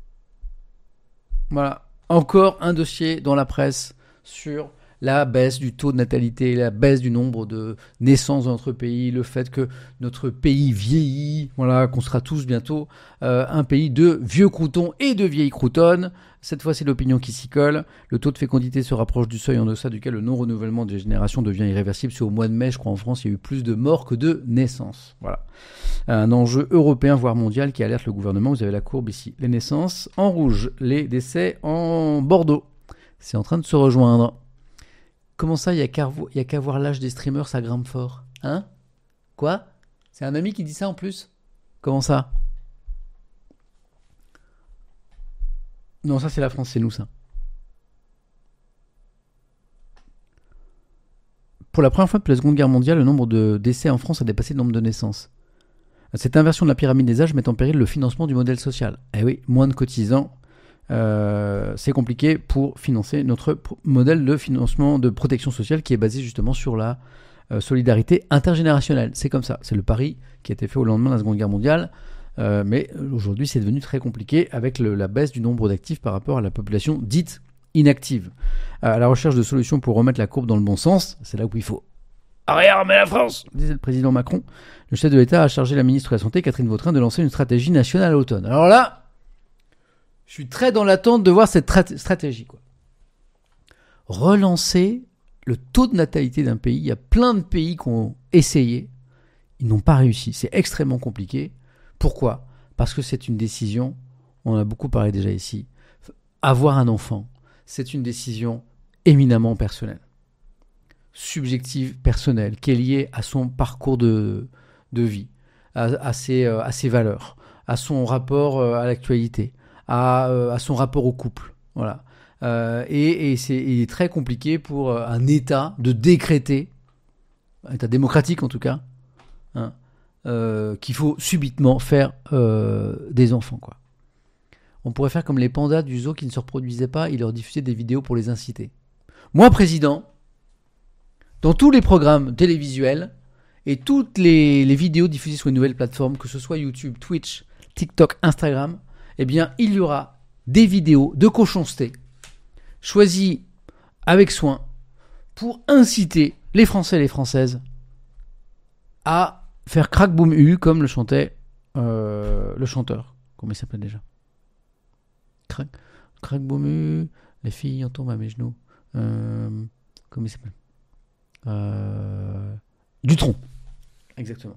Voilà. Encore un dossier dans la presse sur la baisse du taux de natalité, la baisse du nombre de naissances dans notre pays, le fait que notre pays vieillit, voilà, qu'on sera tous bientôt euh, un pays de vieux croutons et de vieilles croutonnes. Cette fois, c'est l'opinion qui s'y colle. Le taux de fécondité se rapproche du seuil en deçà duquel le non-renouvellement des générations devient irréversible. C'est au mois de mai, je crois, en France, il y a eu plus de morts que de naissances. Voilà. Un enjeu européen, voire mondial, qui alerte le gouvernement. Vous avez la courbe ici. Les naissances en rouge, les décès en bordeaux. C'est en train de se rejoindre. Comment ça, il n'y a qu'à, y a qu'à voir l'âge des streamers, ça grimpe fort. Hein ? Quoi ? C'est un ami qui dit ça en plus ? Comment ça ? Non, ça c'est la France, c'est nous ça. Pour la première fois depuis la Seconde Guerre mondiale, le nombre de décès en France a dépassé le nombre de naissances. Cette inversion de la pyramide des âges met en péril le financement du modèle social. Eh oui, moins de cotisants. Euh, c'est compliqué pour financer notre pro- modèle de financement de protection sociale qui est basé justement sur la euh, solidarité intergénérationnelle. C'est comme ça, c'est le pari qui a été fait au lendemain de la Seconde Guerre mondiale, euh, mais aujourd'hui c'est devenu très compliqué avec le, la baisse du nombre d'actifs par rapport à la population dite inactive. À la recherche de solutions pour remettre la courbe dans le bon sens, c'est là où il faut réarmer la France, disait le président Macron. Le chef de l'État a chargé la ministre de la Santé, Catherine Vautrin, de lancer une stratégie nationale à l'automne. Alors là, je suis très dans l'attente de voir cette tra- stratégie, quoi. Relancer le taux de natalité d'un pays. Il y a plein de pays qui ont essayé. Ils n'ont pas réussi. C'est extrêmement compliqué. Pourquoi ? Parce que c'est une décision, on en a beaucoup parlé déjà ici, avoir un enfant, c'est une décision éminemment personnelle. Subjective, personnelle, qui est liée à son parcours de, de vie, à, à, ses, à ses valeurs, à son rapport à l'actualité, À, euh, à son rapport au couple, voilà. Euh, et, et c'est il est très compliqué pour un État de décréter, un État démocratique en tout cas, hein, euh, qu'il faut subitement faire euh, des enfants, quoi. On pourrait faire comme les pandas du zoo qui ne se reproduisaient pas, ils leur diffusaient des vidéos pour les inciter. Moi, président, dans tous les programmes télévisuels et toutes les, les vidéos diffusées sur les nouvelles plateformes, que ce soit YouTube, Twitch, TikTok, Instagram, eh bien, il y aura des vidéos de cochonceté choisies avec soin pour inciter les Français et les Françaises à faire crack boom u comme le chantait euh, le chanteur. Comment il s'appelle déjà? Crack, crack boom u, les filles en tombent à mes genoux. Euh, comment il s'appelle? euh, Dutronc. Exactement.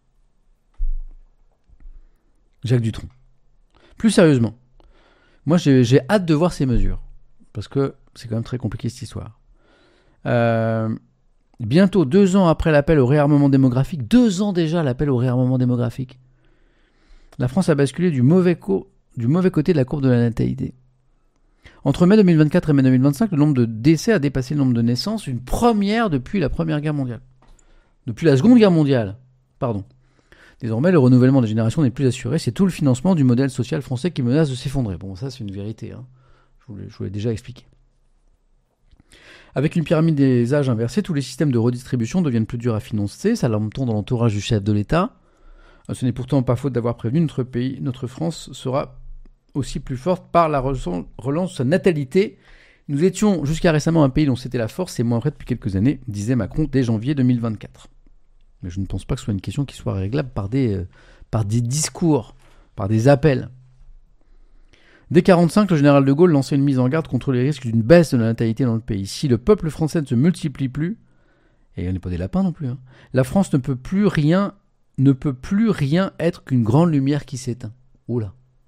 Jacques Dutronc. Plus sérieusement, moi j'ai, j'ai hâte de voir ces mesures. Parce que c'est quand même très compliqué cette histoire. Euh, bientôt deux ans après l'appel au réarmement démographique, deux ans déjà l'appel au réarmement démographique, la France a basculé du mauvais, co- du mauvais côté de la courbe de la natalité. Entre mai deux mille vingt-quatre et mai deux mille vingt-cinq, le nombre de décès a dépassé le nombre de naissances, une première depuis la Première Guerre mondiale. Depuis la Seconde Guerre mondiale, pardon. Désormais, le renouvellement des générations n'est plus assuré, c'est tout le financement du modèle social français qui menace de s'effondrer. Bon, ça c'est une vérité, hein. Je vous l'ai, je vous l'ai déjà expliqué. Avec une pyramide des âges inversée, tous les systèmes de redistribution deviennent plus durs à financer, ça tombe dans l'entourage du chef de l'État. Ce n'est pourtant pas faute d'avoir prévenu, notre pays, notre France sera aussi plus forte par la relance de sa natalité. Nous étions jusqu'à récemment un pays dont c'était la force, c'est moins vrai depuis quelques années, disait Macron dès janvier deux mille vingt-quatre. Mais je ne pense pas que ce soit une question qui soit réglable par des, euh, par des discours, par des appels. Dès quarante-cinq, le général de Gaulle lançait une mise en garde contre les risques d'une baisse de la natalité dans le pays. Si le peuple français ne se multiplie plus, et on n'est pas des lapins non plus, hein, la France ne peut plus rien, ne peut plus rien être qu'une grande lumière qui s'éteint. Oula.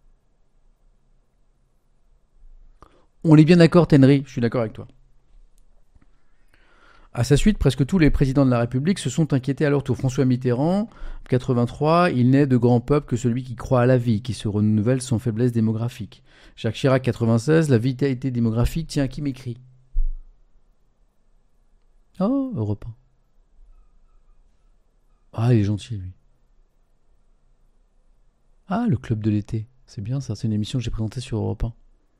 On est bien d'accord, Tenry, je suis d'accord avec toi. À sa suite, presque tous les présidents de la République se sont inquiétés à leur tour. François Mitterrand, quatre-vingt-trois, il n'est de grand peuple que celui qui croit à la vie, qui se renouvelle sans faiblesse démographique. Jacques Chirac, quatre-vingt-seize, la vitalité démographique, tiens, qui m'écrit? Oh, Europe un. Ah, il est gentil, lui. Ah, le club de l'été. C'est bien ça, c'est une émission que j'ai présentée sur Europe un.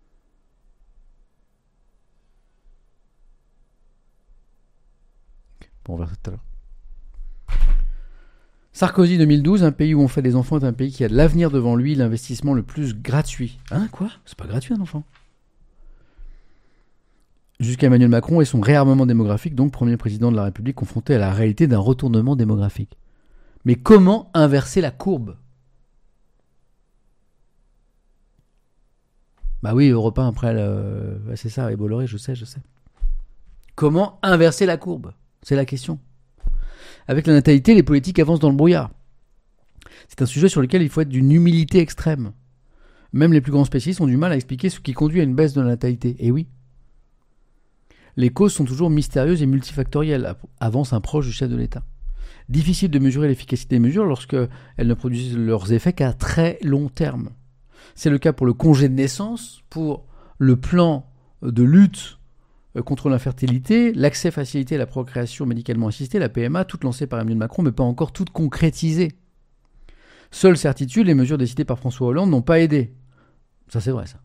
Bon, on verra ça tout à l'heure. Sarkozy deux mille douze, un pays où on fait des enfants est un pays qui a de l'avenir devant lui, l'investissement le plus gratuit. Hein, quoi? C'est pas gratuit un enfant. Jusqu'à Emmanuel Macron et son réarmement démographique, donc premier président de la République confronté à la réalité d'un retournement démographique. Mais comment inverser la courbe? Bah oui, Europe un après, le... ouais, c'est ça, et Bolloré, je sais, je sais. Comment inverser la courbe? C'est la question. Avec la natalité, les politiques avancent dans le brouillard. C'est un sujet sur lequel il faut être d'une humilité extrême. Même les plus grands spécialistes ont du mal à expliquer ce qui conduit à une baisse de la natalité. Et oui. Les causes sont toujours mystérieuses et multifactorielles, avance un proche du chef de l'État. Difficile de mesurer l'efficacité des mesures lorsqu'elles ne produisent leurs effets qu'à très long terme. C'est le cas pour le congé de naissance, pour le plan de lutte contre l'infertilité, l'accès facilité à la procréation médicalement assistée, la P M A, toutes lancées par Emmanuel Macron, mais pas encore toutes concrétisées. Seule certitude, les mesures décidées par François Hollande n'ont pas aidé. Ça, c'est vrai, ça.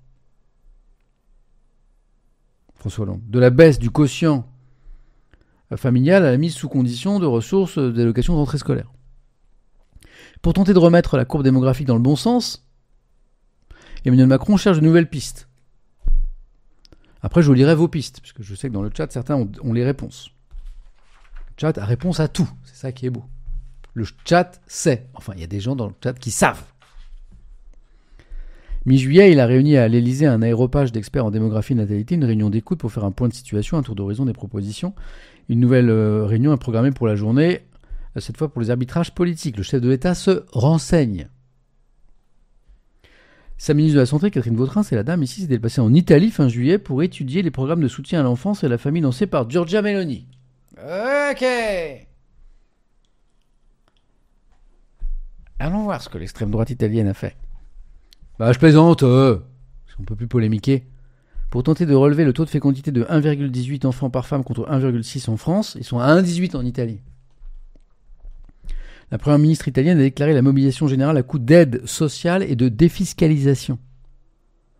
François Hollande. De la baisse du quotient familial à la mise sous condition de ressources d'allocation de rentrée scolaire. Pour tenter de remettre la courbe démographique dans le bon sens, Emmanuel Macron cherche de nouvelles pistes. Après, je vous lirai vos pistes, parce que je sais que dans le chat, certains ont, ont les réponses. Le chat a réponse à tout. C'est ça qui est beau. Le chat sait. Enfin, il y a des gens dans le chat qui savent. Mi-juillet, il a réuni à l'Élysée un aéropage d'experts en démographie et natalité, une réunion d'écoute pour faire un point de situation, un tour d'horizon des propositions. Une nouvelle euh, réunion est programmée pour la journée, cette fois pour les arbitrages politiques. Le chef de l'État se renseigne. Sa ministre de la Santé, Catherine Vautrin, c'est la dame ici, s'est déplacée en Italie fin juillet pour étudier les programmes de soutien à l'enfance et à la famille lancés par Giorgia Meloni. Ok. Allons voir ce que l'extrême droite italienne a fait. Bah, je plaisante, euh, on peut plus polémiquer. Pour tenter de relever le taux de fécondité de un virgule dix-huit enfants par femme contre un virgule six en France, ils sont à un virgule dix-huit en Italie. La première ministre italienne a déclaré la mobilisation générale à coup d'aide sociale et de défiscalisation.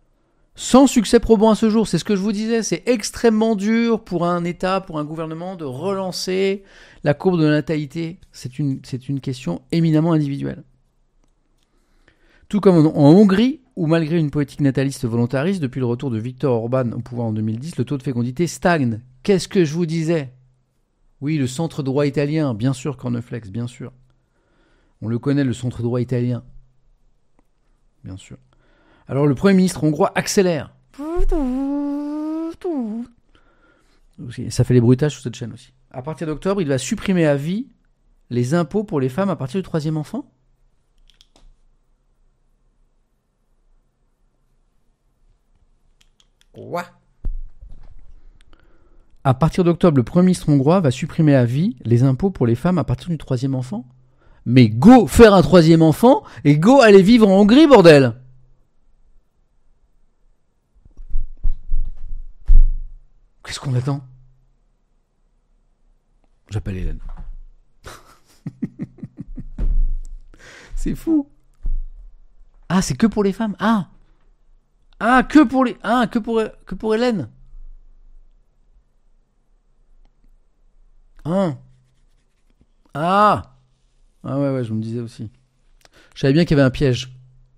Sans succès probant à ce jour, c'est ce que je vous disais, c'est extrêmement dur pour un État, pour un gouvernement de relancer la courbe de la natalité. C'est une, c'est une question éminemment individuelle. Tout comme en, en Hongrie, où malgré une politique nataliste volontariste, depuis le retour de Viktor Orban au pouvoir en deux mille dix, le taux de fécondité stagne. Qu'est-ce que je vous disais ? Oui, le centre droit italien, bien sûr, Corneflex, bien sûr. On le connaît, le centre droit italien. Bien sûr. Alors le Premier ministre hongrois accélère. Ça fait les bruitages sur cette chaîne aussi. À partir d'octobre, il va supprimer à vie les impôts pour les femmes à partir du troisième enfant. Quoi ? À partir d'octobre, le Premier ministre hongrois va supprimer à vie les impôts pour les femmes à partir du troisième enfant. Mais go faire un troisième enfant et go aller vivre en Hongrie, bordel! Qu'est-ce qu'on attend? J'appelle Hélène. C'est fou. Ah, c'est que pour les femmes. Ah. Ah, que pour les. Ah, que pour que pour Hélène. Ah. Ah. Ah ouais ouais, je me disais aussi. Je savais bien qu'il y avait un piège.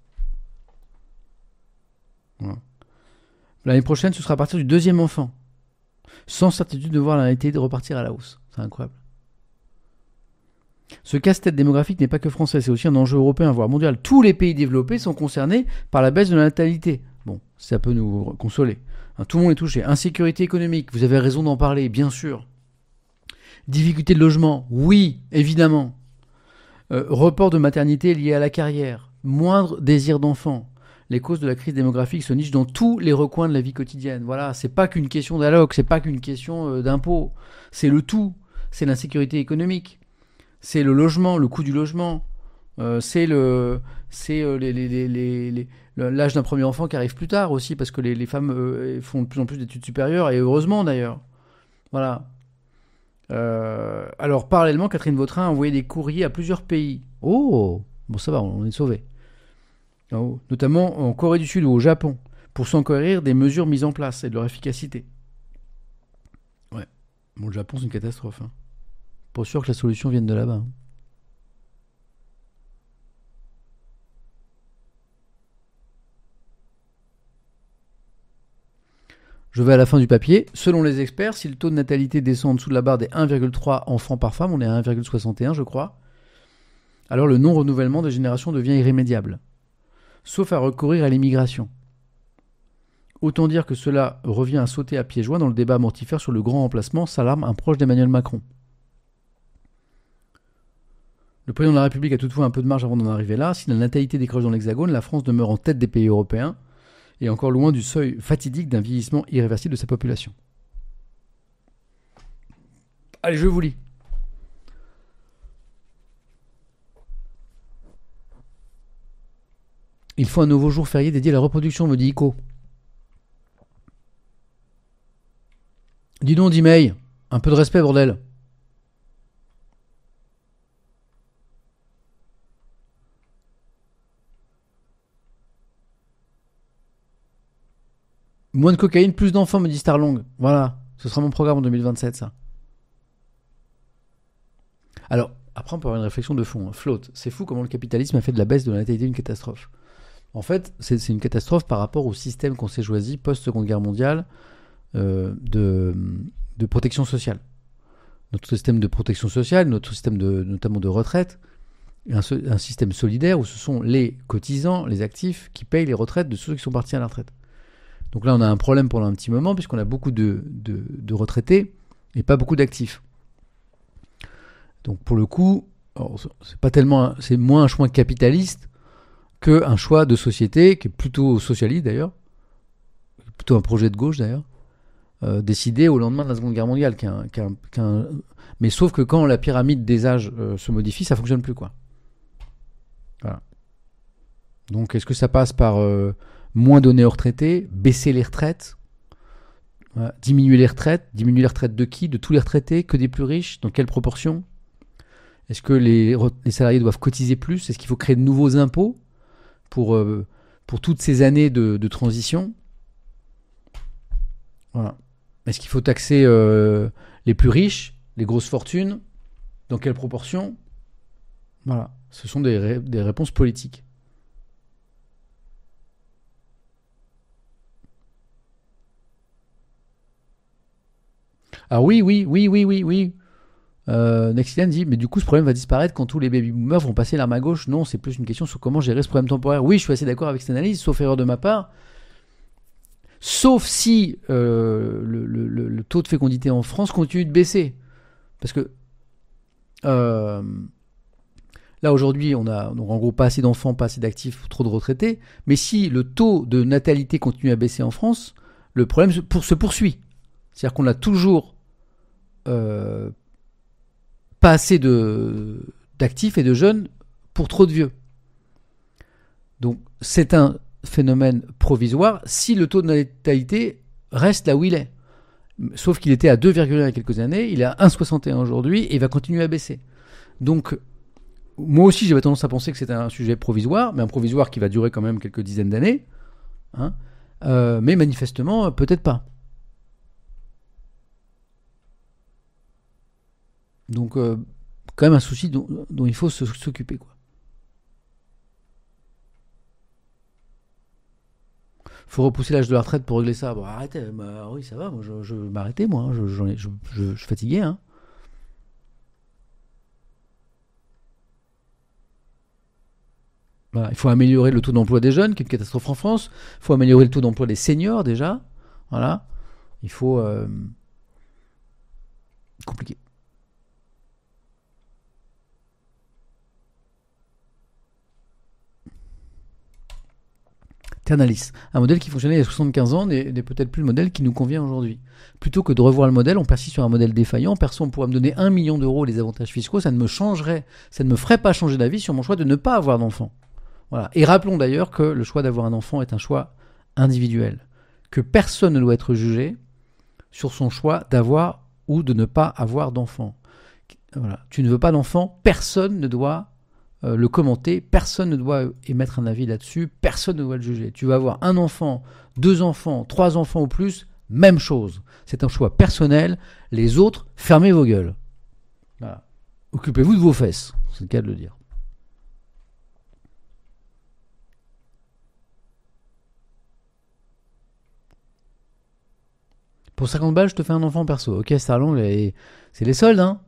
Voilà. L'année prochaine, ce sera à partir du deuxième enfant. Sans certitude de voir la natalité de repartir à la hausse. C'est incroyable. Ce casse-tête démographique n'est pas que français, c'est aussi un enjeu européen, voire mondial. Tous les pays développés sont concernés par la baisse de la natalité. Bon, ça peut nous consoler. Hein, tout le monde est touché. Insécurité économique, vous avez raison d'en parler, bien sûr. Difficulté de logement, oui, évidemment. Euh, report de maternité lié à la carrière. Moindre désir d'enfant. Les causes de la crise démographique se nichent dans tous les recoins de la vie quotidienne. Voilà, c'est pas qu'une question d'alloc, c'est pas qu'une question euh, d'impôt. C'est le tout. C'est l'insécurité économique. C'est le logement, le coût du logement. Euh, c'est le, c'est euh, les, les, les, les, les, l'âge d'un premier enfant qui arrive plus tard aussi, parce que les, les femmes euh, font de plus en plus d'études supérieures, et heureusement d'ailleurs. Voilà. Euh, alors, parallèlement, Catherine Vautrin a envoyé des courriers à plusieurs pays. Oh, bon, ça va, on est sauvés. Oh, notamment en Corée du Sud ou au Japon, pour s'enquérir des mesures mises en place et de leur efficacité. Ouais. Bon, le Japon, c'est une catastrophe. Hein. Pas sûr que la solution vienne de là-bas. Hein. Je vais à la fin du papier. Selon les experts, si le taux de natalité descend en dessous de la barre des un virgule trois enfants par femme, on est à un virgule soixante et un, je crois, alors le non-renouvellement des générations devient irrémédiable, sauf à recourir à l'immigration. Autant dire que cela revient à sauter à pieds joints dans le débat mortifère sur le grand remplacement, s'alarme un proche d'Emmanuel Macron. Le président de la République a toutefois un peu de marge avant d'en arriver là. Si la natalité décroche dans l'Hexagone, la France demeure en tête des pays européens et encore loin du seuil fatidique d'un vieillissement irréversible de sa population. Allez, je vous lis. Il faut un nouveau jour férié dédié à la reproduction, me dit Ico. Dis donc, Dimei, un peu de respect, bordel. Moins de cocaïne, plus d'enfants, me dit Starlong. Voilà, ce sera mon programme en deux mille vingt-sept, ça. Alors, après, on peut avoir une réflexion de fond. Hein. Float, c'est fou comment le capitalisme a fait de la baisse de la natalité une catastrophe. En fait, c'est, c'est une catastrophe par rapport au système qu'on s'est choisi post-Seconde Guerre mondiale euh, de, de protection sociale. Notre système de protection sociale, notre système de, notamment de retraite, un, un système solidaire où ce sont les cotisants, les actifs, qui payent les retraites de ceux qui sont partis à la retraite. Donc là, on a un problème pendant un petit moment, puisqu'on a beaucoup de, de, de retraités et pas beaucoup d'actifs. Donc pour le coup, alors, c'est pas tellement, c'est moins un choix capitaliste qu'un choix de société, qui est plutôt socialiste d'ailleurs, plutôt un projet de gauche d'ailleurs, euh, décidé au lendemain de la Seconde Guerre mondiale. Qu'un, qu'un, qu'un... Mais sauf que quand la pyramide des âges euh, se modifie, ça fonctionne plus, quoi. Voilà. Donc est-ce que ça passe par euh, moins donner aux retraités, baisser les retraites, voilà, diminuer les retraites, diminuer les retraites de qui? De tous les retraités, que des plus riches? Dans quelle proportion? Est-ce que les, les salariés doivent cotiser plus? Est-ce qu'il faut créer de nouveaux impôts pour, euh, pour toutes ces années de, de transition? Voilà. Est-ce qu'il faut taxer euh, les plus riches, les grosses fortunes? Dans quelle proportion? Voilà. Ce sont des, ré- des réponses politiques. Ah oui, oui, oui, oui, oui, oui. Euh, Nexidan dit, mais du coup, ce problème va disparaître quand tous les baby boomers vont passer l'arme à gauche. Non, c'est plus une question sur comment gérer ce problème temporaire. Oui, je suis assez d'accord avec cette analyse, sauf erreur de ma part. Sauf si euh, le, le- le- le taux de fécondité en France continue de baisser. Parce que euh, là, aujourd'hui, on a donc, en gros pas assez d'enfants, pas assez d'actifs, trop de retraités. Mais si le taux de natalité continue à baisser en France, le problème se, pour, se poursuit. C'est-à-dire qu'on a toujours euh, pas assez de, d'actifs et de jeunes pour trop de vieux. Donc c'est un phénomène provisoire si le taux de natalité reste là où il est. Sauf qu'il était à deux virgule un il y a quelques années, il est à un virgule soixante et un aujourd'hui et il va continuer à baisser. Donc moi aussi j'avais tendance à penser que c'était un sujet provisoire, mais un provisoire qui va durer quand même quelques dizaines d'années. Hein. Euh, mais manifestement, peut-être pas. Donc, euh, quand même un souci dont, dont il faut se, s'occuper, quoi. Faut repousser l'âge de la retraite pour régler ça. Bon, arrêtez, bah, oui, ça va, moi, je, je vais m'arrêter, moi, hein, je, j'en ai- je, je- je suis fatigué, hein. Voilà, il faut améliorer le taux d'emploi des jeunes, qui est une catastrophe en France. Il faut améliorer le taux d'emploi des seniors, déjà. Voilà. Il faut... euh, compliqué. Ternalis, un modèle qui fonctionnait il y a soixante-quinze ans n'est, n'est peut-être plus le modèle qui nous convient aujourd'hui. Plutôt que de revoir le modèle, on persiste sur un modèle défaillant. Perso, on pourrait me donner un million d'euros les avantages fiscaux, ça ne me changerait, ça ne me ferait pas changer d'avis sur mon choix de ne pas avoir d'enfant. Voilà. Et rappelons d'ailleurs que le choix d'avoir un enfant est un choix individuel, que personne ne doit être jugé sur son choix d'avoir ou de ne pas avoir d'enfant. Voilà. Tu ne veux pas d'enfant, personne ne doit euh, le commenter, personne ne doit émettre un avis là-dessus, personne ne doit le juger. Tu vas avoir un enfant, deux enfants, trois enfants ou plus, même chose. C'est un choix personnel. Les autres, fermez vos gueules. Voilà. Occupez-vous de vos fesses, c'est le cas de le dire. Pour cinquante balles, je te fais un enfant perso. Ok, Starlong, les... c'est les soldes, hein.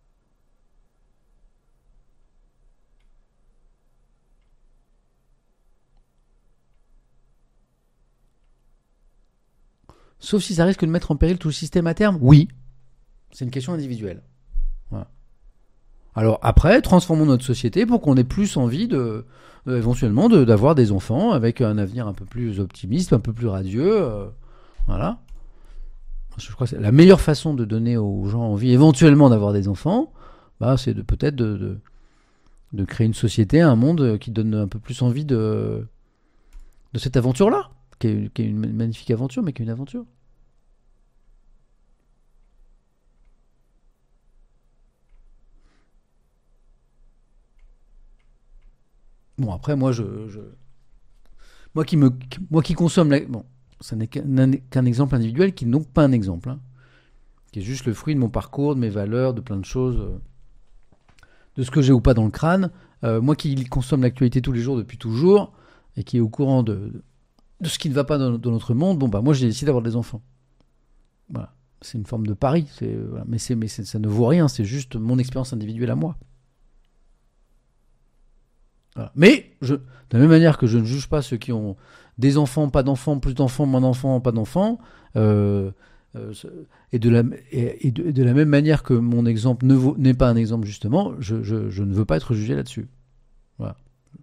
Sauf si ça risque de mettre en péril tout le système à terme. Oui. C'est une question individuelle. Voilà. Alors après, transformons notre société pour qu'on ait plus envie de, de éventuellement de, d'avoir des enfants avec un avenir un peu plus optimiste, un peu plus radieux. Euh, voilà. Je crois que c'est la meilleure façon de donner aux gens envie éventuellement d'avoir des enfants, bah, c'est de peut-être de, de, de créer une société, un monde qui donne un peu plus envie de, de cette aventure-là, qui est, qui est une magnifique aventure, mais qui est une aventure. Bon, après, moi, je, je... Moi, qui me... moi qui consomme... La... Bon, ça n'est qu'un, qu'un exemple individuel, qui n'est donc pas un exemple, hein, qui est juste le fruit de mon parcours, de mes valeurs, de plein de choses, euh, de ce que j'ai ou pas dans le crâne. Euh, moi qui consomme l'actualité tous les jours depuis toujours, et qui est au courant de, de, de ce qui ne va pas dans, dans notre monde, bon, bah, moi, j'ai décidé d'avoir des enfants. Voilà. C'est une forme de pari, c'est, voilà. mais, c'est, mais c'est, ça ne vaut rien, c'est juste mon expérience individuelle à moi. Voilà. Mais, je, de la même manière que je ne juge pas ceux qui ont des enfants, pas d'enfants, plus d'enfants, moins d'enfants, pas d'enfants, euh, euh, et, de la, et, et, de, et de la même manière que mon exemple ne vaut, n'est pas un exemple justement, je, je, je ne veux pas être jugé là-dessus. Voilà.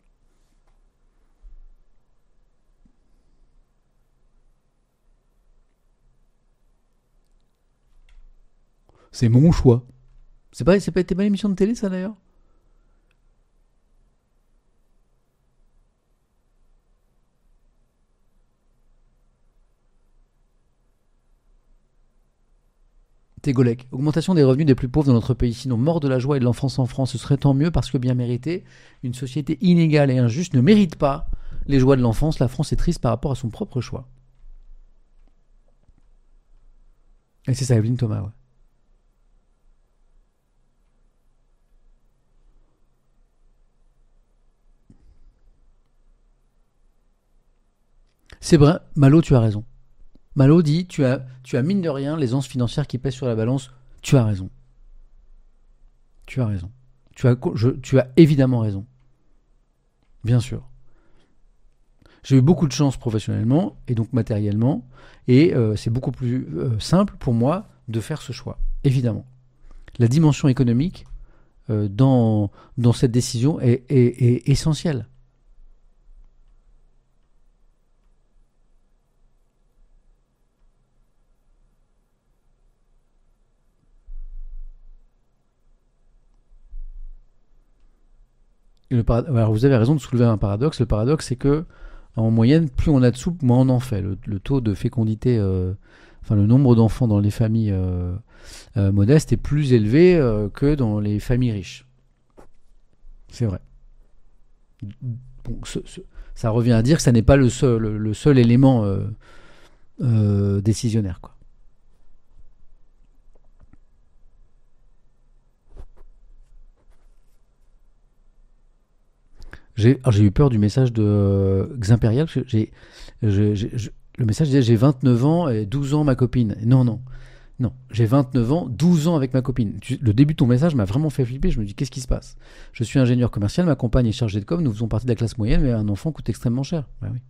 C'est mon choix. C'est pas, c'est pas, c'était pas une émission de télé, ça, d'ailleurs? Tégolek. Augmentation des revenus des plus pauvres dans notre pays. Sinon, mort de la joie et de l'enfance en France, ce serait tant mieux parce que bien mérité. Une société inégale et injuste ne mérite pas les joies de l'enfance. La France est triste par rapport à son propre choix. Et c'est ça, Evelyne Thomas, ouais. C'est vrai, Malo, tu as raison. Malo dit, tu as, tu as mine de rien les anses financières qui pèsent sur la balance. Tu as raison. Tu as raison. Tu as, je, tu as évidemment raison. Bien sûr. J'ai eu beaucoup de chance professionnellement et donc matériellement. Et euh, c'est beaucoup plus euh, simple pour moi de faire ce choix. Évidemment. La dimension économique euh, dans, dans cette décision est, est, est essentielle. Le parad... Alors vous avez raison de soulever un paradoxe. Le paradoxe, c'est que en moyenne, plus on a de sous, moins on en fait. Le, le taux de fécondité, euh, enfin le nombre d'enfants dans les familles euh, euh, modestes est plus élevé euh, que dans les familles riches. C'est vrai. Bon, ce, ce, ça revient à dire que ça n'est pas le seul, le, le seul élément euh, euh, décisionnaire, quoi. J'ai, j'ai eu peur du message de euh, Ximpérial. J'ai, j'ai, j'ai, j'ai, le message disait j'ai vingt-neuf ans et douze ans ma copine. Non, non, non. J'ai vingt-neuf ans, douze ans avec ma copine. Tu, le début de ton message m'a vraiment fait flipper. Je me dis qu'est-ce qui se passe? Je suis ingénieur commercial, ma compagne est chargée de com, nous faisons partie de la classe moyenne, mais un enfant coûte extrêmement cher. Bah oui.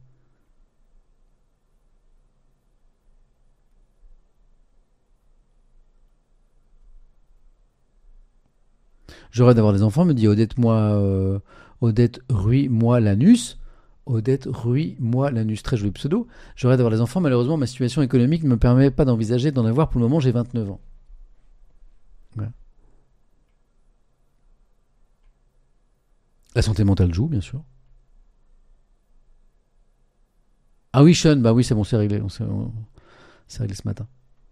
Je rêve d'avoir des enfants, me dit Odette, moi. Euh, Odette Ruy, moi l'anus. Odette Ruy, moi l'anus. Très joli pseudo. Je rêve d'avoir des enfants. Malheureusement, ma situation économique ne me permet pas d'envisager d'en avoir. Pour le moment, j'ai vingt-neuf ans. Ouais. La santé mentale joue, bien sûr. Ah oui, Sean, bah oui, c'est bon, c'est réglé. On s'est, on... c'est réglé ce matin.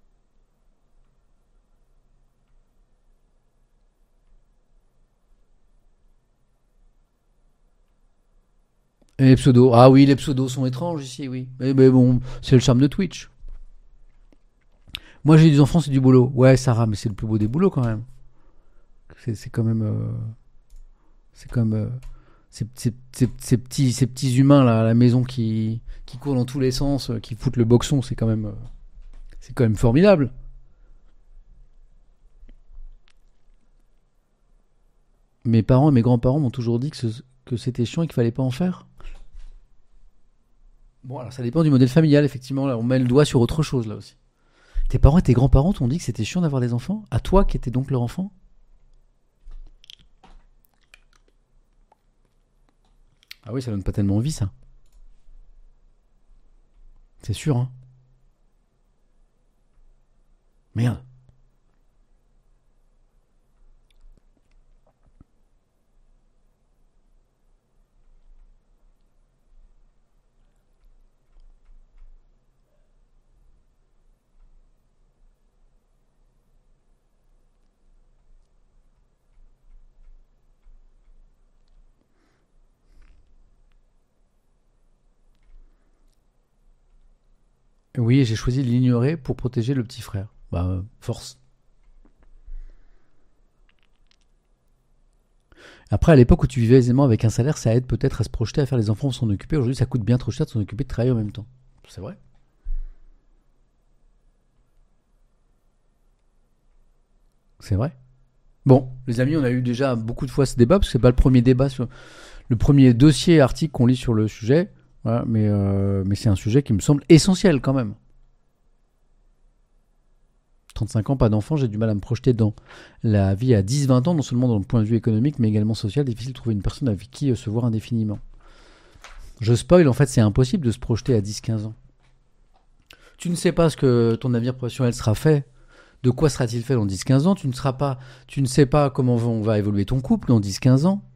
Et les pseudos. Ah oui, les pseudos sont étranges ici, oui. Mais, mais bon, c'est le charme de Twitch. Moi, j'ai des enfants, c'est du boulot. Ouais, Sarah, mais c'est le plus beau des boulots quand même. C'est, c'est quand même... Euh, c'est comme... Euh, ces, ces, ces, ces, petits, ces petits humains là à la maison qui, qui courent dans tous les sens, euh, qui foutent le boxon, c'est quand même... Euh, c'est quand même formidable. Mes parents et mes grands-parents m'ont toujours dit que, ce, que c'était chiant et qu'il fallait pas en faire. Bon, alors ça dépend du modèle familial, effectivement. Là, on met le doigt sur autre chose, là aussi. Tes parents et tes grands-parents t'ont dit que c'était chiant d'avoir des enfants? À toi, qui étais donc leur enfant? Ah oui, ça donne pas tellement envie, ça. C'est sûr, hein. Merde. Oui, j'ai choisi de l'ignorer pour protéger le petit frère. Bah, euh, force. Après, à l'époque où tu vivais aisément avec un salaire, ça aide peut-être à se projeter, à faire les enfants, s'en occuper. Aujourd'hui, ça coûte bien trop cher de s'en occuper, de travailler en même temps. C'est vrai. C'est vrai. Bon, les amis, on a eu déjà beaucoup de fois ce débat, parce que c'est pas le premier débat, sur le premier dossier article qu'on lit sur le sujet. Voilà, mais, euh, mais c'est un sujet qui me semble essentiel quand même. trente-cinq ans, pas d'enfant, j'ai du mal à me projeter dans la vie à dix vingt ans, non seulement dans le point de vue économique, mais également social. Difficile de trouver une personne avec qui se voir indéfiniment. Je spoil, en fait, c'est impossible de se projeter à dix quinze ans. Tu ne sais pas ce que ton avenir professionnel sera fait. De quoi sera-t-il fait dans dix quinze ans? Tu ne seras pas, tu ne sais pas comment on va évoluer ton couple dans dix quinze ans.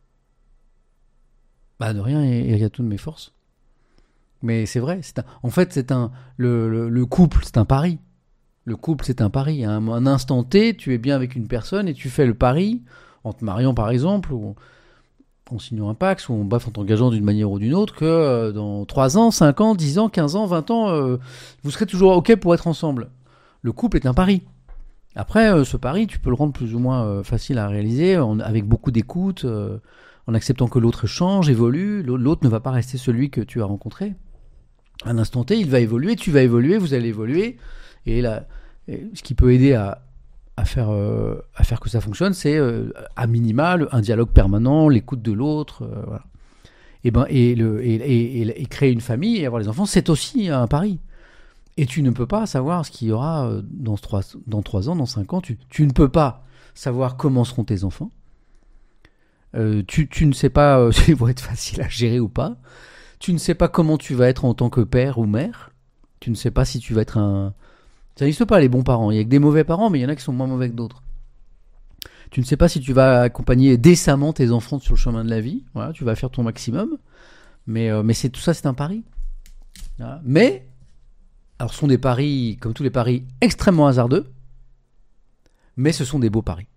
Bah, de rien, et il y a toutes mes forces. Mais c'est vrai, c'est un, en fait, c'est un, le, le, le couple, c'est un pari. Le couple, c'est un pari. À un, un instant T, tu es bien avec une personne et tu fais le pari, en te mariant par exemple, ou en signant un Pacs, ou en, bref, en t'engageant d'une manière ou d'une autre, que euh, dans trois ans, cinq ans, dix ans, quinze ans, vingt ans, euh, vous serez toujours OK pour être ensemble. le couple est un pari. Après, euh, ce pari, tu peux le rendre plus ou moins euh, facile à réaliser, en- avec beaucoup d'écoute, euh, en acceptant que l'autre change, évolue. L'au- L'autre ne va pas rester celui que tu as rencontré. À un instant T, il va évoluer, tu vas évoluer, vous allez évoluer. Et là, et ce qui peut aider à, à, faire, euh, à faire que ça fonctionne, c'est euh, à minima le- un dialogue permanent, l'écoute de l'autre. euh, voilà. Et, ben, et, le, et, et- et- et créer une famille et avoir des enfants, c'est aussi un pari. Et tu ne peux pas savoir ce qu'il y aura euh, dans trois, dans trois ans, dans cinq ans. Tu, tu ne peux pas savoir comment seront tes enfants. Euh, tu, tu ne sais pas euh, s'ils vont être faciles à gérer ou pas. Tu ne sais pas comment tu vas être en tant que père ou mère. Tu ne sais pas si tu vas être un... Ça n'existe pas les bons parents. Il y a que des mauvais parents, mais il y en a qui sont moins mauvais que d'autres. Tu ne sais pas si tu vas accompagner décemment tes enfants sur le chemin de la vie. Voilà, tu vas faire ton maximum. Mais, euh, mais c'est, tout ça, c'est un pari. Voilà. Mais... Alors, ce sont des paris, comme tous les paris, extrêmement hasardeux, mais ce sont des beaux paris.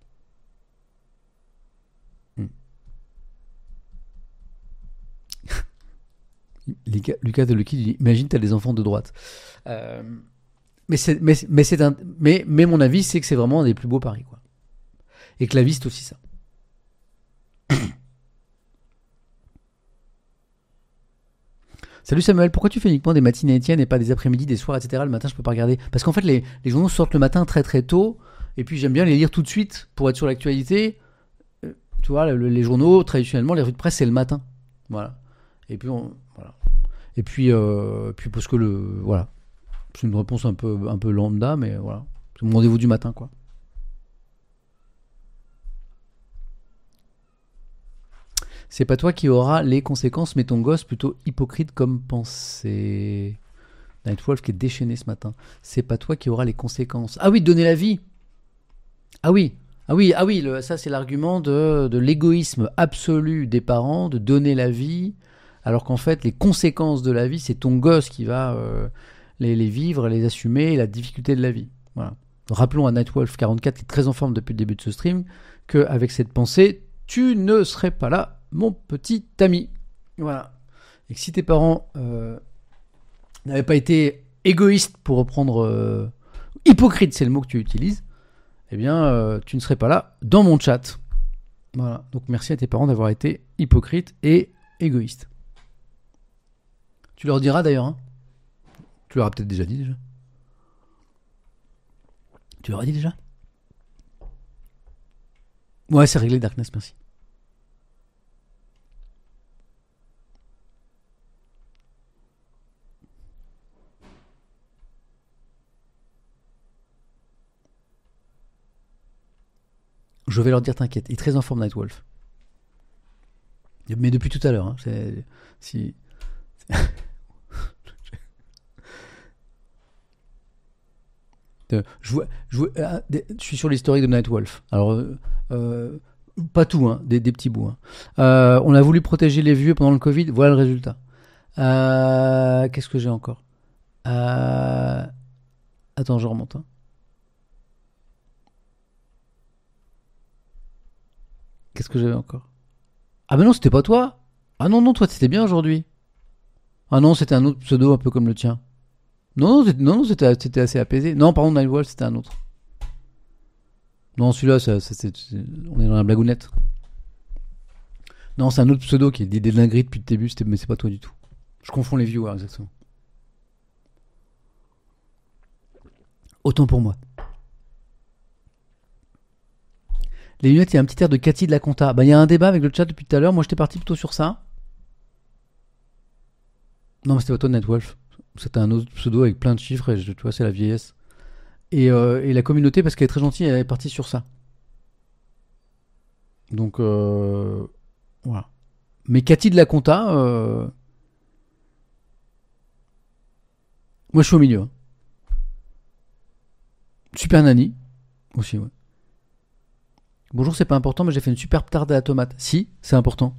Hmm. Lucas Lucas de Lucky dit, imagine, t'as des enfants de droite. Euh, mais, c'est, mais, mais, c'est un, mais, mais mon avis, c'est que c'est vraiment un des plus beaux paris, quoi. Et que la vie, c'est aussi ça. Salut Samuel, pourquoi tu fais uniquement des matinées Étienne et pas des après-midi, des soirs, et cetera. Le matin, je peux pas regarder. Parce qu'en fait, les, les journaux sortent le matin très très tôt, et puis j'aime bien les lire tout de suite pour être sur l'actualité. Euh, tu vois, le- les journaux, traditionnellement, les revues de presse, c'est le matin. Voilà. Et puis, on, voilà. Et puis, euh, puis parce que le, voilà. C'est une réponse un peu, un peu lambda, mais voilà. C'est mon rendez-vous du matin, quoi. C'est pas toi qui auras les conséquences, mais ton gosse plutôt hypocrite comme pensée. Nightwolf qui est déchaîné ce matin. C'est pas toi qui auras les conséquences. Ah oui, donner la vie. Ah oui, ah oui, ah oui. Le, ça c'est l'argument de, de l'égoïsme absolu des parents de donner la vie, alors qu'en fait les conséquences de la vie, c'est ton gosse qui va euh, les, les vivre, les assumer, la difficulté de la vie. Voilà. Rappelons à Nightwolf quarante-quatre qui est très en forme depuis le début de ce stream qu'avec cette pensée, tu ne serais pas là, mon petit ami. Voilà. Et que si tes parents euh, n'avaient pas été égoïstes, pour reprendre euh, hypocrite, c'est le mot que tu utilises, eh bien, euh, tu ne serais pas là dans mon chat. Voilà. Donc merci à tes parents d'avoir été hypocrites et égoïstes. Tu leur diras d'ailleurs, hein. Tu leur as peut-être déjà dit déjà. Tu leur as dit déjà? Ouais, c'est réglé, Darkness, merci. Je vais leur dire, t'inquiète. Il est très en forme, Nightwolf. Mais depuis tout à l'heure. Hein, c'est, si... Euh, je, vois, je, vois, euh, des- je suis sur l'historique de Nightwolf. Alors, euh, euh, pas tout, hein, des, des petits bouts. Hein. Euh, on a voulu protéger les vieux pendant le Covid. Voilà le résultat. Euh, qu'est-ce que j'ai encore? euh, Attends, je remonte. Hein. Qu'est-ce que j'avais encore? Ah mais non, c'était pas toi. Ah non, non, toi, c'était bien aujourd'hui. Ah non, c'était un autre pseudo un peu comme le tien. Non, non, c'était, non, non, c'était, c'était assez apaisé. Non, pardon, Nightwolf, c'était un autre. Non, celui-là, ça, ça, c'est, c'est- on est dans la blagounette. Non, c'est un autre pseudo qui dit des dingueries depuis le début, c'était, mais c'est pas toi du tout. Je confonds les viewers, exactement. Autant pour moi. Les lunettes, il y a un petit air de Cathy de la Compta. Bah, il y a un débat avec le chat depuis tout à l'heure. Moi, j'étais parti plutôt sur ça. Non, mais c'était pas toi, Nightwolf. C'était un autre pseudo avec plein de chiffres, et je- tu vois, c'est la vieillesse. Et, euh, et la communauté, parce qu'elle est très gentille, elle est partie sur ça. Donc, euh, voilà. Mais Cathy de la Compta, euh, moi je suis au milieu. Hein. Super Nani, aussi, ouais. Bonjour, c'est pas important, mais j'ai fait une superbe tarte à la tomate. Si, c'est important.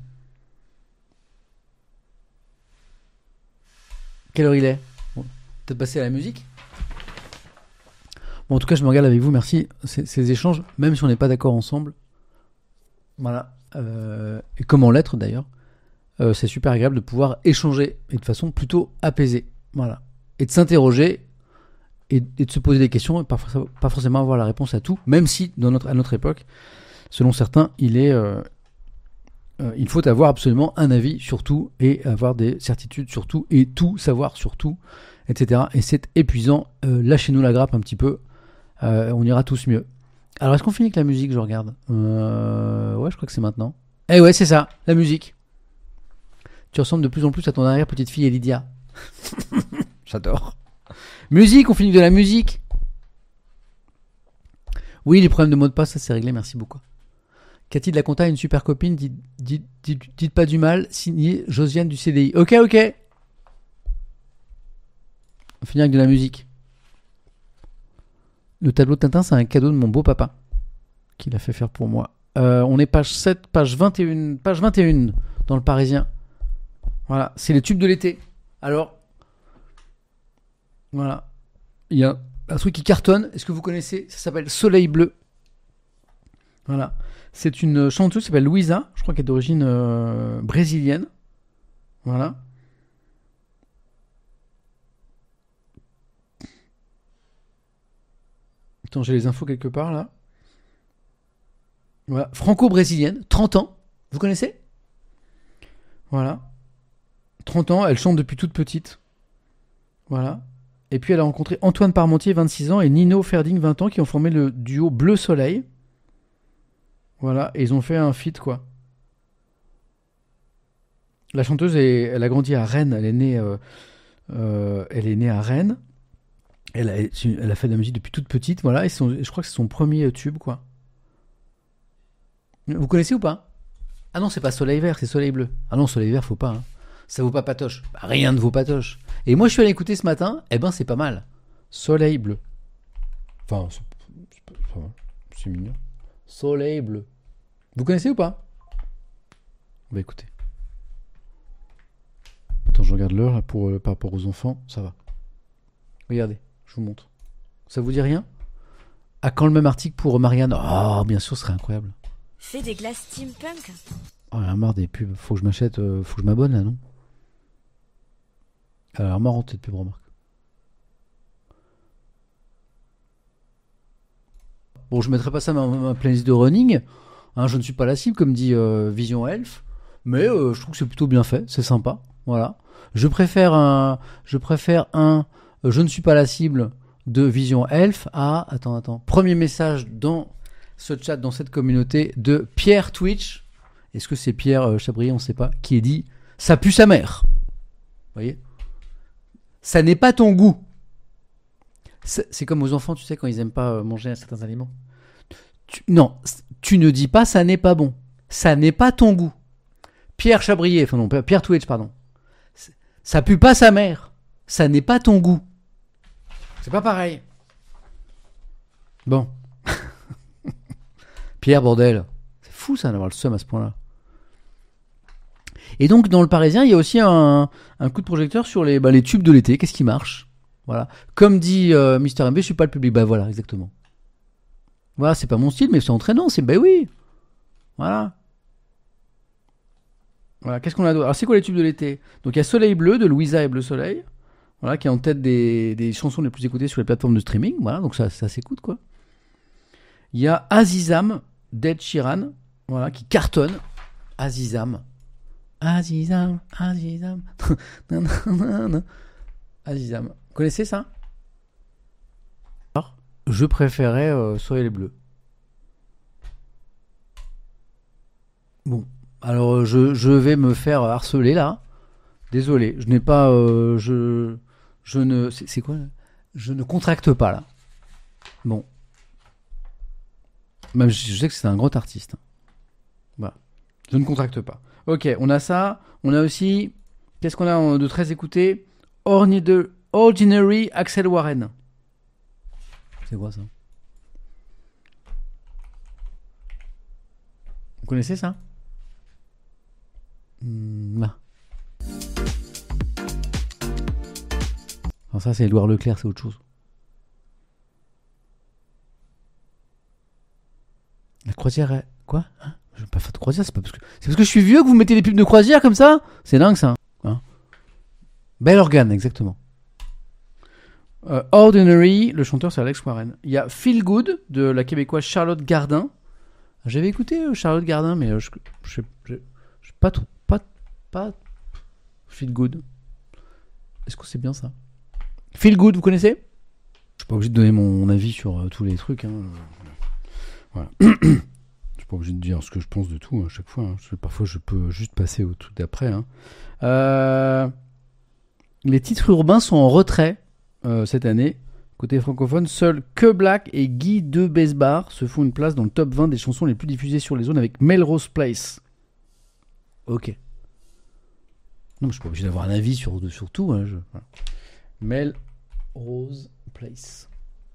Quelle heure il est? Bon, peut-être passer à la musique. Bon, en tout cas, je me regarde avec vous, merci. Ces, ces échanges, même si on n'est pas d'accord ensemble, voilà. Euh, et comment l'être d'ailleurs, euh, c'est super agréable de pouvoir échanger et de façon plutôt apaisée. Voilà. Et de s'interroger et, et de se poser des questions et pas, forcément- pas forcément avoir la réponse à tout, même si dans notre, à notre époque, selon certains, il est, euh, euh, il faut avoir absolument un avis sur tout et avoir des certitudes sur tout et tout savoir sur tout, et cetera. Et c'est épuisant. Euh, lâchez-nous la grappe un petit peu. Euh, on ira tous mieux. Alors, est-ce qu'on finit avec la musique, je regarde euh, Ouais, je crois que c'est maintenant. Eh ouais, c'est ça, la musique. Tu ressembles de plus en plus à ton arrière-petite-fille Lydia. J'adore. Musique, on finit de la musique. Oui, les problèmes de mot de passe, ça c'est réglé, merci beaucoup. Cathy de la Conta a une super copine, dites, dites, dites, dites pas du mal, signé Josiane du C D I. Ok, ok. On finit avec de la musique. Le tableau de Tintin, c'est un cadeau de mon beau papa qui l'a fait faire pour moi. Euh, on est page sept, page vingt et un, page vingt et un dans le Parisien. Voilà, c'est les tubes de l'été. Alors, voilà, il y a un truc qui cartonne. Est-ce que vous connaissez? Ça s'appelle Soleil Bleu. Voilà, c'est une chanteuse qui s'appelle Louisa, je crois qu'elle est d'origine euh, brésilienne. Voilà. Attends, j'ai les infos quelque part là. Voilà, franco-brésilienne, trente ans. Vous connaissez? Voilà. trente ans, elle chante depuis toute petite. Voilà. Et puis elle a rencontré Antoine Parmentier, vingt-six ans, et Nino Ferding, vingt ans, qui ont formé le duo Bleu Soleil. Voilà, et ils ont fait un feat, quoi. La chanteuse, est, elle a grandi à Rennes, elle est née, euh, euh, elle est née à Rennes. Elle a, elle a fait de la musique depuis toute petite, voilà, et son, je crois que c'est son premier tube, quoi. Vous connaissez ou pas? Ah non, c'est pas Soleil Vert, c'est Soleil Bleu. Ah non, Soleil Vert, faut pas, hein. Ça vaut pas patoche. Bah, rien ne vaut patoche. Et moi, je suis allé écouter ce matin, eh ben, c'est pas mal. Soleil Bleu. Enfin, c'est, c'est, pas, c'est, pas mal. C'est mignon. Soleil Bleu. Vous connaissez ou pas? Bah écoutez. Attends, je regarde l'heure là pour, euh, par rapport aux enfants. Ça va. Regardez, je vous montre. Ça vous dit rien? À quand le même article pour Marianne? Oh, bien sûr, ce serait incroyable. Fais des glaces steampunk. Oh, j'en ai marre des pubs. Faut que je m'achète, euh, faut que je m'abonne là, non? Alors, marrant cette pub, remarque. Bon, je mettrai pas ça dans ma, ma playlist de running. Hein, je ne suis pas la cible, comme dit euh, Vision Elf. Mais euh, je trouve que c'est plutôt bien fait. C'est sympa. Voilà. Je préfère un. Je préfère un. Euh, je ne suis pas la cible de Vision Elf à. Attends, attends. Premier message dans ce chat, dans cette communauté de Pierre Twitch. Est-ce que c'est Pierre euh, Chabrier? On ne sait pas. Qui est dit ça pue sa mère. Vous voyez? Ça n'est pas ton goût. C'est, c'est comme aux enfants, tu sais, quand ils n'aiment pas manger certains aliments. Tu, non, tu ne dis pas ça n'est pas bon. Ça n'est pas ton goût. Pierre Chabrier, enfin non, Pierre Twitch, pardon. Ça pue pas sa mère. Ça n'est pas ton goût. C'est pas pareil. Bon. Pierre, bordel. C'est fou ça d'avoir le seum à ce point-là. Et donc, dans le Parisien, il y a aussi un, un coup de projecteur sur les, bah, les tubes de l'été. Qu'est-ce qui marche? Voilà. Comme dit euh, Mister M B, je suis pas le public. Bah voilà, exactement. Voilà, c'est pas mon style, mais c'est entraînant. C'est, bah oui. Voilà. Voilà, qu'est-ce qu'on a d'autre? Alors, c'est quoi les tubes de l'été? Donc, il y a Soleil Bleu de Louisa et Bleu Soleil. Voilà, qui est en tête des, des chansons les plus écoutées sur les plateformes de streaming. Voilà, donc ça, ça s'écoute, quoi. Il y a Azizam d'Ed Sheeran. Voilà, qui cartonne. Azizam. Azizam, Azizam. Azizam. Vous connaissez ça? Alors, je préférais euh, Soleil Bleu. Bon, alors je, je vais me faire harceler là. Désolé, je n'ai pas. Euh, je, je ne. C'est, c'est quoi là? Je ne contracte pas là. Bon. Même je sais que c'est un grand artiste. Voilà. Je ne contracte pas. Ok, on a ça. On a aussi. Qu'est-ce qu'on a de très écouté? Ordinary Axel Warren. C'est quoi ça? Vous connaissez ça? Mmh, là. Alors ça, c'est Édouard Leclerc, c'est autre chose. La croisière est... Quoi hein? Je n'ai pas fait de croisière, c'est pas parce que... C'est parce que je suis vieux que vous mettez des pubs de croisière comme ça? C'est dingue ça. Hein? Bel organe, exactement. Euh, Ordinary, le chanteur c'est Alex Warren. Il y a Feel Good de la québécoise Charlotte Gardin. J'avais écouté euh, Charlotte Gardin, mais euh, je je je je pas trop pas pas Feel Good. Est-ce que c'est bien ça? Feel Good, vous connaissez? Je suis pas obligé de donner mon avis sur euh, tous les trucs. Hein. Voilà. Je suis pas obligé de dire ce que je pense de tout hein, à chaque fois. Hein. Je, parfois, je peux juste passer au truc d'après. Hein. Euh... Les titres urbains sont en retrait euh, cette année. Côté francophone, seuls Que Black et Guy de Besbar se font une place dans le top vingt des chansons les plus diffusées sur les zones avec Melrose Place. Ok. Non, mais je suis pas obligé d'avoir un avis sur, sur tout. Hein, je... voilà. Melrose Place.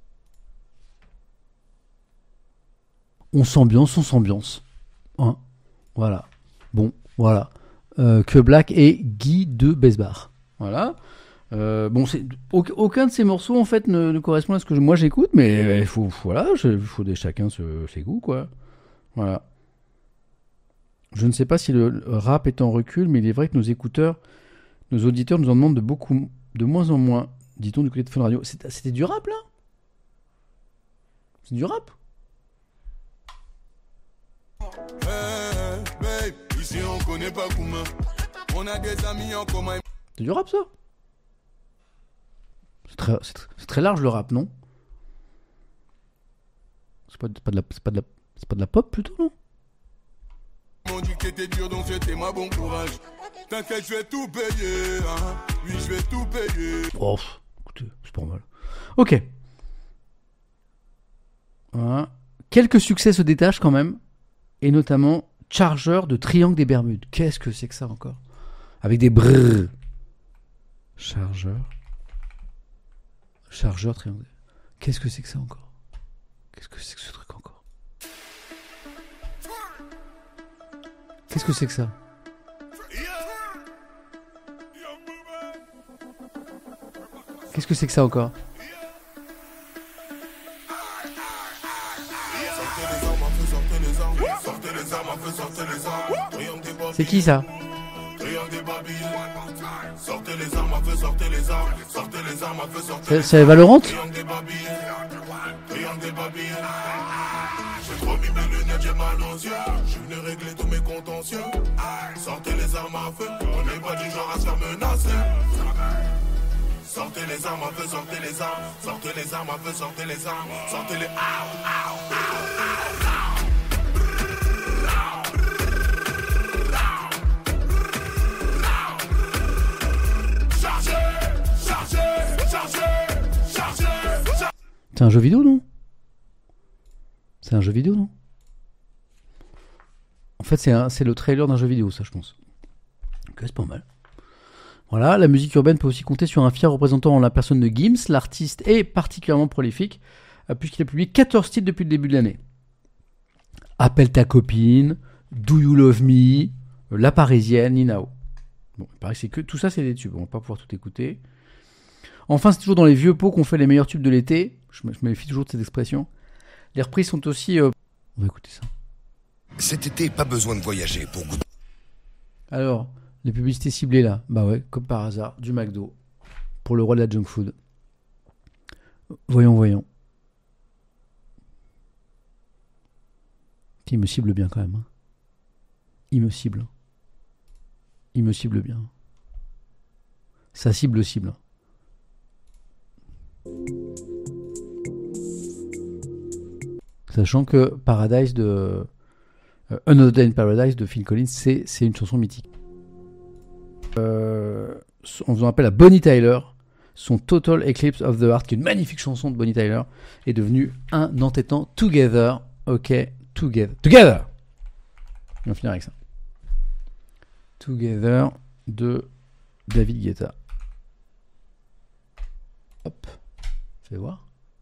On s'ambiance, on s'ambiance. Hein, voilà. Bon, voilà. Euh, Que Black et Guy de Besbar. Voilà. Euh, bon, c'est, aucun de ces morceaux en fait ne, ne correspond à ce que je, moi j'écoute, mais il faut, voilà, il faut des chacun ce, ses goûts, quoi. Voilà. Je ne sais pas si le rap est en recul, mais il est vrai que nos écouteurs, nos auditeurs nous en demandent de beaucoup, de moins en moins, dit-on du côté de Fun Radio. C'était, c'était du rap là? C'est du rap? Hey, babe, ici on connaît pas Kouma. On a des amis en commun. C'est du rap ça? C'est très, c'est, c'est très large le rap, non? C'est pas, pas de la, c'est pas de la, c'est pas de la pop plutôt, non? On dit que t'étais dur donc c'était ma bon courage. T'inquiète, je vais tout payer. Hein. Oui, je vais tout payer. Oh, écoutez, c'est pas mal. Ok. Voilà. Quelques succès se détachent quand même, et notamment Charger de Triangle des Bermudes. Qu'est-ce que c'est que ça encore? Avec des brrrr. Charger. Chargeur Triangle. Qu'est-ce que c'est que ça encore? Qu'est-ce que c'est que ce truc encore? Qu'est-ce que c'est que ça? Qu'est-ce que c'est que ça encore? C'est qui ça? C'est, c'est Valorant? J'ai trop mis mes lunettes, j'ai mal aux yeux. Je suis venu régler tous mes contentieux. Sortez les armes à feu, on n'est pas du genre à se faire menacer. Sortez les armes à feu, sortez les armes. Sortez les armes à feu, sortez les armes. Sortez les armes. C'est un jeu vidéo, non? C'est un jeu vidéo, non? En fait, c'est, un, c'est le trailer d'un jeu vidéo, ça, je pense. Ok, c'est pas mal. Voilà, la musique urbaine peut aussi compter sur un fier représentant en la personne de Gims. L'artiste est particulièrement prolifique, puisqu'il a publié quatorze titres depuis le début de l'année. Appelle ta copine, Do You Love Me, La Parisienne, Ninao. Bon, il paraît que c'est que tout ça, c'est des tubes. On va pas pouvoir tout écouter. Enfin, c'est toujours dans les vieux pots qu'on fait les meilleurs tubes de l'été. Je me, je me méfie toujours de cette expression. Les reprises sont aussi... Euh... On va écouter ça. Cet été, pas besoin de voyager pour goûter. Alors, les publicités ciblées là. Bah ouais, comme par hasard, du McDo. Pour le roi de la junk food. Voyons, voyons. Il me cible bien quand même. Hein. Il me cible. Il me cible bien. Ça cible cible. Sachant que Paradise de euh, Another Day in Paradise de Phil Collins, c'est, c'est une chanson mythique. Euh, en faisant appel à Bonnie Tyler, son Total Eclipse of the Heart, qui est une magnifique chanson de Bonnie Tyler, est devenu un entêtant Together. Ok, Together. Together! On va finir avec ça. Together de David Guetta. Hop. Fais voir.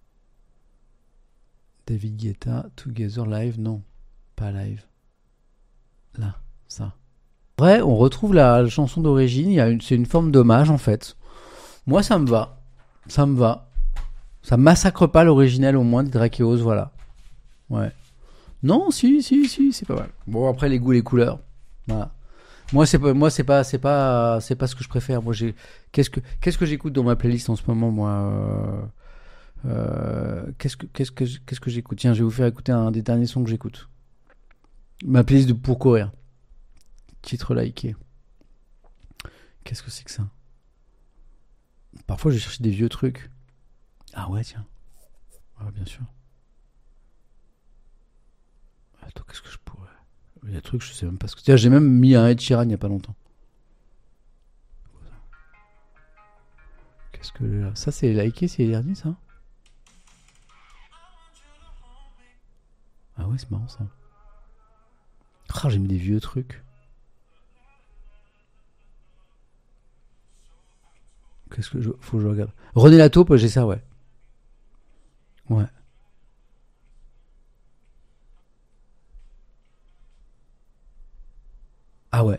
David Guetta, Together Live, non, pas live. Là, ça. Après, on retrouve la, la chanson d'origine, il y a une, c'est une forme d'hommage en fait. Moi, ça me va. Ça me va. Ça massacre pas l'original au moins de Drakeos, voilà. Ouais. Non, si, si, si, c'est pas mal. Bon, après, les goûts, les couleurs. Voilà. Moi, c'est pas, moi, c'est pas, c'est pas, c'est pas ce que je préfère. Moi, j'ai, qu'est-ce que, qu'est-ce que j'écoute dans ma playlist en ce moment, moi euh, euh, Qu'est-ce que, qu'est-ce que, qu'est-ce que j'écoute Tiens, je vais vous faire écouter un des derniers sons que j'écoute. Ma playlist de Pour courir. Titre liké. Qu'est-ce que c'est que ça? Parfois, je cherche des vieux trucs. Ah ouais, tiens. Ah, bien sûr. Attends, qu'est-ce que je pourrais... Il y a des trucs, je sais même pas ce que... Tiens, j'ai même mis un Ed Sheeran il y a pas longtemps. Qu'est-ce que... Ça, c'est liké, c'est les derniers, ça? Ah ouais, c'est marrant, ça. Ah, j'ai mis des vieux trucs. Qu'est-ce que je... Faut que je regarde. René Lataupe, j'ai ça, ouais. Ouais. Ah ouais.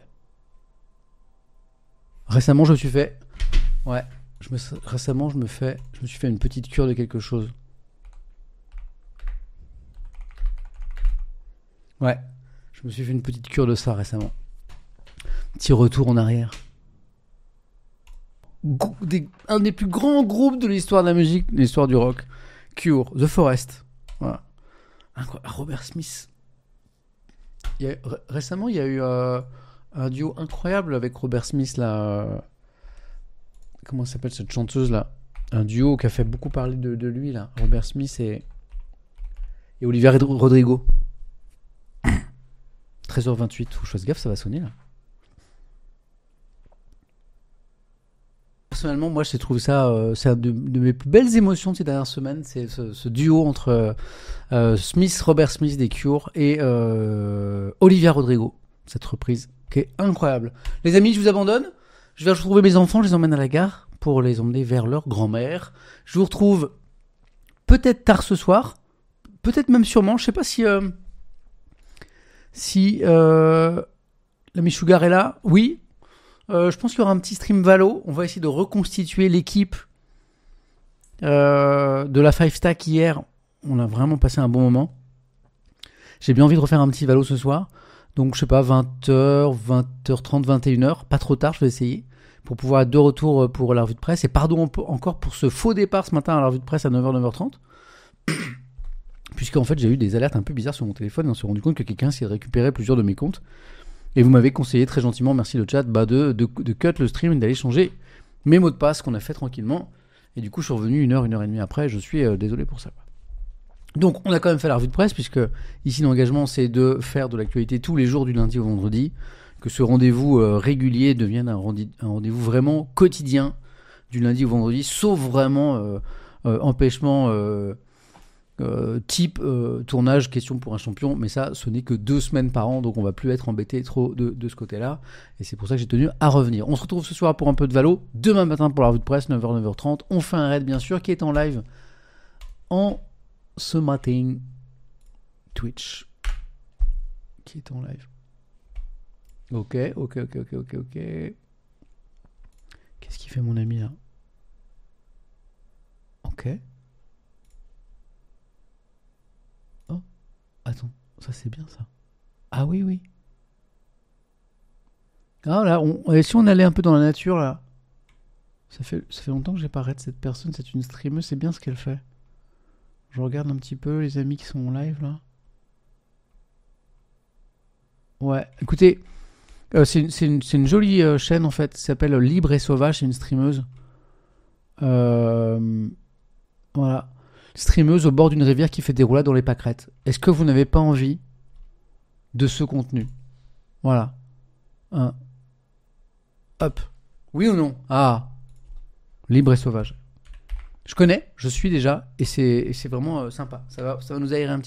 Récemment, je me suis fait... Ouais. Je me... Récemment, je me fais... Je me suis fait une petite cure de quelque chose. Ouais. Je me suis fait une petite cure de ça récemment. Petit retour en arrière. Des, un des plus grands groupes de l'histoire de la musique, de l'histoire du rock. Cure, The Forest. Voilà. Robert Smith. Il y a, ré- récemment, il y a eu euh, un duo incroyable avec Robert Smith, là. Euh, comment s'appelle cette chanteuse, là? Un duo qui a fait beaucoup parler de, de lui, là. Robert Smith et, et Olivia Rodrigo. treize heures vingt-huit. Faut que je fasse gaffe, ça va sonner, là. Personnellement, moi, j'ai trouvé ça, euh, c'est une de, de mes plus belles émotions de ces dernières semaines, c'est ce, ce duo entre euh, Smith, Robert Smith des Cure et euh, Olivia Rodrigo, cette reprise qui est incroyable. Les amis, je vous abandonne, je vais retrouver mes enfants, je les emmène à la gare pour les emmener vers leur grand-mère. Je vous retrouve peut-être tard ce soir, peut-être même sûrement, je sais pas si euh, si euh, l'ami Sugar est là, oui. Euh, je pense qu'il y aura un petit stream Valo. On va essayer de reconstituer l'équipe euh, de la Five Stack hier. On a vraiment passé un bon moment. J'ai bien envie de refaire un petit Valo ce soir. Donc, je sais pas, vingt heures, vingt heures trente, vingt et une heures. Pas trop tard, je vais essayer. Pour pouvoir être de retour pour la revue de presse. Et pardon encore pour ce faux départ ce matin à la revue de presse à neuf heures, neuf heures trente. Puisqu'en fait, j'ai eu des alertes un peu bizarres sur mon téléphone. Et on s'est rendu compte que quelqu'un s'est récupéré plusieurs de mes comptes. Et vous m'avez conseillé très gentiment, merci le chat, bah de, de, de cut le stream et d'aller changer mes mots de passe qu'on a fait tranquillement. Et du coup, je suis revenu une heure, une heure et demie après. Je suis euh, désolé pour ça. Donc, on a quand même fait la revue de presse, puisque ici, l'engagement, c'est de faire de l'actualité tous les jours du lundi au vendredi. Que ce rendez-vous euh, régulier devienne un, rendi- un rendez-vous vraiment quotidien du lundi au vendredi, sauf vraiment euh, euh, empêchement... Euh, Euh, type euh, tournage question pour un champion, mais ça ce n'est que deux semaines par an, donc on va plus être embêté trop de, de ce côté là, et c'est pour ça que j'ai tenu à revenir. On se retrouve ce soir pour un peu de Valo, demain matin pour la revue de presse, neuf heures, neuf heures trente. On fait un raid bien sûr qui est en live en ce matin, Twitch qui est en live. Ok, ok, ok, ok, ok, ok. Qu'est-ce qu'il fait mon ami là? Ok. Attends, ça c'est bien ça. Ah oui, oui. Ah là, on, et si on allait un peu dans la nature là, ça fait, ça fait longtemps que j'ai pas raid cette personne, c'est une streameuse, c'est bien ce qu'elle fait. Je regarde un petit peu les amis qui sont en live là. Ouais, écoutez, euh, c'est, une, c'est, une, c'est une jolie euh, chaîne en fait, ça s'appelle Libre et Sauvage, c'est une streameuse. Euh, voilà. Streameuse au bord d'une rivière qui fait des roulades dans les pâquerettes. Est-ce que vous n'avez pas envie de ce contenu? Voilà. Un. Hop. Oui ou non? Ah. Libre et sauvage. Je connais, je suis déjà, et c'est, et c'est vraiment euh, sympa. Ça va, ça va nous aérer un petit